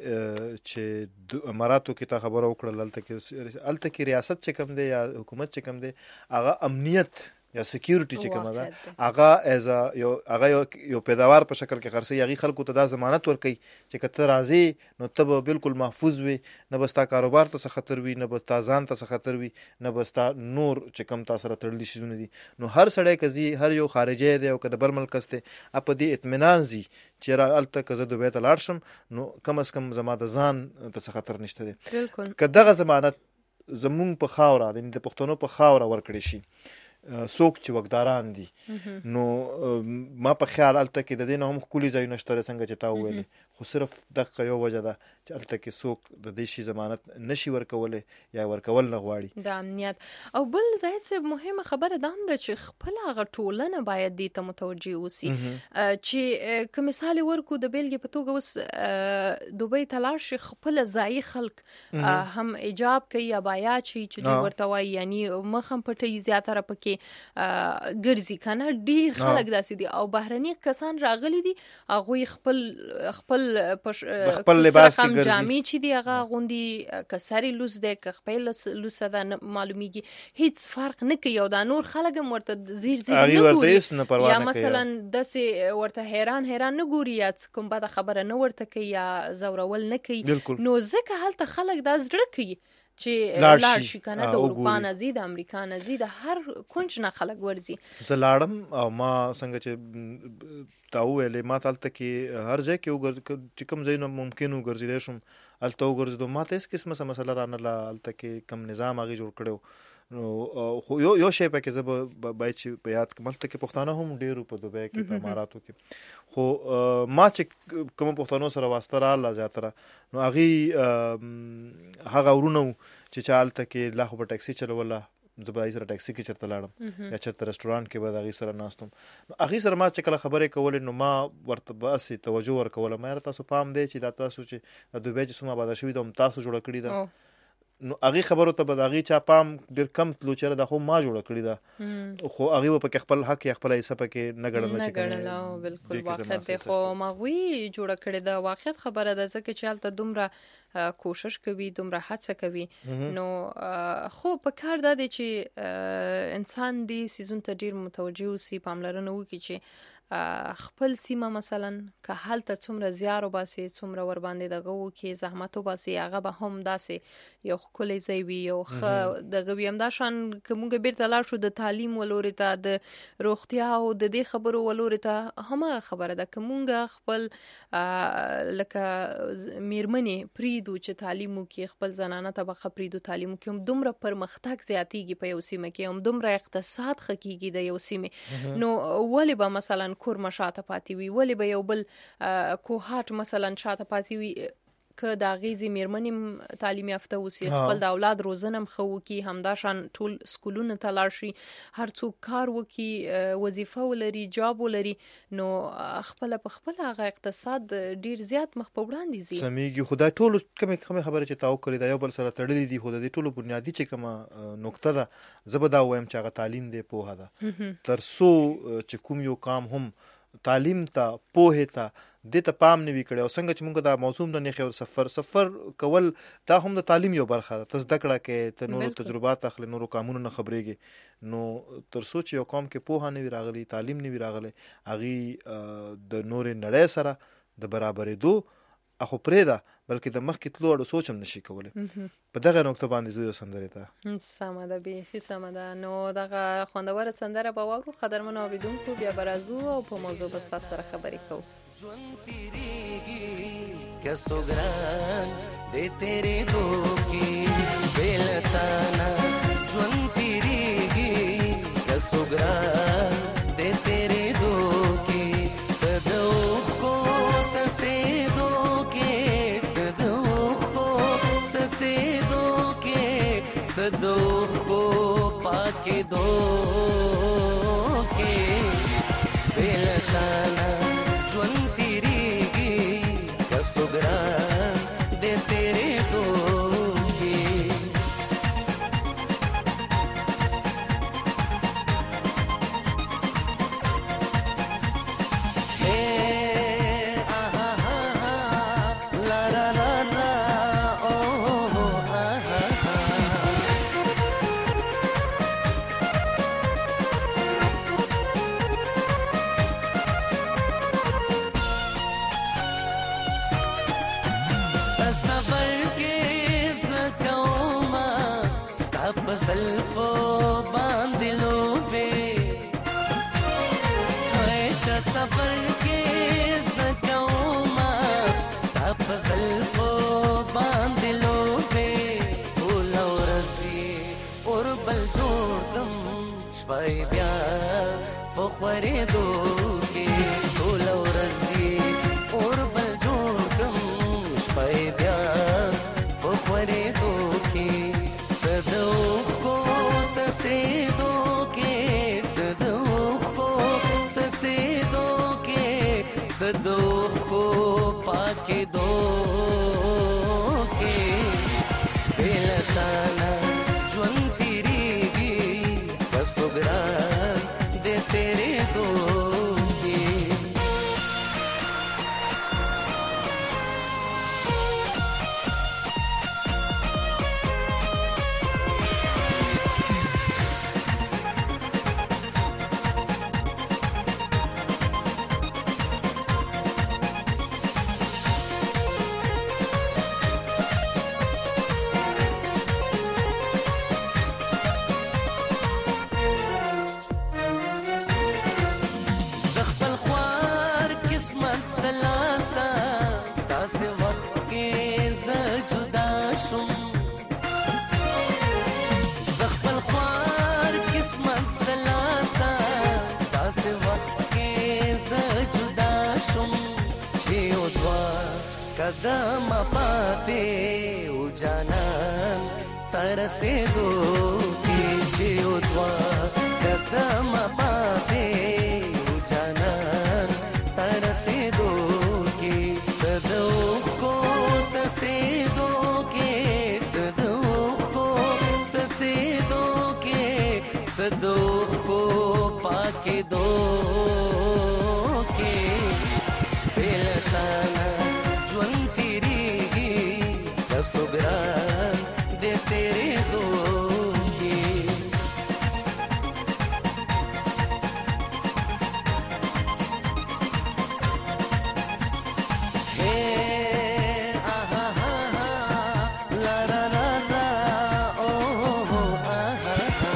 چې اماراتو کې تا خبره وکړل هلته کې هلته کې ریاست چې کوم دی یا حکومت چې کوم دی هغه امنیت یا سکیورټي چې کومه ده هغه ایز یو هغه یو پیداوار په شکل کې خرڅوي هغې خلکو ته دا ضمانت ورکوي چې که ته راځې نو ته به بالکل محفوظ وي نه به ستا کاروبار ته څه خطر وي نه به ستا ځان ته څه خطر وي نه به ستا نور چې کوم تا سره تړلي شیزونه دي نو هر سړی که ځي هر یو خارجی دی او که د بر ملک دی په دې اطمینان ځي چې را هلته که زه دوبۍ ته لاړ شم نو کم از کم زما د ځان ته څه خطر نشته دی که دغه ضمانت زمونږ په خاوره د پښتنو په خاوره ورکړی شي څوک چې وګداران دي نو ما په خیال الته کې د دې نه هم ښکلي ځایونه شته څنګه چې تا وویلې خو صرف دغه یو وجه ده چې الته کې څوک د دې شي ضمانت نشي ورکولی یا ورکول نه غواړي د امنیت. او بل زاهد صاحب مهمه خبره دا هم ده چې خپل هغه ټولنه باید دې ته متوجه اوسي چې که مثال ورکو د بیلګې په توګه اوس دوبۍ ته لاړ شي خپله ځایي خلک هم ایجاب کوي ابایا چې دوی ورته وایي یعنی مخ هم پټوي زیاتره پکې ګرځي که نه ډېر خلک داسې دي او بهرني کسان راغلي دي هغوی خپل خپل خپل لباس کې ګرځي جامې چې دي هغه اغوندي که سرې لوس دی که خپې لوسه ده معلومیږي هیڅ فرق نه کوي او دا نور خلک هم ورته زیر زیر نه ګوري یا مثلا داسې ورته حیران حیران نه ګوري یا کوم بده خبره نه ورته کوي یا زورول نه کوي نو ځکه هلته خلک دا زړه کوي چې لاړ شي که نه د اروپا نه ځي د امریکا نه ځي د هر کونج نه خلک ورځي. زه لاړم او ما څنګه چې تا وویلې ما ته هلته کې هر ځای کې چې کوم ځایونه ممکن وګرځېدی شم هلته وګرځېدو ما ته هېڅ قسمه څه مسله رانله هلته کې کوم نظام هغې جوړ کړی نو خو یو یو شی پکې زه به باید چې په یاد کړم هلته کې پښتانه هم ډېر په دوبۍ کې په اماراتو کې خو ما چې کومو پښتنو سره واسطه راغله زیاتره نو هغې هغه ورونه وو چې چا هلته کې لا خو به ټیکسي چلوله زه به هغې سره ټیکسي کې چېرته لاړم یا چېرته رسټورانټ کې به د هغې سره ناست وم نو هغې سره ما چې کله خبرې کولې نو ما ورته به هسې توجه ورکوله ما یاره تاسو پام دی چې دا تاسو چې د دوبۍ چې څومره آباده شوي ده هم تاسو جوړه کړې ده نو هغې خبرو ته به د هغې چا پام ډېر کم تلو چې دا خو ما جوړه کړې ده خو هغې به پکې خپل حق یا خپله حصه پکې نه ګڼله نه ګڼله بلکل واقعیت دی خو هغوی جوړه کړې ده واقعیت خبره ده ځکه چې هلته دومره کوشش کوي دومره هڅه کوي نو خو په کار دا دی چې انسان دې څیزونو ته ډېر متوجه اوسي پاملرنه وکړي چې خپل سیمه مثلا که هلته څومره زیار وباسي څومره ورباندې دغه وکړي زحمت وباسي هغه به هم داسې یو ښکلی ځای وي یو ښه دغه وي همدا شان که موږ بیرته لاړ شو د تعلیم ولورې ته د روغتیا او د دې خبرو ولورې ته هماغه خبره ده که موږ خپل لکه میرمنې پریږدو چې تعلیم وکړي خپل زنانه طبقه پریږدو تعلیم وکړي هم دومره پرمختګ زیاتیږي په یو سیمه کې هم دومره اقتصاد ښه کیږي د یو سیمې نو ولې به مثلا کورمه شاته پاتې وي ولې به یو بل کوهاټ مثلا شاته پاتې وي که د هغې ځې مېرمنې تعلیم یافته اوسي خپل د اولاد روزنه هم ښه وکړي همداشان ټول سکولونو ته لاړ شي هر څوک کار وکړي وظیفه ولري جاب ولري نو خپله په خپله هغه اقتصاد ډېر زیات مخ په وړاندې ځي سمیږي خو دا ټولو کمې کمې خبرې چې تا وکړې دا یو بل سره تړلي دي خو د دې ټولو بنیادي چې کومه نقطه ده زه به دا ووایم چې هغه تعلیم دی پوهه ده تر څو چې کوم یو کام هم تعلیم ته پوهې ته دې ته پام نه وي کړی او څنګه چې موږ دا موضوع نه نښې سفر سفر کول دا هم د تعلیم یو برخه ده ته زده کړه کې ته نورو تجربات اخلې نورو قامونو نه خبرېږي نو تر څو چې یو قوم کې پوهه نه وي راغلی تعلیم نه وي راغلی هغې د نورې نړۍ سره د برابرېدو اخو پرېږده بلکې د مخکې تلو اړو سوچ هم نشي کولی په دغه نقطه باندې زه یو سندرې ته سمه ده بیخي سمه ده نو دغه خوندوره سندره به واورو قدرمنو اورېدونکو بیا به راځو او په موضوع به ستاسو سره خبرې کوو ژوند تیریږي که څو ګران دی تېرېدو کې بې له تا نه ژوند تیریږي که څو ګران دی تېرېدو کې څه د اوښکو څڅېدو کې څه د اوښکو څڅېدو کې څه د اوښکو پاکېدو کې بې له تا نه ژوند تیریږي که څو ګران دی تېرېدو زلفو باندې لوبې هاي تصور کې زکوما ستا په زلفو باندې لوبې ټول ورځې اور بل جوړ کم شپای بیا په خورېدو کې ټول ورځ دې اور بل جوړ کړم شپای بیا په خورېدو کې صدوخ کو سسېدو کې صدوخ کو سسېدو کې صدوخ کو پاکې دو کې بلتانا ژوند تیریږي کسو ګران دې تیرې دو کې قدم پاتے او جانان ترسے دو کی جیو دوا قدم پاتے او جانان ترسے دو کی صدوخ کو سسے دو کے صدوخ کو سسے دو کے صدوخ کو پاکے دو کے بلتانا کسو ګران دې تیرې دو کې هې آها ها لا لا لا لا او هو آها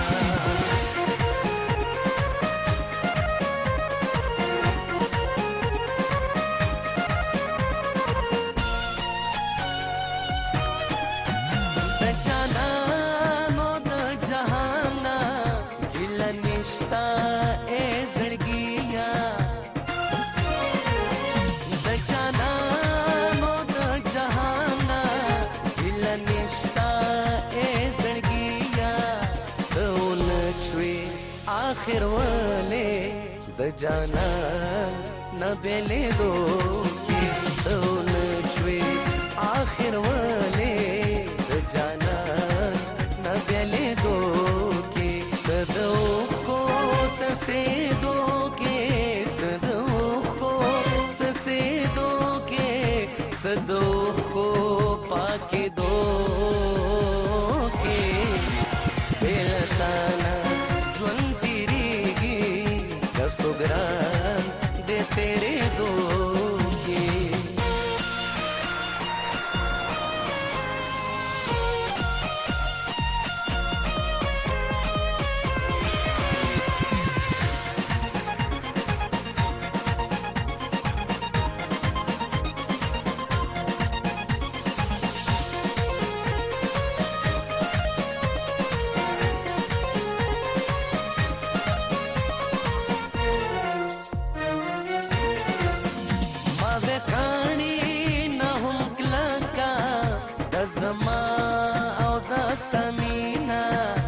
आखिर वाले द जाना न बेले दो की तो नचवे आखिर वाले द जाना न बेले दो की सदोख को ससे दो के सदोख को ससे दो के सदोख को पाके दो के बेलताना कसो ګران دې تیرې دو کې زما او دستا مینا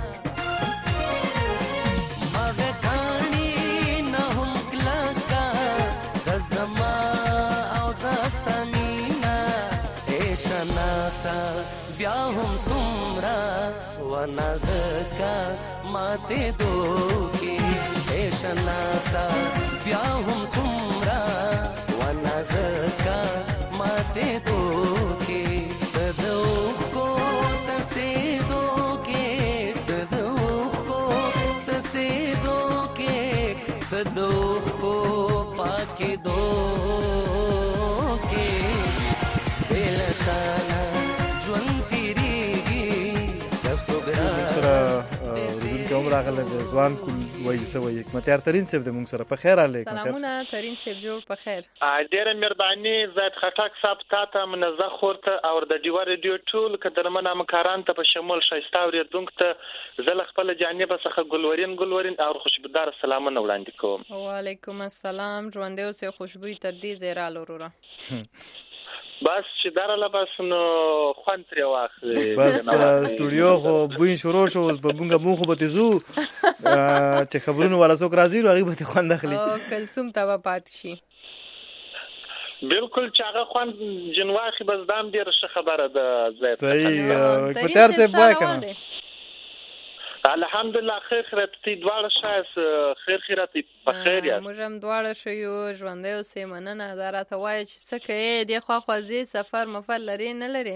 مغه کانی نه هم کلاکا د زما او دستا مینا ایشناسا بیا هم سمرا و نازکا ماته دو کی ایشناسا بیا هم سمرا و نازکا ماته دو کی صدوخ کو سسے دو کے صدوخ کو سسے دو کے صدوخ کو پاکے دو کے بلتانا ژوند تیریږي سره ورودون کوم راغله د ځوان کول وایي سوي حکمت یار ترين صاحب د مونږ سره په خیر علي سلامونه ترين صاحب جوړ په خیر ډیره مهرباني زاد خټک صاحب تاسو منزه خورته او د ډیو ریډیو ټول کډرمنه مکاران ته په شمول شایسته ورېدونکو ته زل خپل جانب څخه ګلورین ګلورین او خوشبودار سلامونه وړاندې کوم وعلیکم السلام ژوندې اوسه خوشبوئی تر دې زیرا لورورا بس چې دراله بس نو خوان تر واخلي بس سټوډیو خو بوین شروع شو په بونګه مو خو به تزو چې خبرونه ولا څوک راځي راغي به خوان داخلي او کلثوم ته پات شي بالکل چې هغه خوان جنواخي بس دام ډیر ښه خبره ده زه صحیح په تر څه وای کنه الحمدلله خیر خیرت تی دواړه شاس خیر خیرت په خیر یا موږ هم دواړه شو یو ژوندې اوسې مننه دا راته وایي چې څه کوي د خوا خوځي سفر مفر لري نه لري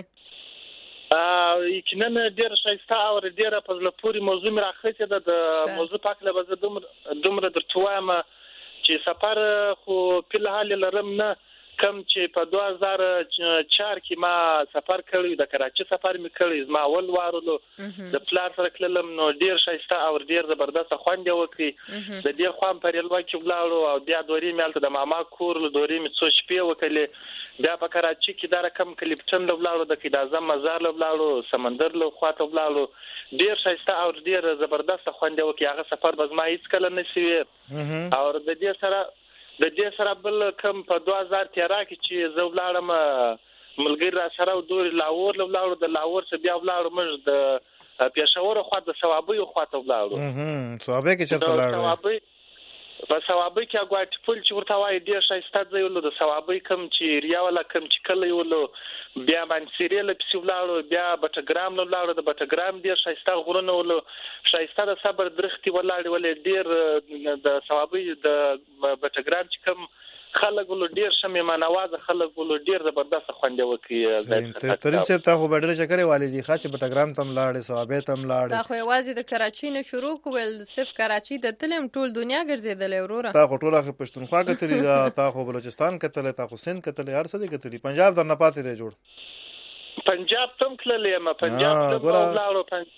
ا یقینا ډیر شایسته او ډیر په لپوري موضوع می راخته ده د موضوع پاک له بزه دومره دومره درته وایم چې سفر خو په حال لرم نه کم چې په دوه هزار چار کې ما سفر کړی د کراچي سفر می کړی ما اول وارلو د پلار سره کلم نو ډیر شایسته او ډیر زبردست خوند وکړي د دې خوان پر یلوا کې ولاړو او بیا دوري مالته د ماما کور له دوري می څو شپې وکړي بیا په کراچي کې دا رقم کلیپټن له ولاړو د کې د اعظم مزار له ولاړو سمندر له خواته ولاړو ډیر شایسته او ډیر زبردست خوند وکړي هغه سفر بز ما هیڅ کله نشي او د دې سره د دې سره بل کم په دوه هزار تیرا کې چې زه ولاړم ملګری را سره د لاهور ولاړو د لاهور څخه بیا ولاړو موږ د پېښور خو د ثوابي خواته ولاړو هم ثوابي کې چې ولاړو ثوابي په ثوابي کې غواړي ټول چې ورته وایي ډیر شایسته ځای ولو د ثوابي کم چې ریا ولا کم چې کله ولو بیا باندې سیریل په ولاړو بیا بټګرام ولاړو د بټګرام ډیر شایسته غرونه ولو شایسته د صبر درختي ولاړ ولې ډیر د ثوابي د بټګرام چې کم خلک ولو ډیر شمه مانوازه خلک ولو ډیر زبردست خوند وکي ترين صاحب تا خو بدر شکرې والدي خاص بټګرام تم لاړې ثوابي تم لاړې تا خو یوازې د کراچي نه شروع کول صرف کراچي د تلم ټول دنیا ګرځیدل ورور تا خو ټول اخ پښتونخوا کتلې تا خو بلوچستان کتلې تا خو سند کتلې هر څه دې کتلې پنجاب در نه پاتې دی جوړ پنجاب تم کله ما پنجاب ته ولاړو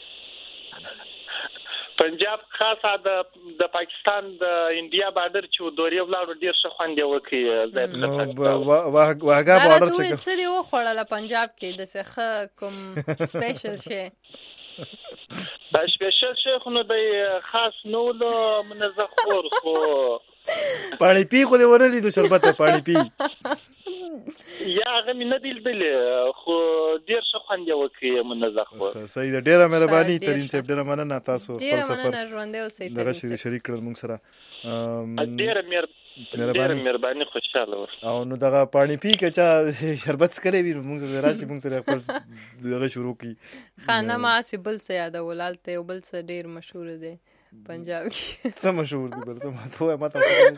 پنجاب خاصه د د پاکستان د انډیا بارډر چې دوري ولاړو ډیر ښه خوند وکړي زه واګه بارډر چې څه دی و خړل پنجاب کې د څه کوم سپیشل شي دا سپیشل شي خو نو د خاص نو له منزه خور خو پانی پی خو دې ورلې د شربت پانی پی یا هغه مې نه دی لیدل خو ډیر ښه خوند وکړي منزه خو صحیح ډیره مهرباني ترين صاحب ډیره مننه تاسو ډیره مننه ژوندې اوسئ دغه شری شریک کړل موږ سره ډیره مهرباني مهرباني خوشاله او نو دغه پانی پی کې چا شربت سکري وي موږ سره راشي موږ سره خپل دغه شروع کی خانه ما سیبل څه یاد ولالته او بل څه ډیر مشهور دی پنجاب کې څه مشهور دي بل ته ما ته ما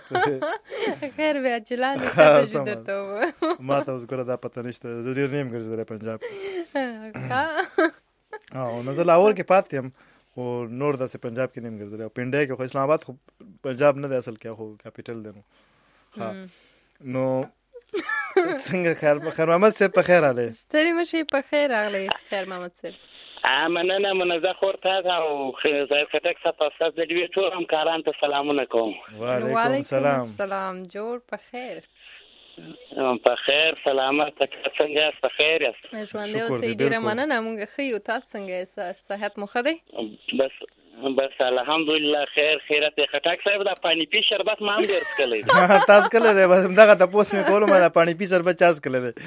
ته خیر بیا چلان ته درته ما ته وګوره دا پته نشته د ډیر نیم ګرځیدل پنجاب او نو زه لاهور کې پاتې هم خو نور داسې پنجاب کې نیم ګرځیدل او پنډای کې خو اسلام آباد خو پنجاب نه دی اصل کې خو کیپټل دی نو ها نو څنګه خیر خیر محمد صاحب په خیر اله ستړي مشي په خیر اغلی خیر محمد صاحب مننه منزه خور ته او زاید خټک صاحب تاسو د دې ټول هم کاران ته سلامونه کوم وعلیکم السلام سلام جوړ په خیر په خیر سلامت څنګه یاست په خیر یاست ژوندې اوسئ ډیره مننه موږ ښه یو تاسو څنګه یاست صحت مو ښه دی بس بس الحمدلله خیر خیرت خټک صاحب دا پانی پی شربت ما هم ډیر څکلی تاسو کله دی بس دغه تاسو مې کولم دا پانی پی شربت چاس کله دی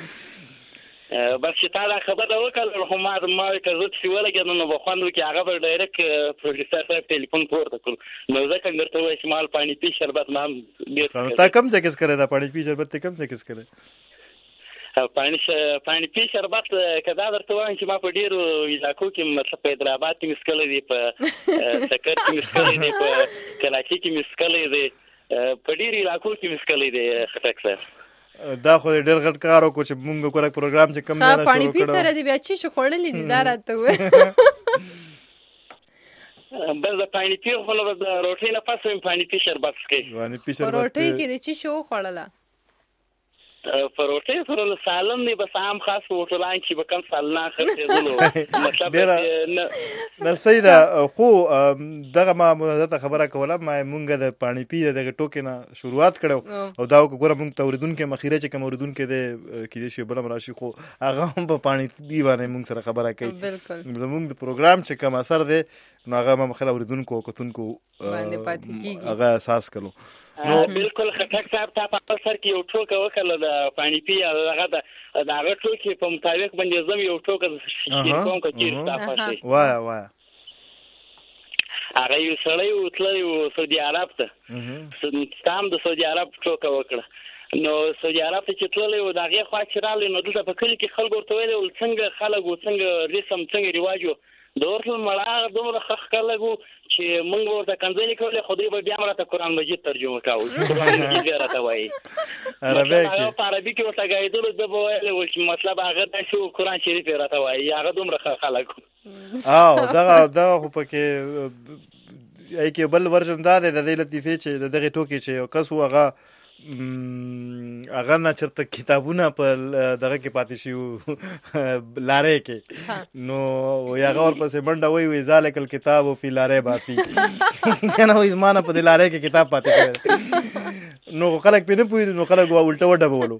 بس چې تا دا خبره وکړه خو ما ما کزت سی ولګې نو په خوندو کې هغه به ډایرکټ پروډوسر صاحب ټلیفون پورته کړ نو ځکه درته وایي چې مال پانی پی شربت ما ډیر تا کم څه کس کړی دا پانی پی شربت ته کم څه کس کړی پانی پانی پی شربت کدا درته وایم چې ما په ډیرو علاقو کې مثلا په حیدرآباد کې مسکلې دي په سکر کې مسکلې دي په کراچي کې مسکلې دي په ډیرو علاقو کې مسکلې دي خټک صاحب دا خو ډېر غټ کار وکړو چې موږ کومه پروګرام چې کم نه شروع کړو پانی پی سره دی بیا چې خورلې دي دا راته و بس د پانی پی خو له روټي نه پاسه پانی پی شربت سکي پانی پی شربت روټي کې د چې شو خورله پروټه سره سالم دی بس عام خاص هوټلان چې به کم سالنا خرڅېدلو مطلب نه صحیح ده. خو دغه ما مدته خبره کوله ما مونږ د پانی پی دغه ټوکې نه شروعات کړو او دا ګوره مونږ ته اوریدونکو مخیره چې کوم اوریدونکو د کې شی بلم راشي خو هغه هم په پانی پی باندې مونږ سره خبره کوي. زمونږ د پروګرام چې کوم اثر دی نو هغه ما مخاله اوریدونکو او کتونکو باندې پاتې کیږي هغه احساس کړو. نو بالکل خټک صاحب ته په سر کې یو ټوکه وکړه د پانی پی هغه د هغه ټوکې په مطابق باندې زم یو ټوکه شي کوم کې تاسو وای وای هغه یو سړی وتلی سعودي عرب ته ستام د سعودي عرب ټوکه وکړه نو سعودي عرب ته چې تللی و د هغې خوا چې راغلی نو دلته په کلي کې خلکو ورته ویلي ول څنګه خلک و څنګه رسم څنګه رواج و د ورته مړه دومره ښه ښکلی و چې موږ ورته کنځلې کولې خو دوی به بیا هم راته قرآن مجید ترجمه کوو قرآن مجید بیا راته وایي هغه په عربي کې ورته ګایدلو ده به ویلی ول چې مطلب هغه داسې و قرآن شریف یې راته وایي هغه دومره ښه خلک و او دغه دغه خو پکې ای کې بل ورژن دا دی د دې لطیفې چې د دغې ټوکې چې یو کس و هغه هغه نه چرته کتابونه په دغه کې پاتې شي لارې کې نو هغه ورپسې منډه وایي وایي ذالک الکتاب فی لارې باتی کنه وایي زما نه په دې لارې کې کتاب پاتې شوی نو خلک پرې نه پوهېدو نو خلک الټه وډبولو.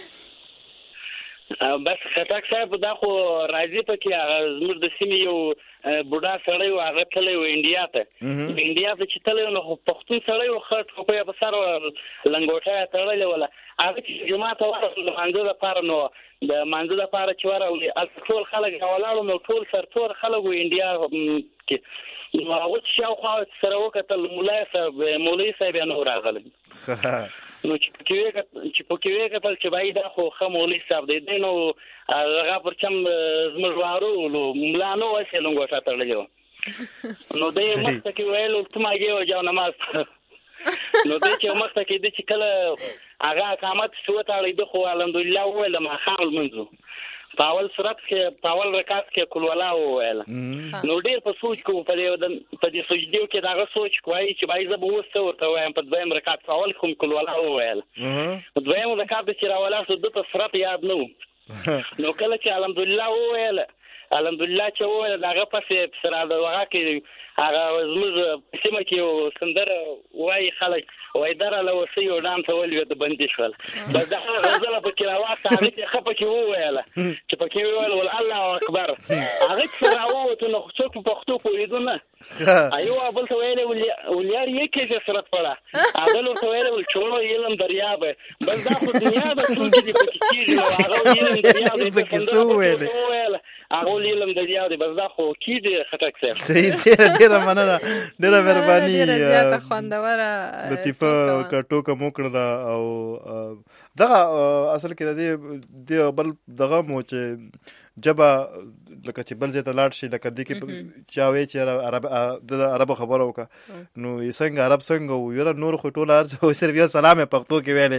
بس خټک صاحب دا خو راځي پکې هغه زموږ د سیمې یو بوډا سړی و هغه تللی و انډیا ته انډیا ته چې تللی و نو پښتون سړی و ښه ټوپۍ یې په سر لنګوټه یې تړلې وله هغه چې جومات ته ورغلو د لمانځه دپاره نو د لمانځه دپاره چې ورغلو هلته ټول خلک راولاړو نو ټول سرتور خلک و انډیا کې نو هغه چې شاوخوا سره وکتل مولوي صاحب مولوي صاحب یې نه و راغلی نو چې پکې ویې کتل چې بایي دا خو ښه مولوي صاحب دی دی نو هغه پر چم زموږ وارو ملا نه و هسې لنګوټه تړلې وه نو دی یې مخته کې ویل ته ماګې وجاو نماز نو دی چې مخته کې دی چې کله هغه اقامت چې وتړی ده خو الحمدلله وویل د ماښام لمونځ و په اول صورت کې په اول رکعت کې کل ولا وویله نو ډېر په سوچ کې په دې په دې سجدې کې د هغه سوچ کوي چې باید زه به اوس څه ورته وایم په دویم رکعت په اول کې هم کل ولا وویله په دویم رکعت چې راولاړ شو ده ته صورت یاد نه و نو کله چې الحمدلله وویله الحمدلله چې وویله د هغه پسې سره د هغه کې هغه زموږ په سیمه کې یو سندره وایي خلک وایي دره له وسۍ او ډام ته ولوېده بندي شول بس دغه غزله پکې راواخته هغې چې ښه پکې وویله چې پکې وویل ول الله اکبر هغه چې راووتو نو څوک په پښتو پوهېدو نه یو بل ته ویلی ول یار یې کیسه صورت پړه بل ورته ویلی ول چوړو علم دریابه بس دا خو دنیا ده ټول چې دې پکې کېږي نو هغه علم دریاب دی پکې وویله هغه علم دریاب دی بس دا خو کېږي خټک صاحب صحیح ډېره ډېره مننه ډېره مهرباني ډېره زیاته خوندوره لطیفه ټوکه مو کړله او دغه اصل کې د دې بل دغه مو چې جبه لکه چې بل ځای ته لاړ شي لکه دې کې چا وایي چې د عربو خبره وکړه نو یې څنګه عرب څنګه و یاره نور خو ټول هر څه صرف یو سلام یې پښتو کې ویلی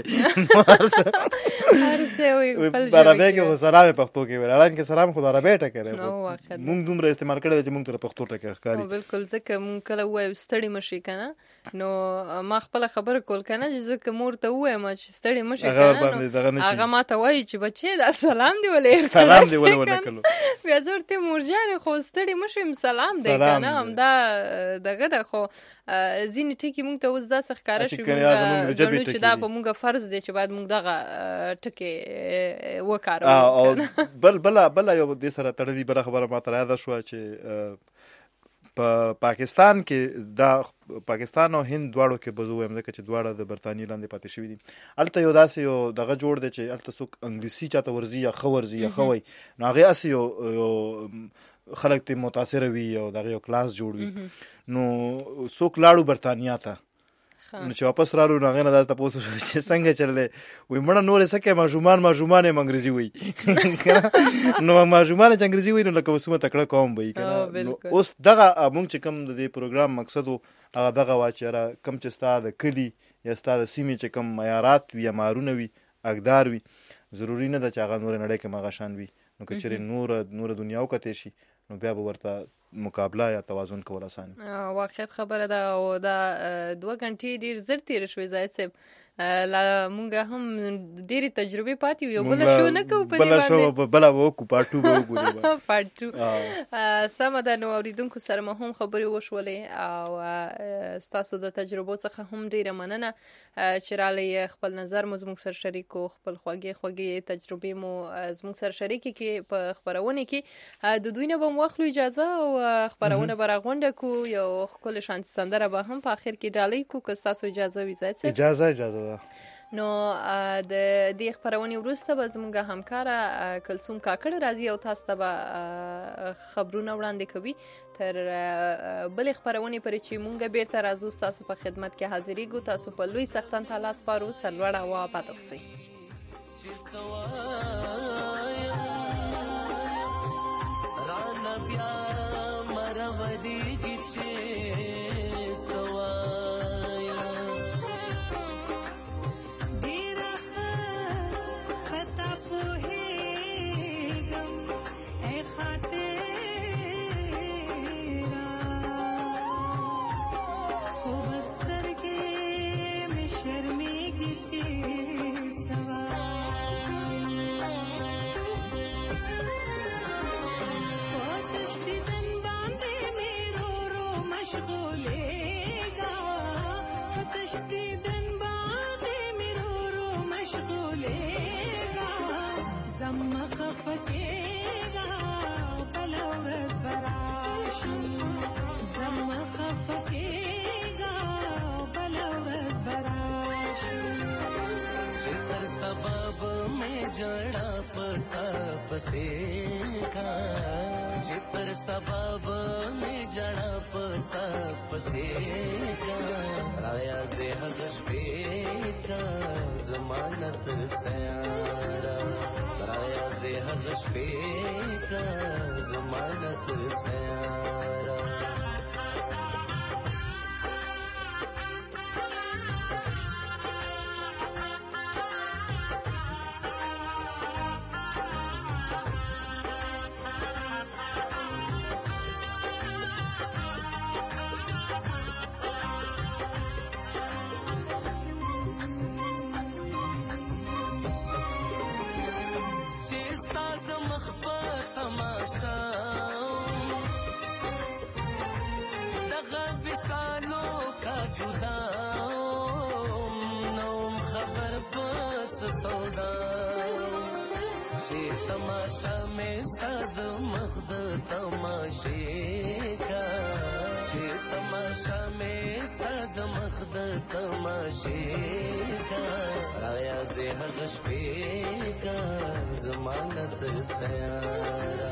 عربی کې خو سلام یې پښتو کې ویلی حالانکه سلام خو د عربی ټکی دی مونږ دومره استعمال کړی دی چې مونږ ته د پښتو ټکی ښکاري بالکل ځکه مونږ کله ووایو ستړي مه شئ که نه نو ما خپله خبره کول که نه چې ځکه مور ته ووایم چې ستړي مه شئ که نه هغه ما ته وایي چې بچې دا سلام دی ولې سلام دی ولې ونه کړلو بیا زه ورته یم مورجانې خو ستړي مه شئ سلام دی که نه همدا دغه ده خو ځینې ټکي مونږ ته اوس داسې ښکاره شوي مونږ ګڼو چې دا په مونږ فرض دی چې باید مونږ دغه ټکې وکاروو بل بله بله یو دې سره تړلې بله خبره ما ته یاده شوه چې په پاکستان کې دا پاکستان او هند دواړو کې به زه ووایم ځکه چې دواړه د برطانیې لاندې پاتې شوي دي هلته یو داسې یو دغه جوړ دی چې هلته څوک انګلیسي چاته ورځي یا ښه ورځي یا ښه وایي نو هغې هسې یو خلک ترې متاثره وي او د هغې یو کلاس جوړ وي نو څوک لاړو برطانیا ته نو چې واپس رالو نو هغې نه دا تپوس وشو چې څنګه چللی وایي مړه نورې څه کوې ماشومان ماشومان یم انګریزي وایي نو ماشومان چې انګریزي وایي نو لکه اوس څومره تکړه قوم به وي که نه نو اوس دغه مونږ چې کوم د دې پروګرام مقصد و هغه دغه وه چې یاره کوم چې ستا د کلي یا ستا د سیمې چې کوم معیارات وي یا معیارونه وي اقدار وي ضروري نه ده چې هغه نورې نړۍ کې هم هغه شان وي نو که چېرې نوره نوره دنیا وکتې شي نو بیا به ورته مقابله یا توازن کول اسانه واقعیت خبره ده او دا دوه غنټې ډېر زر تېرې شوې زاهد صاحب لا مونږ هم ډېری تجربه پاتې یو بل شو نه کوو په دې باندې بل وکړو پارت ټو وکړو پارت ټو سم ده. نو اوریدونکو سره مو هم خبرې وشولې او تاسو د تجربو څخه هم ډېره مننه چې رالی خپل نظر مو زموږ سره شریکو، خپل خوږې خوږې تجربې مو زموږ سره شریکې کې په خبرونه کې د دوی نه به مو واخلو اجازه او خبرونه به راغونډه کو، یو ښکلې شانتي سندره به هم په اخر کې ډالۍ کو که ستاسو اجازه وي. زاید صاحب اجازه اجازه ده. نو د دې خبرونې وروسته به زموږ همکاره کلثوم کاکړ راځي او تاسو ته به خبرونه وړاندې کوي. تر بلې خبرونې پورې چې مونږ بیرته راځو ستاسو په خدمت کې حاضرېږو. تاسو په لوی څښتن ته لاس سپارو. سرلوړه او آباد اوسئ. जड़ा पता पसेगा जितर सबब में जड़ा पता पसेगा राया दे हगश पेका जमानत सयारा राया दे हगश पेका जमानत सयारा तमाशा में सद मखद तमाशे का छे तमाशा में सद मखद तमाशे का राया दे हगश पे का जमानत सयारा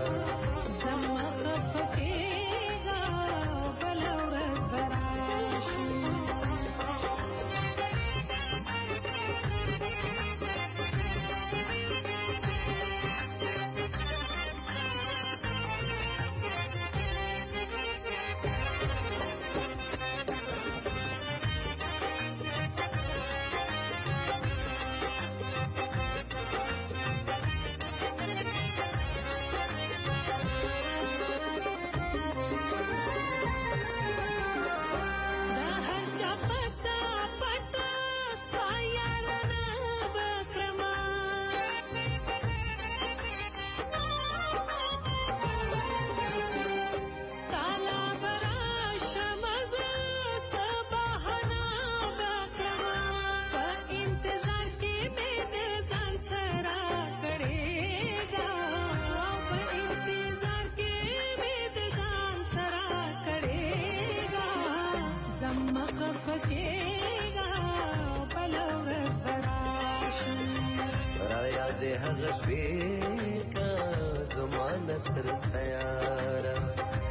हगश पे का जमानत सयारा